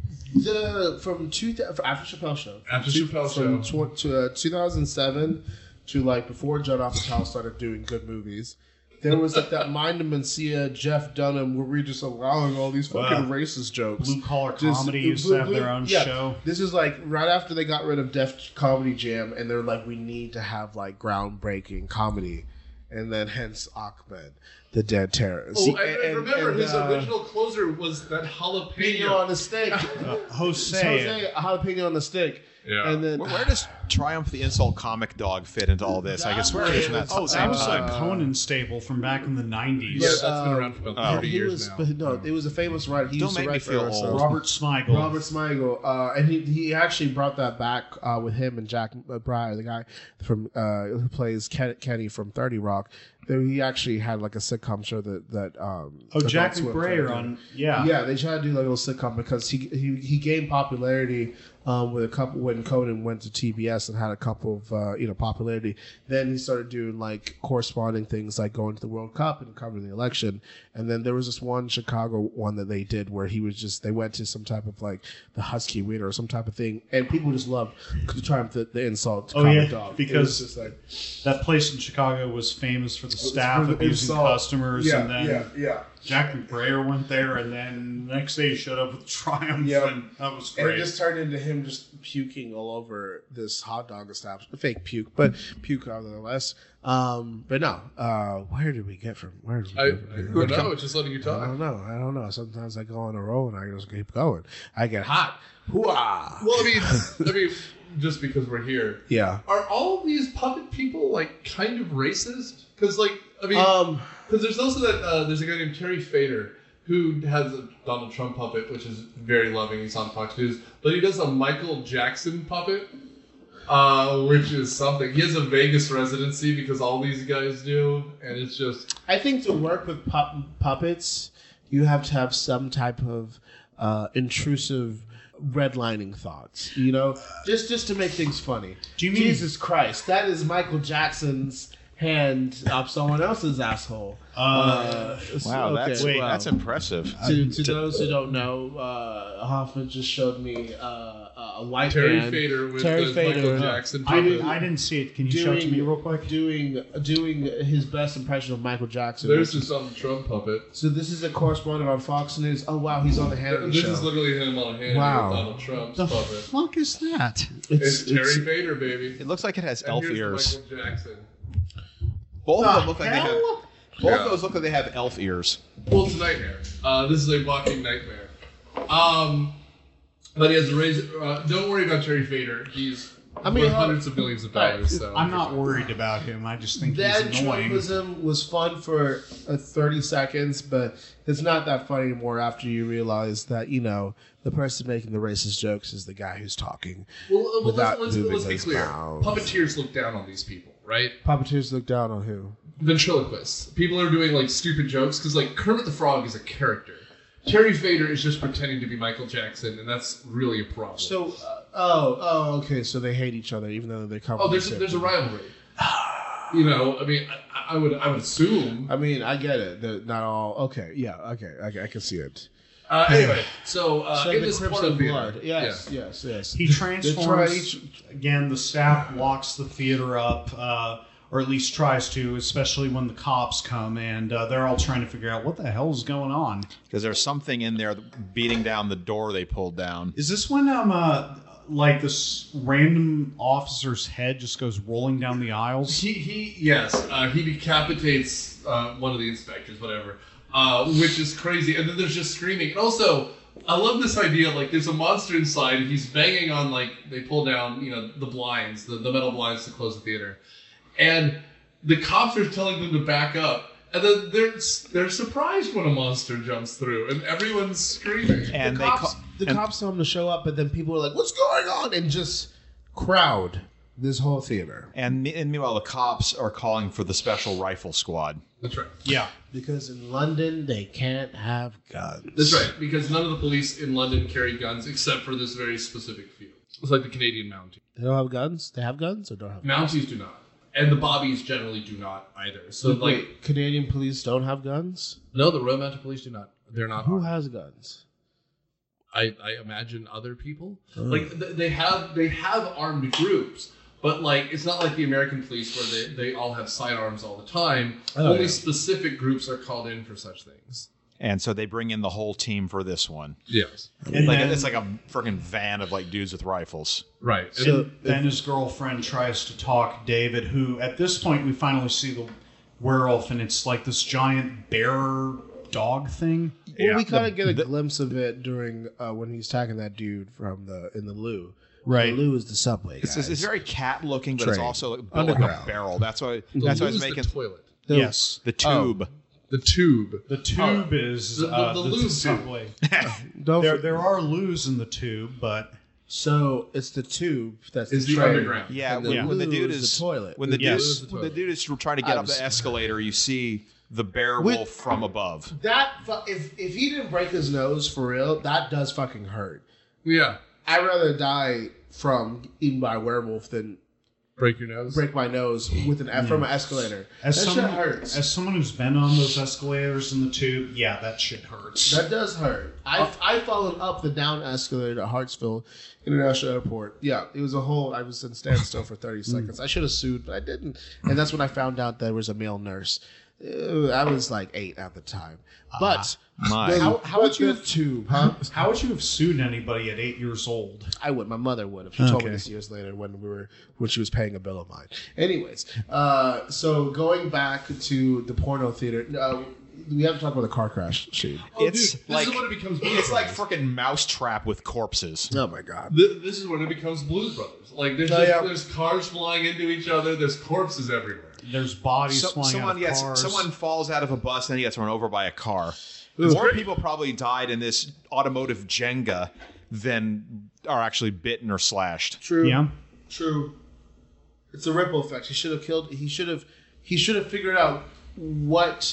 Speaker 4: The from two from after Chappelle show.
Speaker 2: After
Speaker 4: Two-
Speaker 2: Chappelle
Speaker 4: from
Speaker 2: Show.
Speaker 4: tw- to uh, two thousand seven to like before Judd Apatow started doing good movies. There was like that Mind and Mencia, Jeff Dunham, where we're just allowing all these fucking
Speaker 3: Wow.
Speaker 4: racist jokes.
Speaker 3: Blue Collar
Speaker 4: Just-
Speaker 3: Comedy used
Speaker 4: Blue-
Speaker 3: to have
Speaker 4: Blue-
Speaker 3: their own
Speaker 4: yeah.
Speaker 3: show.
Speaker 4: This is like right after they got rid of Def Comedy Jam, and they're like, we need to have like groundbreaking comedy, and then hence Ahmed, the Dead Terrorist.
Speaker 2: Oh, and, and remember,
Speaker 4: and,
Speaker 2: his
Speaker 4: uh,
Speaker 2: original closer was that jalapeno.
Speaker 4: Jalapeno on the stick.
Speaker 3: Uh, Jose.
Speaker 4: Jose, a jalapeno on the stick.
Speaker 2: Yeah.
Speaker 4: And then
Speaker 5: Where, where does Triumph the Insult Comic Dog fit into all this? I can swear it's from that
Speaker 3: Oh,
Speaker 5: same
Speaker 3: that was
Speaker 5: time.
Speaker 3: a Conan staple from back in the nineties.
Speaker 2: Yeah, that's been
Speaker 4: uh,
Speaker 2: around for about
Speaker 5: oh.
Speaker 2: thirty
Speaker 4: he
Speaker 2: years
Speaker 4: was,
Speaker 2: now.
Speaker 4: but no, it was a famous writer. He
Speaker 5: Don't
Speaker 4: used to
Speaker 5: make me
Speaker 4: write for
Speaker 5: feel
Speaker 4: us,
Speaker 5: old.
Speaker 4: uh,
Speaker 3: Robert Smigel.
Speaker 4: Robert Smigel, uh, and he he actually brought that back uh, with him and Jack Breyer, the guy from uh, who plays Ken, Kenny from thirty Rock. There, he actually had like a sitcom show that that um,
Speaker 3: Oh, Jack
Speaker 4: Adult Swim
Speaker 3: McBrayer
Speaker 4: tried to
Speaker 3: on.
Speaker 4: do.
Speaker 3: Yeah.
Speaker 4: Yeah, they tried to do like a little sitcom because he he, he gained popularity um, with a couple when Conan went to T B S and had a couple of uh, you know popularity. Then he started doing like corresponding things like going to the World Cup and covering the election. And then there was this one Chicago one that they did where he was just they went to some type of like the Husky Winter or some type of thing, and people just loved the Triumph the, the insult.
Speaker 3: Oh,
Speaker 4: Comic
Speaker 3: yeah,
Speaker 4: Dog.
Speaker 3: because
Speaker 4: it was just like
Speaker 3: That place in Chicago was famous for the staff
Speaker 4: for the
Speaker 3: abusing
Speaker 4: insult.
Speaker 3: customers,
Speaker 4: yeah,
Speaker 3: and then
Speaker 4: yeah, yeah.
Speaker 3: Jack McBrayer went there, and then the next day he showed up with Triumph,
Speaker 4: Yep.
Speaker 3: and that was
Speaker 4: And it
Speaker 3: great.
Speaker 4: just turned into him just puking all over this hot dog establishment. Fake puke, but puke nonetheless. Um, but no, uh, where did we get from? Where did we
Speaker 2: I,
Speaker 4: get
Speaker 2: I
Speaker 4: from?
Speaker 2: don't know. Just letting you
Speaker 4: I
Speaker 2: talk.
Speaker 4: don't know. I don't know. Sometimes I go on a roll and I just keep going. I get hot. Hooah!
Speaker 2: Well, I mean, I mean, just because we're here,
Speaker 4: Yeah.
Speaker 2: are all these puppet people like kind of racist? Because, like, I mean,
Speaker 4: Um.
Speaker 2: because there's also that uh, there's a guy named Terry Fader who has a Donald Trump puppet, which is very loving. He's on Fox News, but he does a Michael Jackson puppet, uh, which is something. He has a Vegas residency because all these guys do, and it's just
Speaker 4: I think to work with pup- puppets, you have to have some type of uh, intrusive redlining thoughts. You know, just just to make things funny.
Speaker 3: Do you mean-
Speaker 4: Jesus Christ? That is Michael Jackson's hand up someone else's asshole.
Speaker 3: Uh,
Speaker 4: so-
Speaker 5: Wow, that's
Speaker 4: okay,
Speaker 3: wait,
Speaker 4: wow.
Speaker 5: that's impressive.
Speaker 4: To, to those who don't know, uh, Hoffman just showed me uh, a white
Speaker 2: Terry
Speaker 4: man
Speaker 2: Fader with
Speaker 4: Terry
Speaker 2: the
Speaker 4: Fader,
Speaker 2: Michael
Speaker 4: uh,
Speaker 2: Jackson
Speaker 3: I
Speaker 2: puppet.
Speaker 3: didn't, I didn't see it. Can you show it to me real quick?
Speaker 4: doing doing his best impression of Michael Jackson.
Speaker 2: There's this Donald Trump puppet.
Speaker 4: So this is a correspondent on Fox News. Oh wow, he's on the Hannity
Speaker 2: This
Speaker 4: show.
Speaker 2: is literally him on hand
Speaker 4: Wow.
Speaker 2: with Donald Trump's
Speaker 3: The
Speaker 2: puppet.
Speaker 3: fuck is that?
Speaker 2: It's, Terry Fader, baby.
Speaker 5: It looks like it has
Speaker 2: And
Speaker 5: elf
Speaker 2: here's
Speaker 5: ears.
Speaker 2: Michael Jackson.
Speaker 5: Both
Speaker 3: The
Speaker 5: of them look like they have.
Speaker 3: hell?
Speaker 5: Both
Speaker 2: Yeah.
Speaker 5: of those look like they have elf ears.
Speaker 2: Well, it's a nightmare. Uh, this is a walking nightmare. Um, but he has a razor. Uh, don't worry about Terry Fader. He's
Speaker 4: I mean,
Speaker 2: worth
Speaker 4: uh,
Speaker 2: hundreds of millions of dollars. So
Speaker 3: I'm not worried about him. I just think
Speaker 4: That
Speaker 3: he's annoying.
Speaker 4: Trumpism was fun for uh, thirty seconds, but it's not that funny anymore after you realize that, you know, the person making the racist jokes is the guy who's talking.
Speaker 2: Well, well
Speaker 4: without
Speaker 2: let's, let's,
Speaker 4: moving
Speaker 2: let's be
Speaker 4: his
Speaker 2: clear.
Speaker 4: mouth.
Speaker 2: Puppeteers look down on these people, right?
Speaker 4: Puppeteers look down on who?
Speaker 2: Ventriloquists. People are doing like stupid jokes because like Kermit the Frog is a character. Terry Fader is just pretending to be Michael Jackson, and that's really a problem.
Speaker 4: So, uh, oh, oh, okay, so they hate each other even though they come
Speaker 2: oh,
Speaker 4: from
Speaker 2: there's
Speaker 4: the
Speaker 2: a,
Speaker 4: same
Speaker 2: there's a
Speaker 4: thing.
Speaker 2: rivalry. You know, I mean, I, I would I would assume.
Speaker 4: I mean, I get it. They're not all okay. Yeah, okay, okay, I can see it.
Speaker 2: Uh, anyway, so uh,
Speaker 4: So
Speaker 2: in
Speaker 4: the
Speaker 2: this
Speaker 4: Crips
Speaker 2: porno
Speaker 4: of
Speaker 2: theater,
Speaker 4: blood. Yes,
Speaker 2: yeah.
Speaker 4: yes, yes.
Speaker 3: He
Speaker 4: They
Speaker 3: transforms.
Speaker 4: try each-
Speaker 3: Again, the staff locks the theater up, uh, or at least tries to, especially when the cops come, and uh, they're all trying to figure out what the hell is going on.
Speaker 5: Because there's something in there beating down the door they pulled down.
Speaker 3: Is this when um uh, like this random officer's head just goes rolling down the aisles.
Speaker 2: He, he yes, uh, he decapitates uh, one of the inspectors, whatever, uh, which is crazy. And then there's just screaming. And also, I love this idea. Like, there's a monster inside, and he's banging on, like, they pull down, you know, the blinds, the, the metal blinds to close the theater, and the cops are telling them to back up. And then they're they're surprised when a monster jumps through, and everyone's screaming.
Speaker 5: And
Speaker 4: the
Speaker 5: they
Speaker 4: cops,
Speaker 5: ca-
Speaker 4: the
Speaker 5: and-
Speaker 4: cops tell them to show up, but then people are like, "What's going on?" and just crowd this whole theater.
Speaker 5: And, and meanwhile, the cops are calling for the special rifle squad.
Speaker 2: That's right.
Speaker 3: Yeah.
Speaker 4: Because in London they can't have guns.
Speaker 2: That's right, because none of the police in London carry guns except for this very specific few. It's like the Canadian Mounties.
Speaker 4: They don't have guns. They have guns or don't have guns?
Speaker 2: Mounties do not. And the Bobbies generally do not either. So, like,
Speaker 4: Wait, Canadian police don't have guns?
Speaker 2: no, the Royal Mounted Police do not. They're not.
Speaker 4: Who
Speaker 2: armed.
Speaker 4: has guns?
Speaker 2: I, I imagine other people.
Speaker 4: Oh.
Speaker 2: Like th- they have they have armed groups, but like it's not like the American police where they, they all have sidearms all the time.
Speaker 4: Oh,
Speaker 2: Only
Speaker 4: yeah.
Speaker 2: specific groups are called in for such things.
Speaker 5: And so they bring in the whole team for this one.
Speaker 2: Yes.
Speaker 3: And
Speaker 5: Like
Speaker 3: then,
Speaker 5: it's like a freaking van of like dudes with rifles.
Speaker 2: Right.
Speaker 4: So
Speaker 2: And-
Speaker 3: then his girlfriend tries to talk David, who at this point we finally see the werewolf, and it's like this giant bear dog thing.
Speaker 4: Well, we kind of get a glimpse of it during uh, when he's attacking that dude from the in the loo.
Speaker 3: Right.
Speaker 4: The loo is the subway.
Speaker 5: It's,
Speaker 4: Guys.
Speaker 5: it's very cat looking, but it's
Speaker 4: Train.
Speaker 5: also like built like a
Speaker 4: Underground.
Speaker 5: barrel. That's why.
Speaker 2: the
Speaker 5: That's why I
Speaker 2: loo
Speaker 5: was
Speaker 2: is
Speaker 5: making
Speaker 2: the toilet.
Speaker 4: The-
Speaker 3: Yes.
Speaker 5: the tube.
Speaker 2: The tube.
Speaker 3: The tube is
Speaker 2: The- the-
Speaker 3: uh,
Speaker 2: the
Speaker 3: the,
Speaker 2: lube tube.
Speaker 3: subway.
Speaker 4: Don't
Speaker 3: There,
Speaker 4: for-
Speaker 3: there are loos in the tube, but
Speaker 4: so it's the tube that's
Speaker 2: Is the
Speaker 4: train.
Speaker 2: underground.
Speaker 5: Yeah,
Speaker 4: And the
Speaker 5: when, when the
Speaker 4: loo
Speaker 5: dude
Speaker 4: is
Speaker 5: is
Speaker 4: the toilet.
Speaker 5: when the
Speaker 3: Yes.
Speaker 5: dude when the dude is trying to get
Speaker 4: I'm
Speaker 5: up the
Speaker 4: sorry.
Speaker 5: escalator, you see the bear
Speaker 4: With-
Speaker 5: wolf from above.
Speaker 4: That fu- if if he didn't break his nose for real, that does fucking hurt.
Speaker 2: Yeah.
Speaker 4: I'd rather die from eaten by a werewolf than
Speaker 2: Break your nose.
Speaker 4: break my nose with an from an escalator.
Speaker 3: as
Speaker 4: that
Speaker 3: someone,
Speaker 4: shit hurts.
Speaker 3: as someone who's been on those escalators in the tube, yeah, that shit hurts.
Speaker 4: That does hurt. I've I've fallen up the down escalator at Hartsville International Airport. Yeah, it was a whole. I was in standstill for thirty seconds. I should have sued, but I didn't. And that's when I found out there was a male nurse. Uh, I was like eight at the time. But
Speaker 5: My.
Speaker 4: the-
Speaker 3: How- how
Speaker 4: but
Speaker 3: would you-
Speaker 4: the tube, huh?
Speaker 3: How would you have sued anybody at eight years old?
Speaker 4: I would. My mother would have. She told me
Speaker 3: Okay.
Speaker 4: this years later when we were when she was paying a bill of mine. Anyways, uh, so going back to the porno theater, uh, we have to talk about the car crash scene.
Speaker 2: Oh,
Speaker 5: It's
Speaker 2: dude, this
Speaker 5: like-
Speaker 2: is when it becomes Blues
Speaker 5: It's like
Speaker 2: Brothers.
Speaker 5: freaking Mousetrap with corpses.
Speaker 4: Oh my god!
Speaker 2: Th- This is when it becomes Blues Brothers. Like there's
Speaker 4: Oh,
Speaker 2: just,
Speaker 4: yeah.
Speaker 2: there's cars flying into each other. There's corpses everywhere.
Speaker 3: There's bodies
Speaker 5: So,
Speaker 3: flying
Speaker 5: someone
Speaker 3: out of
Speaker 5: gets
Speaker 3: cars.
Speaker 5: someone falls out of a bus and he gets run over by a car. More people probably died in this automotive Jenga than are actually bitten or slashed.
Speaker 4: True.
Speaker 3: Yeah.
Speaker 4: True. It's a ripple effect. He should have killed. He should have. He should have figured out what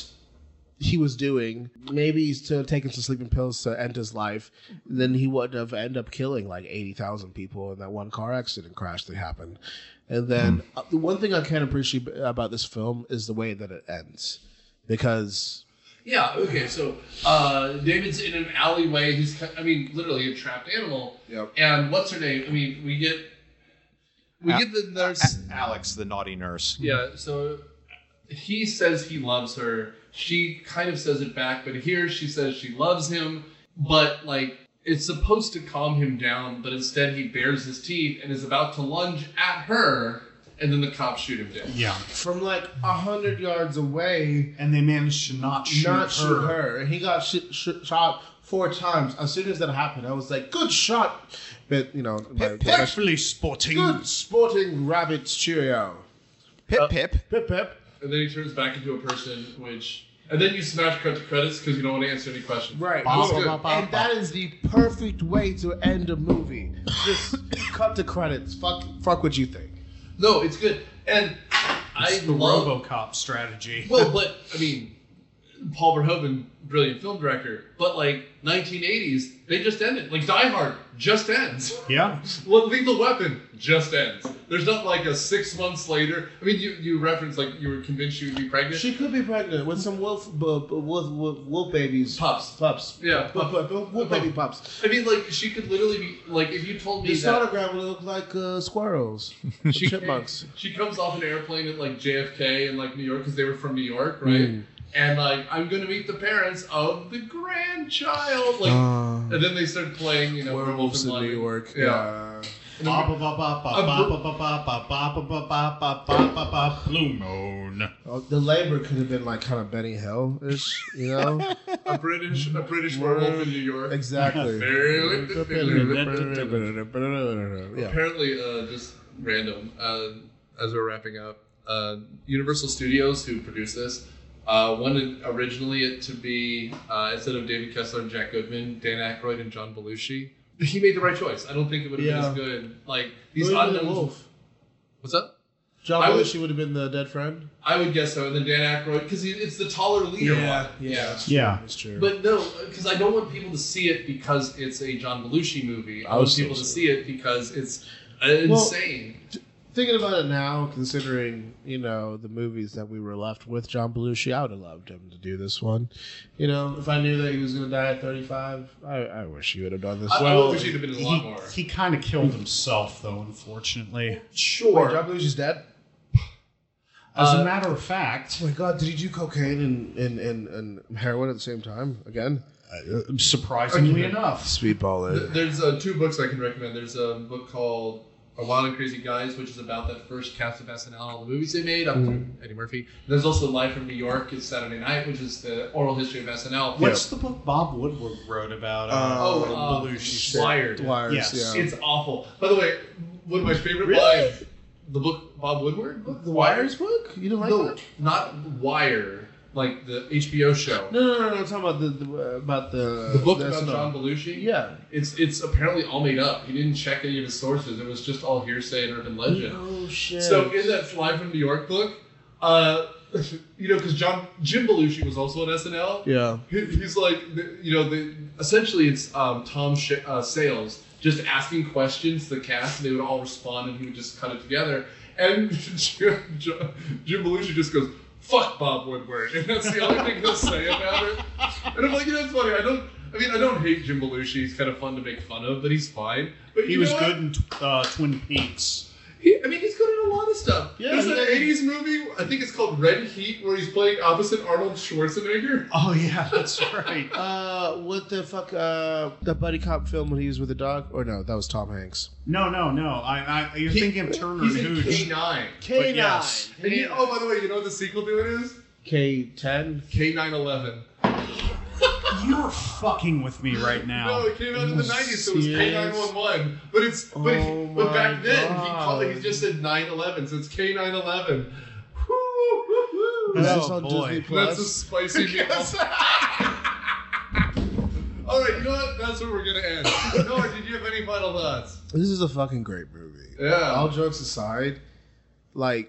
Speaker 4: he was doing. Maybe he's still taking some sleeping pills to end his life. Then he would have ended up killing like eighty thousand people in that one car accident crash that happened. And then uh, the one thing I can't appreciate about this film is the way that it ends, because
Speaker 2: Yeah. Okay. So uh, David's in an alleyway. He's, I mean, literally a trapped animal.
Speaker 4: Yep.
Speaker 2: And what's her name? I mean, we get we
Speaker 5: A-
Speaker 2: get the nurse.
Speaker 5: A- Alex, the naughty nurse.
Speaker 2: Yeah. So he says he loves her. She kind of says it back, but here she says she loves him. But like, it's supposed to calm him down, but instead he bares his teeth and is about to lunge at her, and then the cops shoot him down.
Speaker 3: Yeah.
Speaker 4: from like a hundred yards away,
Speaker 3: And they managed to not shoot
Speaker 4: not
Speaker 3: her.
Speaker 4: shoot her, and he got sh- sh- shot four times. As soon as that happened, I was like, "Good shot!" But you know, my
Speaker 3: Perfectly sporting.
Speaker 4: good sporting rabbits cheerio.
Speaker 5: Pip
Speaker 2: Uh,
Speaker 5: pip.
Speaker 4: Pip pip.
Speaker 2: And then he turns back into a person, which... And then you smash cut to credits because you don't want to answer any questions.
Speaker 4: Right.
Speaker 3: Ba,
Speaker 2: It was
Speaker 3: ba,
Speaker 2: good.
Speaker 3: ba, ba.
Speaker 4: And that is the perfect way to end a movie. Just cut the credits. Fuck, fuck what you think.
Speaker 2: No, it's good. And I
Speaker 3: It's the
Speaker 2: love...
Speaker 3: RoboCop strategy.
Speaker 2: Well, but, I mean, Paul Verhoeven, brilliant film director, but like nineteen eighties, they just ended. Like Die Hard just ends.
Speaker 3: Yeah.
Speaker 2: Well, Lethal Weapon just ends. There's not like a six months later. I mean, you, you referenced like you were convinced she would be pregnant.
Speaker 4: She could be pregnant with some wolf, bu- bu- wolf, wolf, wolf babies.
Speaker 2: Pups.
Speaker 4: Pups.
Speaker 2: Yeah.
Speaker 4: Pu- pu- pu- wolf baby pups.
Speaker 2: I mean, like, she could literally be, like, if you told me
Speaker 4: The
Speaker 2: that
Speaker 4: sonogram would look like uh, squirrels.
Speaker 2: she,
Speaker 4: chipmunks.
Speaker 2: she comes off an airplane at, like, J F K in, like, New York, because they were from New York, right?
Speaker 4: Mm.
Speaker 2: And, like, I'm going to meet the parents of the grandchild. Like,
Speaker 4: Uh,
Speaker 2: and then they start playing, you know,
Speaker 4: Werewolves in New
Speaker 2: London.
Speaker 4: York.
Speaker 2: Yeah.
Speaker 4: Yeah.
Speaker 3: Ba ba ba ba ba ba ba ba ba ba ba ba ba ba ba ba ba Blue Moon.
Speaker 4: Oh, the labor could have been like kind of Benny Hill ish, you know?
Speaker 2: A British, a British werewolf in New York.
Speaker 4: Exactly. Yeah.
Speaker 2: Apparently, uh, just random. Uh, as we're wrapping up, uh, Universal Studios, who produced this, uh, wanted originally it to be uh, instead of David Kessler and Jack Goodman, Dan Aykroyd and John Belushi. He made the right choice. I don't think it would have
Speaker 4: Yeah.
Speaker 2: been as good. Like these
Speaker 4: Who would have been
Speaker 2: unknowns.
Speaker 4: Wolf?
Speaker 2: What's up?
Speaker 4: John
Speaker 2: I would-
Speaker 4: Belushi would have been the dead friend.
Speaker 2: I would guess so. And then Dan Aykroyd, because it's the taller leader one.
Speaker 4: yeah,
Speaker 3: Yeah.
Speaker 4: That's true.
Speaker 2: But no, because I don't want people to see it because it's a John Belushi movie. I,
Speaker 4: I
Speaker 2: want
Speaker 4: was
Speaker 2: people
Speaker 4: so
Speaker 2: to
Speaker 4: sorry.
Speaker 2: see it because it's insane.
Speaker 4: Thinking about it now, considering, you know, the movies that we were left with John Belushi, I would have loved him to do this one. You know, if I knew that he was going to die at thirty-five, I, I wish he would have done this.
Speaker 2: I, I
Speaker 3: Well,
Speaker 2: wish he'd have been in a lot more.
Speaker 3: He, he kind of killed himself, though, unfortunately.
Speaker 2: Sure.
Speaker 4: Wait, John Belushi's dead?
Speaker 3: As
Speaker 2: Uh,
Speaker 3: a matter of fact,
Speaker 4: Oh my god, did he do cocaine and, and, and, and heroin at the same time? Again?
Speaker 3: uh, surprisingly enough.
Speaker 4: Speedball
Speaker 2: Th- There's uh, two books I can recommend. There's a book called A Wild and Crazy Guys, which is about that first cast of S N L, all the movies they made, up to Eddie Murphy. There's also Live from New York, it's Saturday Night, which is the oral history of S N L.
Speaker 3: What's the book Bob Woodward wrote about? Uh,
Speaker 2: Oh,
Speaker 4: Uh,
Speaker 2: uh,
Speaker 3: Belushi.
Speaker 2: Wired.
Speaker 4: Wires,
Speaker 3: Yes.
Speaker 4: yeah.
Speaker 2: It's awful. By the way, one of my favorite
Speaker 4: Really?
Speaker 2: lines, the book Bob Woodward book?
Speaker 4: The Wires book? You didn't like
Speaker 2: No,
Speaker 4: that?
Speaker 2: not Wire, like the H B O show.
Speaker 4: No, no, no, no. I'm talking about the, the uh, about the
Speaker 2: The book
Speaker 4: the
Speaker 2: about
Speaker 4: S N L.
Speaker 2: John Belushi?
Speaker 4: Yeah.
Speaker 2: It's it's apparently all made up. He didn't check any of his sources. It was just all hearsay and urban legend.
Speaker 4: Oh shit.
Speaker 2: So in that Live from New York book, uh, you know, because John Jim Belushi was also on S N L.
Speaker 4: yeah.
Speaker 2: He- He's like, you know, the, essentially it's um, Tom Sh- uh, Sales just asking questions to the cast, and they would all respond, and he would just cut it together. And Jim, Jim Belushi just goes, "Fuck Bob Woodward," and that's the only thing he'll say about it. And I'm like, you know, it's funny. I don't. I mean, I don't hate Jim Belushi. He's kind of fun to make fun of, but he's fine. But
Speaker 3: He
Speaker 2: you
Speaker 3: was
Speaker 2: know what?
Speaker 3: good in uh, Twin Peaks.
Speaker 2: He, I mean, he's good in a lot of stuff.
Speaker 4: Yeah,
Speaker 2: There's
Speaker 4: he
Speaker 2: an
Speaker 4: does.
Speaker 2: eighties movie, I think it's called Red Heat, where he's playing opposite Arnold Schwarzenegger.
Speaker 3: Oh, yeah, that's right.
Speaker 4: Uh, what the fuck? Uh, the buddy cop film when he was with the dog? Or no, that was Tom Hanks.
Speaker 3: No, no, no. I, I, you're
Speaker 2: He-
Speaker 3: thinking of Turner
Speaker 2: He's
Speaker 3: and
Speaker 2: in
Speaker 3: Hooch.
Speaker 2: K nine.
Speaker 4: K nine.
Speaker 3: yes.
Speaker 2: And you, oh, by the way, you know what the sequel to it is?
Speaker 4: K ten.
Speaker 2: K nine eleven.
Speaker 3: You're fucking with me right now.
Speaker 2: No, it came out in the
Speaker 4: Oh,
Speaker 2: nineties, so it was K
Speaker 4: serious?
Speaker 2: nine one one. But it's but, he,
Speaker 4: Oh
Speaker 2: but back
Speaker 4: my
Speaker 2: then he
Speaker 4: God.
Speaker 2: called it, he just said nine eleven, so it's K nine eleven.
Speaker 4: Is
Speaker 3: Oh,
Speaker 4: this on
Speaker 3: boy.
Speaker 4: Disney Plus?
Speaker 2: That's a spicy meatball. All right, you know what? That's where we're gonna end. Noah, did you have any final thoughts?
Speaker 4: This is a fucking great movie.
Speaker 2: Yeah.
Speaker 4: All jokes aside, like,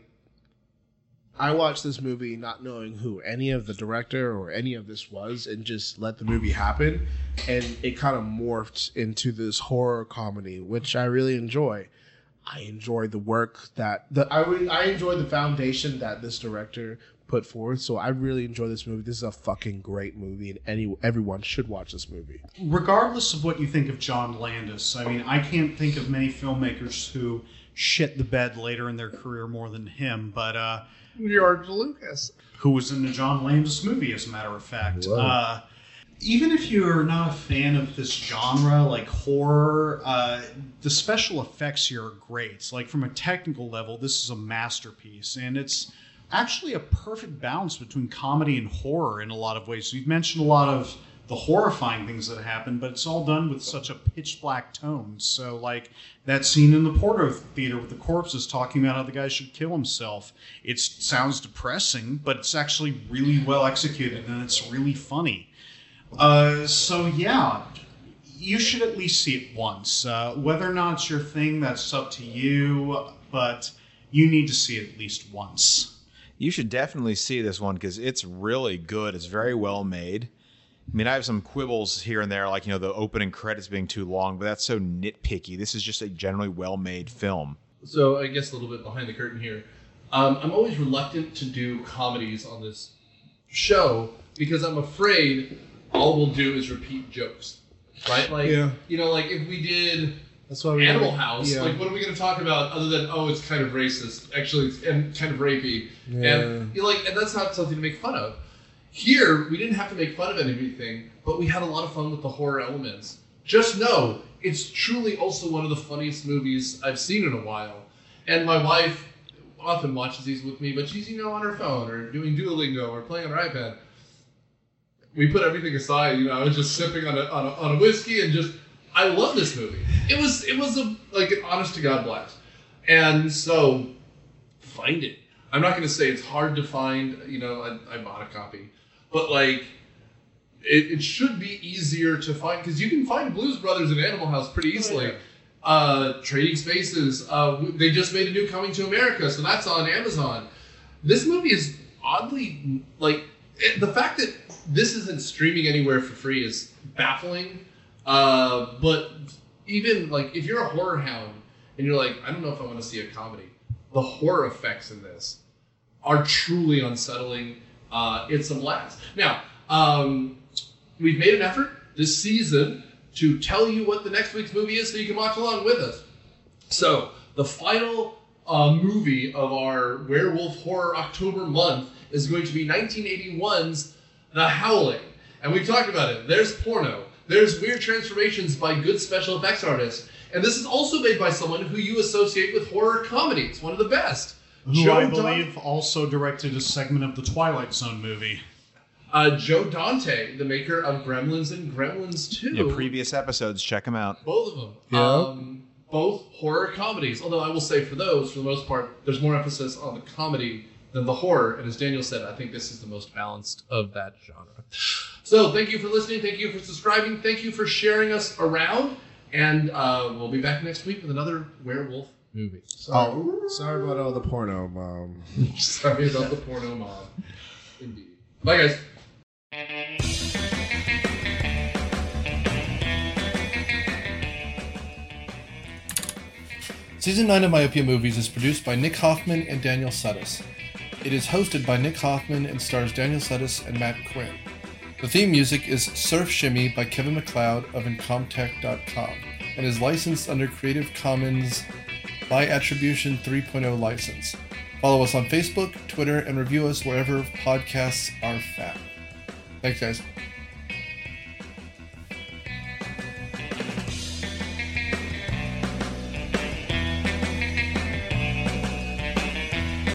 Speaker 4: I watched this movie not knowing who any of the director or any of this was, and just let the movie happen, and it kind of morphed into this horror comedy, which I really enjoy. I enjoy the work that the I re, I enjoy the foundation that this director put forth. So I really enjoy this movie. This is a fucking great movie, and any everyone should watch this movie.
Speaker 3: Regardless of what you think of John Landis, I mean, I can't think of many filmmakers who shit the bed later in their career more than him, but uh,
Speaker 2: George Lucas.
Speaker 3: who was in the John Landis movie, as a matter of fact.
Speaker 4: Whoa.
Speaker 3: Uh, even if you're not a fan of this genre, like horror, uh, the special effects here are great. Like, from a technical level, this is a masterpiece, and it's actually a perfect balance between comedy and horror in a lot of ways. We've mentioned a lot of the horrifying things that happen, but it's all done with such a pitch black tone. So, like that scene in the Porto Theater with the corpses talking about how the guy should kill himself. It sounds depressing, but it's actually really well executed, and it's really funny. Uh, so, yeah, you should at least see it once. Uh, whether or not it's your thing, that's up to you, but you need to see it at least once.
Speaker 5: You should definitely see this one because it's really good. It's very well made. I mean, I have some quibbles here and there, like, you know, the opening credits being too long, but that's so nitpicky. This is just a generally well-made film.
Speaker 2: So I guess a little bit behind the curtain here. Um, I'm always reluctant to do comedies on this show because I'm afraid all we'll do is repeat jokes, right? Like,
Speaker 4: Yeah.
Speaker 2: you know, like if we did
Speaker 4: That's why we
Speaker 2: Animal House,
Speaker 4: Yeah.
Speaker 2: like what are we going to talk about other than oh, it's kind of racist, actually, it's and kind of rapey,
Speaker 4: Yeah.
Speaker 2: and you know, like, and that's not something to make fun of. Here, we didn't have to make fun of anything, but we had a lot of fun with the horror elements. Just know it's truly also one of the funniest movies I've seen in a while. And my wife often watches these with me, but she's, you know, on her phone or doing Duolingo or playing on her iPad. We put everything aside, you know, I was just sipping on a, on a, on a whiskey and just, I love this movie. It was, it was a, like an honest to God blast. And so, find it. I'm not going to say it's hard to find, you know, I, I bought a copy, but like, it, it should be easier to find, because you can find Blues Brothers and Animal House pretty easily. Uh, Trading Spaces, uh, they just made a new Coming to America, so that's on Amazon. This movie is oddly, like, it, the fact that this isn't streaming anywhere for free is baffling. Uh, but even, like, if you're a horror hound and you're like, I don't know if I want to see a comedy, the horror effects in this are truly unsettling. Uh, it's a blast. Now, um, we've made an effort this season to tell you what the next week's movie is so you can watch along with us. So, the final uh, movie of our Werewolf Horror October month is going to be nineteen eighty-one's The Howling. And we've talked about it. There's porno. There's weird transformations by good special effects artists. And this is also made by someone who you associate with horror comedies. One of the best.
Speaker 3: Who
Speaker 2: Joe
Speaker 3: I
Speaker 2: Don-
Speaker 3: believe also directed a segment of the Twilight Zone movie.
Speaker 2: Uh, Joe Dante, the maker of Gremlins and Gremlins two.
Speaker 5: Yeah, previous episodes, check them out.
Speaker 2: Both of them.
Speaker 4: Yeah.
Speaker 2: Um, both horror comedies. Although I will say for those, for the most part, there's more emphasis on the comedy than the horror. And as Daniel said, I think this is the most balanced of that genre. So thank you for listening. Thank you for subscribing. Thank you for sharing us around. And uh, we'll be back next week with another werewolf movie.
Speaker 4: Sorry, sorry about all the porno, Mom.
Speaker 2: Sorry about the porno mom. Indeed. Bye, guys. Season nine of Myopia Movies is produced by Nick Hoffman and Daniel Sudis. It is hosted by Nick Hoffman and stars Daniel Sudis and Matt Quinn. The theme music is Surf Shimmy by Kevin MacLeod of Incomtech dot com and is licensed under Creative Commons by Attribution three point oh license. Follow us on Facebook, Twitter, and review us wherever podcasts are found. Thanks, guys.